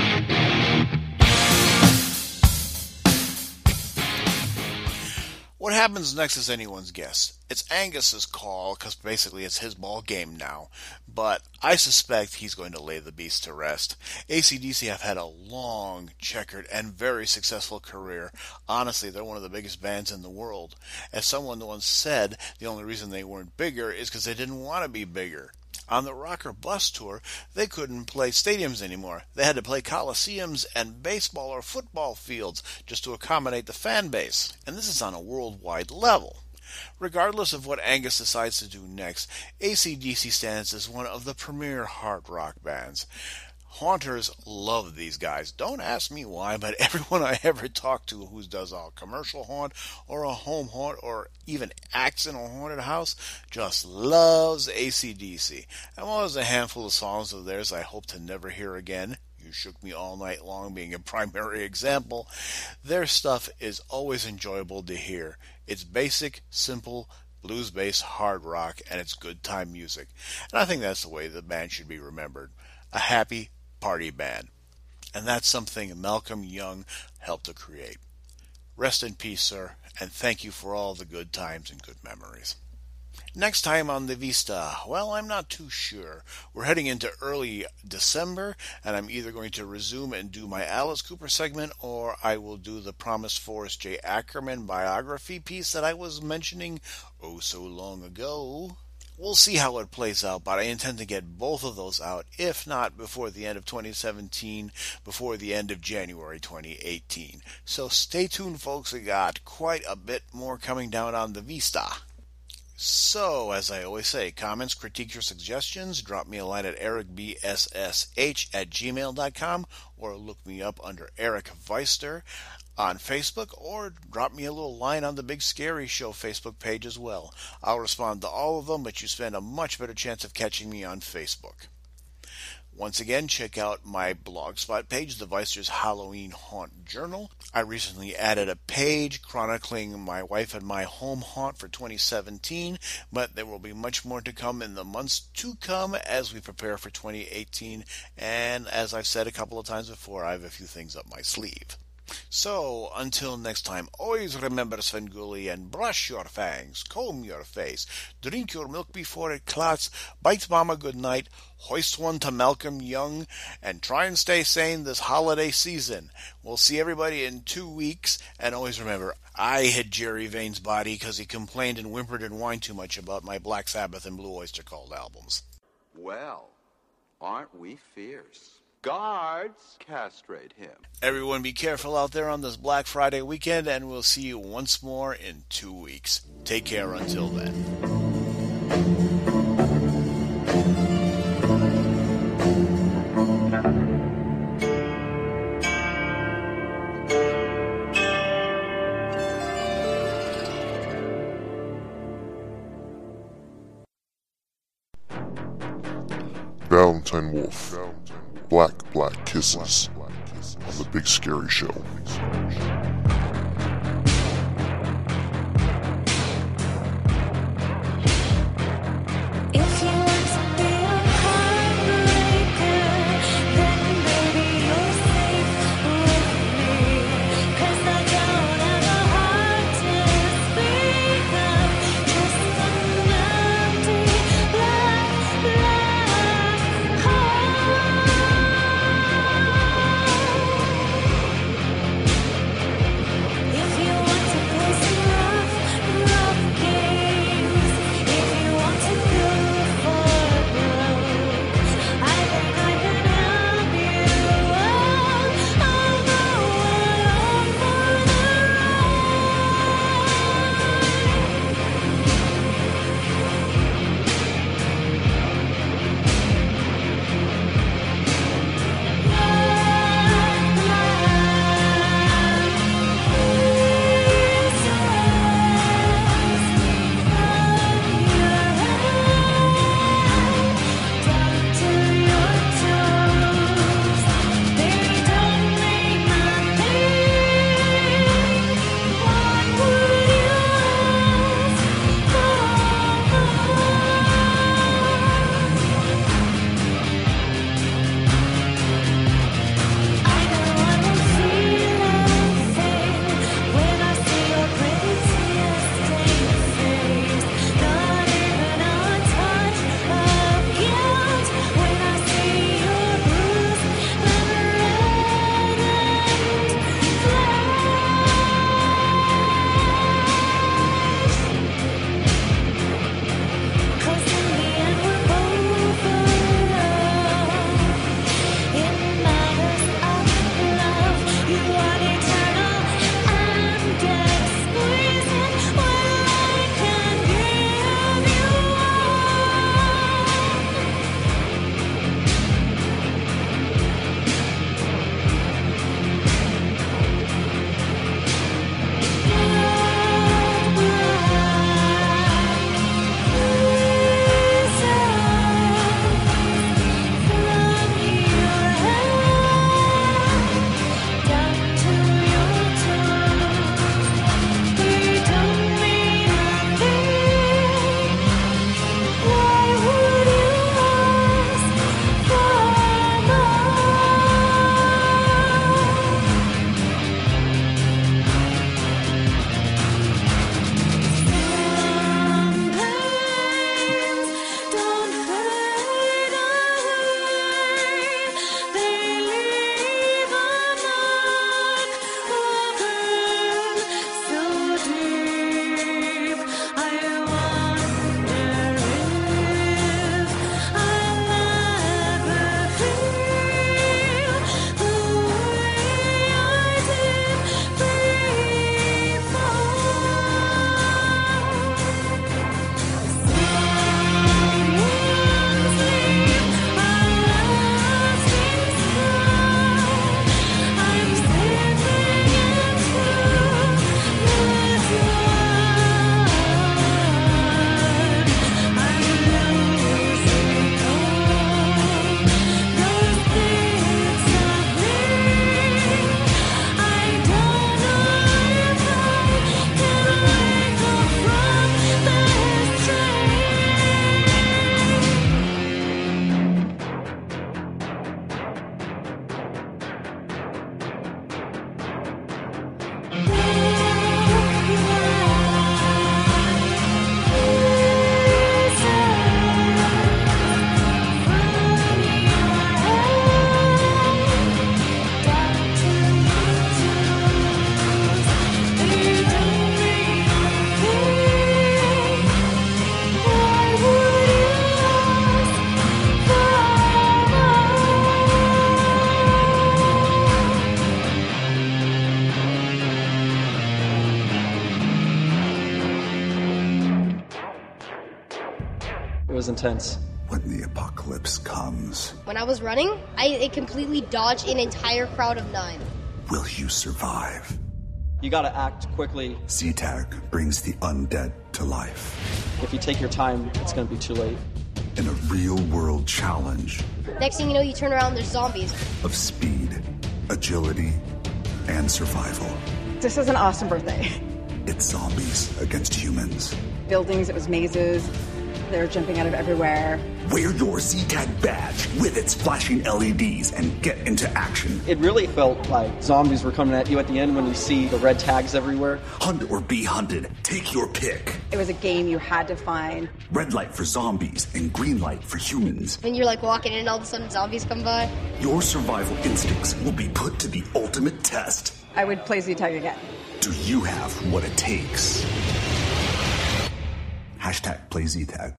Speaker 6: What What happens next is anyone's guess. It's Angus's call, because basically it's his ball game now, but I suspect he's going to lay the beast to rest. AC/DC have had a long, checkered, and very successful career. Honestly, they're one of the biggest bands in the world. As someone once said, the only reason they weren't bigger is because they didn't want to be bigger. On the Rocker Bus Tour, they couldn't play stadiums anymore. They had to play coliseums and baseball or football fields just to accommodate the fan base. And this is on a worldwide level. Regardless of what Angus decides to do next, AC/DC stands as one of the premier hard rock bands. Haunters love these guys. Don't ask me why, but everyone I ever talk to who does a commercial haunt or a home haunt or even acts in a haunted house just loves AC/DC. And while there's a handful of songs of theirs I hope to never hear again, You Shook Me All Night Long being a primary example, their stuff is always enjoyable to hear. It's basic, simple, blues-based hard rock, and it's good time music. And I think that's the way the band should be remembered. A happy party band. And that's something Malcolm Young helped to create. Rest in peace, sir, and thank you for all the good times and good memories. Next time on The Vista, well, I'm not too sure. We're heading into early December, and I'm either going to resume and do my Alice Cooper segment, or I will do the promised Forrest J. Ackerman biography piece that I was mentioning oh so long ago. We'll see how it plays out, but I intend to get both of those out, if not before the end of 2017, before the end of January 2018. So stay tuned, folks. We got quite a bit more coming down on The Vista. So, as I always say, comments, critiques, or suggestions, drop me a line at ericbssh@gmail.com, or look me up under Eric Weister on Facebook, or drop me a little line on the Big Scary Show Facebook page as well. I'll respond to all of them, but you stand a much better chance of catching me on Facebook. Once again, check out my Blogspot page, The Weister's Halloween Haunt Journal. I recently added a page chronicling my wife and my home haunt for 2017, but there will be much more to come in the months to come as we prepare for 2018, and as I've said a couple of times before, I have a few things up my sleeve. So, until next time, always remember Svengoolie and brush your fangs, comb your face, drink your milk before it clots, bite Mama good night, hoist one to Malcolm Young, and try and stay sane this holiday season. We'll see everybody in 2 weeks, and always remember, I hit Jerry Vane's body because he complained and whimpered and whined too much about my Black Sabbath and Blue Oyster Cult albums.
Speaker 10: Well, aren't we fierce? Guards, castrate him.
Speaker 6: Everyone be careful out there on this Black Friday weekend, and we'll see you once more in 2 weeks. Take care until then.
Speaker 2: Valentine Wolf. Black Kisses on The Big Scary Show.
Speaker 8: was intense.
Speaker 22: When the apocalypse comes,
Speaker 23: When I was running, I completely dodged an entire crowd of 9.
Speaker 22: will you survive?
Speaker 8: You gotta act quickly.
Speaker 22: Z-Tag brings the undead to life.
Speaker 8: If you take your time, it's gonna be too late.
Speaker 22: In a real-world challenge
Speaker 23: Next thing you know, you turn around, there's zombies.
Speaker 22: of speed, agility, and survival.
Speaker 24: This is an awesome birthday.
Speaker 22: It's zombies against humans.
Speaker 24: Buildings, it was mazes. They were jumping out of everywhere.
Speaker 22: Wear your Z-Tag badge with its flashing LEDs and get into action.
Speaker 8: It really felt like zombies were coming at you at the end when you see the red tags everywhere.
Speaker 22: Hunt or be hunted. Take your pick.
Speaker 24: It was a game you had to find.
Speaker 22: Red light for zombies and green light for humans.
Speaker 23: When you're like walking in and all of a sudden zombies come by.
Speaker 22: Your survival instincts will be put to the ultimate test.
Speaker 24: I would play Z-Tag again.
Speaker 22: Do you have what it takes? Hashtag play Z-Tag.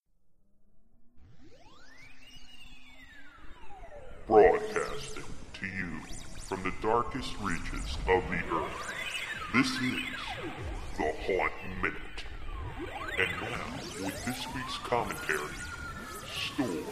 Speaker 2: Broadcasting to you from the darkest reaches of the earth. This is the Haunt Minute. And now, with this week's commentary, Storm.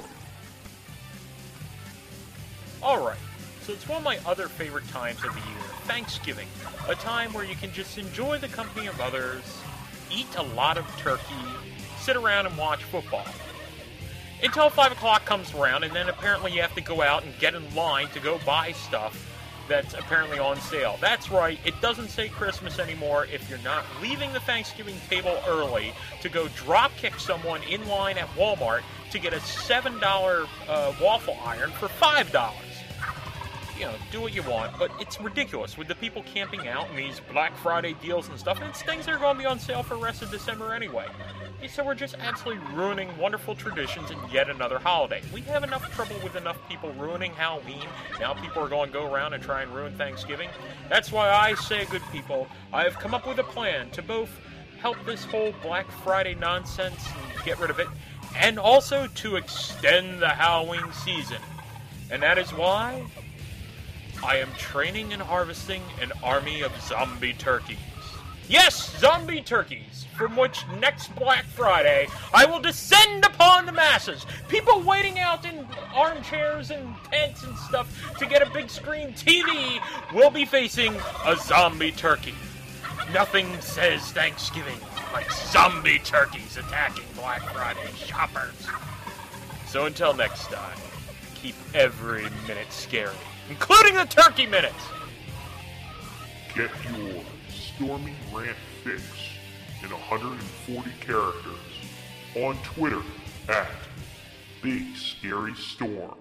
Speaker 13: Alright, so it's one of my other favorite times of the year, Thanksgiving. A time where you can just enjoy the company of others, eat a lot of turkey, sit around and watch football. Until 5 o'clock comes around, and then apparently you have to go out and get in line to go buy stuff that's apparently on sale. That's right, it doesn't say Christmas anymore if you're not leaving the Thanksgiving table early to go drop-kick someone in line at Walmart to get a $7 waffle iron for $5. You know, do what you want, but it's ridiculous with the people camping out in these Black Friday deals and stuff, and it's things that are going to be on sale for the rest of December anyway. So we're just absolutely ruining wonderful traditions in yet another holiday. We have enough trouble with enough people ruining Halloween. Now people are going to go around and try and ruin Thanksgiving. That's why I say, good people, I have come up with a plan to both help this whole Black Friday nonsense and get rid of it, and also to extend the Halloween season. And that is why I am training and harvesting an army of zombie turkeys. Yes, zombie turkeys, from which next Black Friday I will descend upon the masses. People waiting out in armchairs and tents and stuff to get a big screen TV will be facing a zombie turkey. Nothing says Thanksgiving like zombie turkeys attacking Black Friday shoppers. So until next time, keep every minute scary, including the turkey minutes.
Speaker 2: Get your Stormy Rant Fix in 140 characters on Twitter at Big Scary Storm.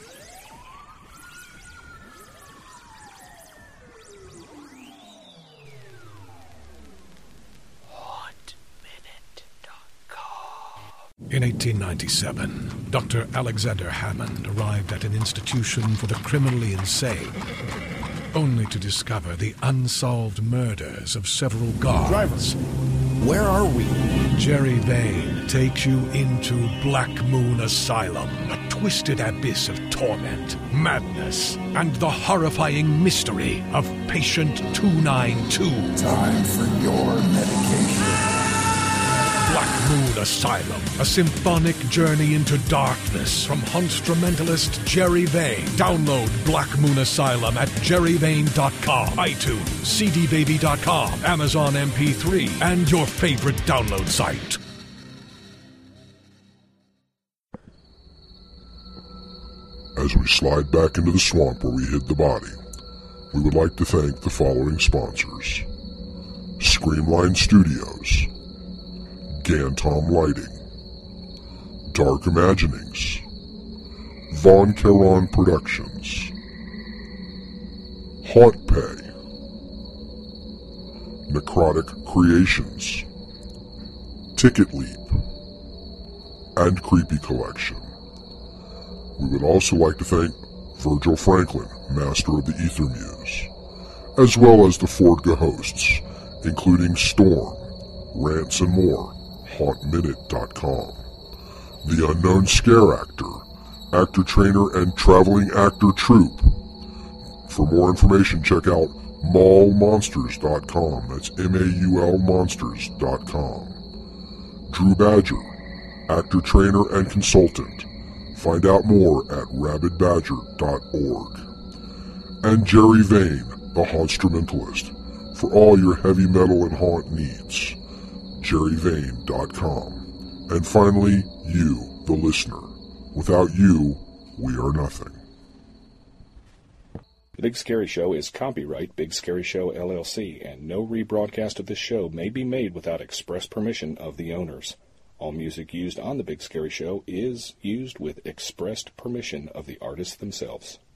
Speaker 12: In 1897, Dr. Alexander Hammond arrived at an institution for the criminally insane, only to discover the unsolved murders of several guards.
Speaker 17: Drivers, where are we?
Speaker 12: Jerry Vane takes you into Black Moon Asylum, a twisted abyss of torment, madness, and the horrifying mystery of Patient 292.
Speaker 22: Time for your medication.
Speaker 12: Black Moon Asylum, a symphonic journey into darkness from instrumentalist Jerry Vane. Download Black Moon Asylum at jerryvane.com, iTunes, cdbaby.com, Amazon MP3, and your favorite download site.
Speaker 2: As we slide back into the swamp where we hid the body, we would like to thank the following sponsors: Screamline Studios, Gantom Lighting, Dark Imaginings, Von Caron Productions, Haunt Pay, Necrotic Creations, Ticket Leap, and Creepy Collection. We would also like to thank Virgil Franklin, Master of the Ether Muse, as well as the Fordga hosts, including Storm, Rants and More, HauntMinute.com, The Unknown Scare Actor, Actor Trainer and Traveling Actor Troupe. For more information, check out maulmonsters.com. That's MAUL monsters.com. Drew Badger, actor, trainer, and consultant. Find out more at rabidbadger.org. And Jerry Vane, the Haunstrumentalist, for all your heavy metal and haunt needs. JerryVane.com. And finally, you, the listener. Without you, we are nothing.
Speaker 1: The Big Scary Show is copyright Big Scary Show LLC, and no rebroadcast of this show may be made without express permission of the owners. All music used on The Big Scary Show is used with expressed permission of the artists themselves.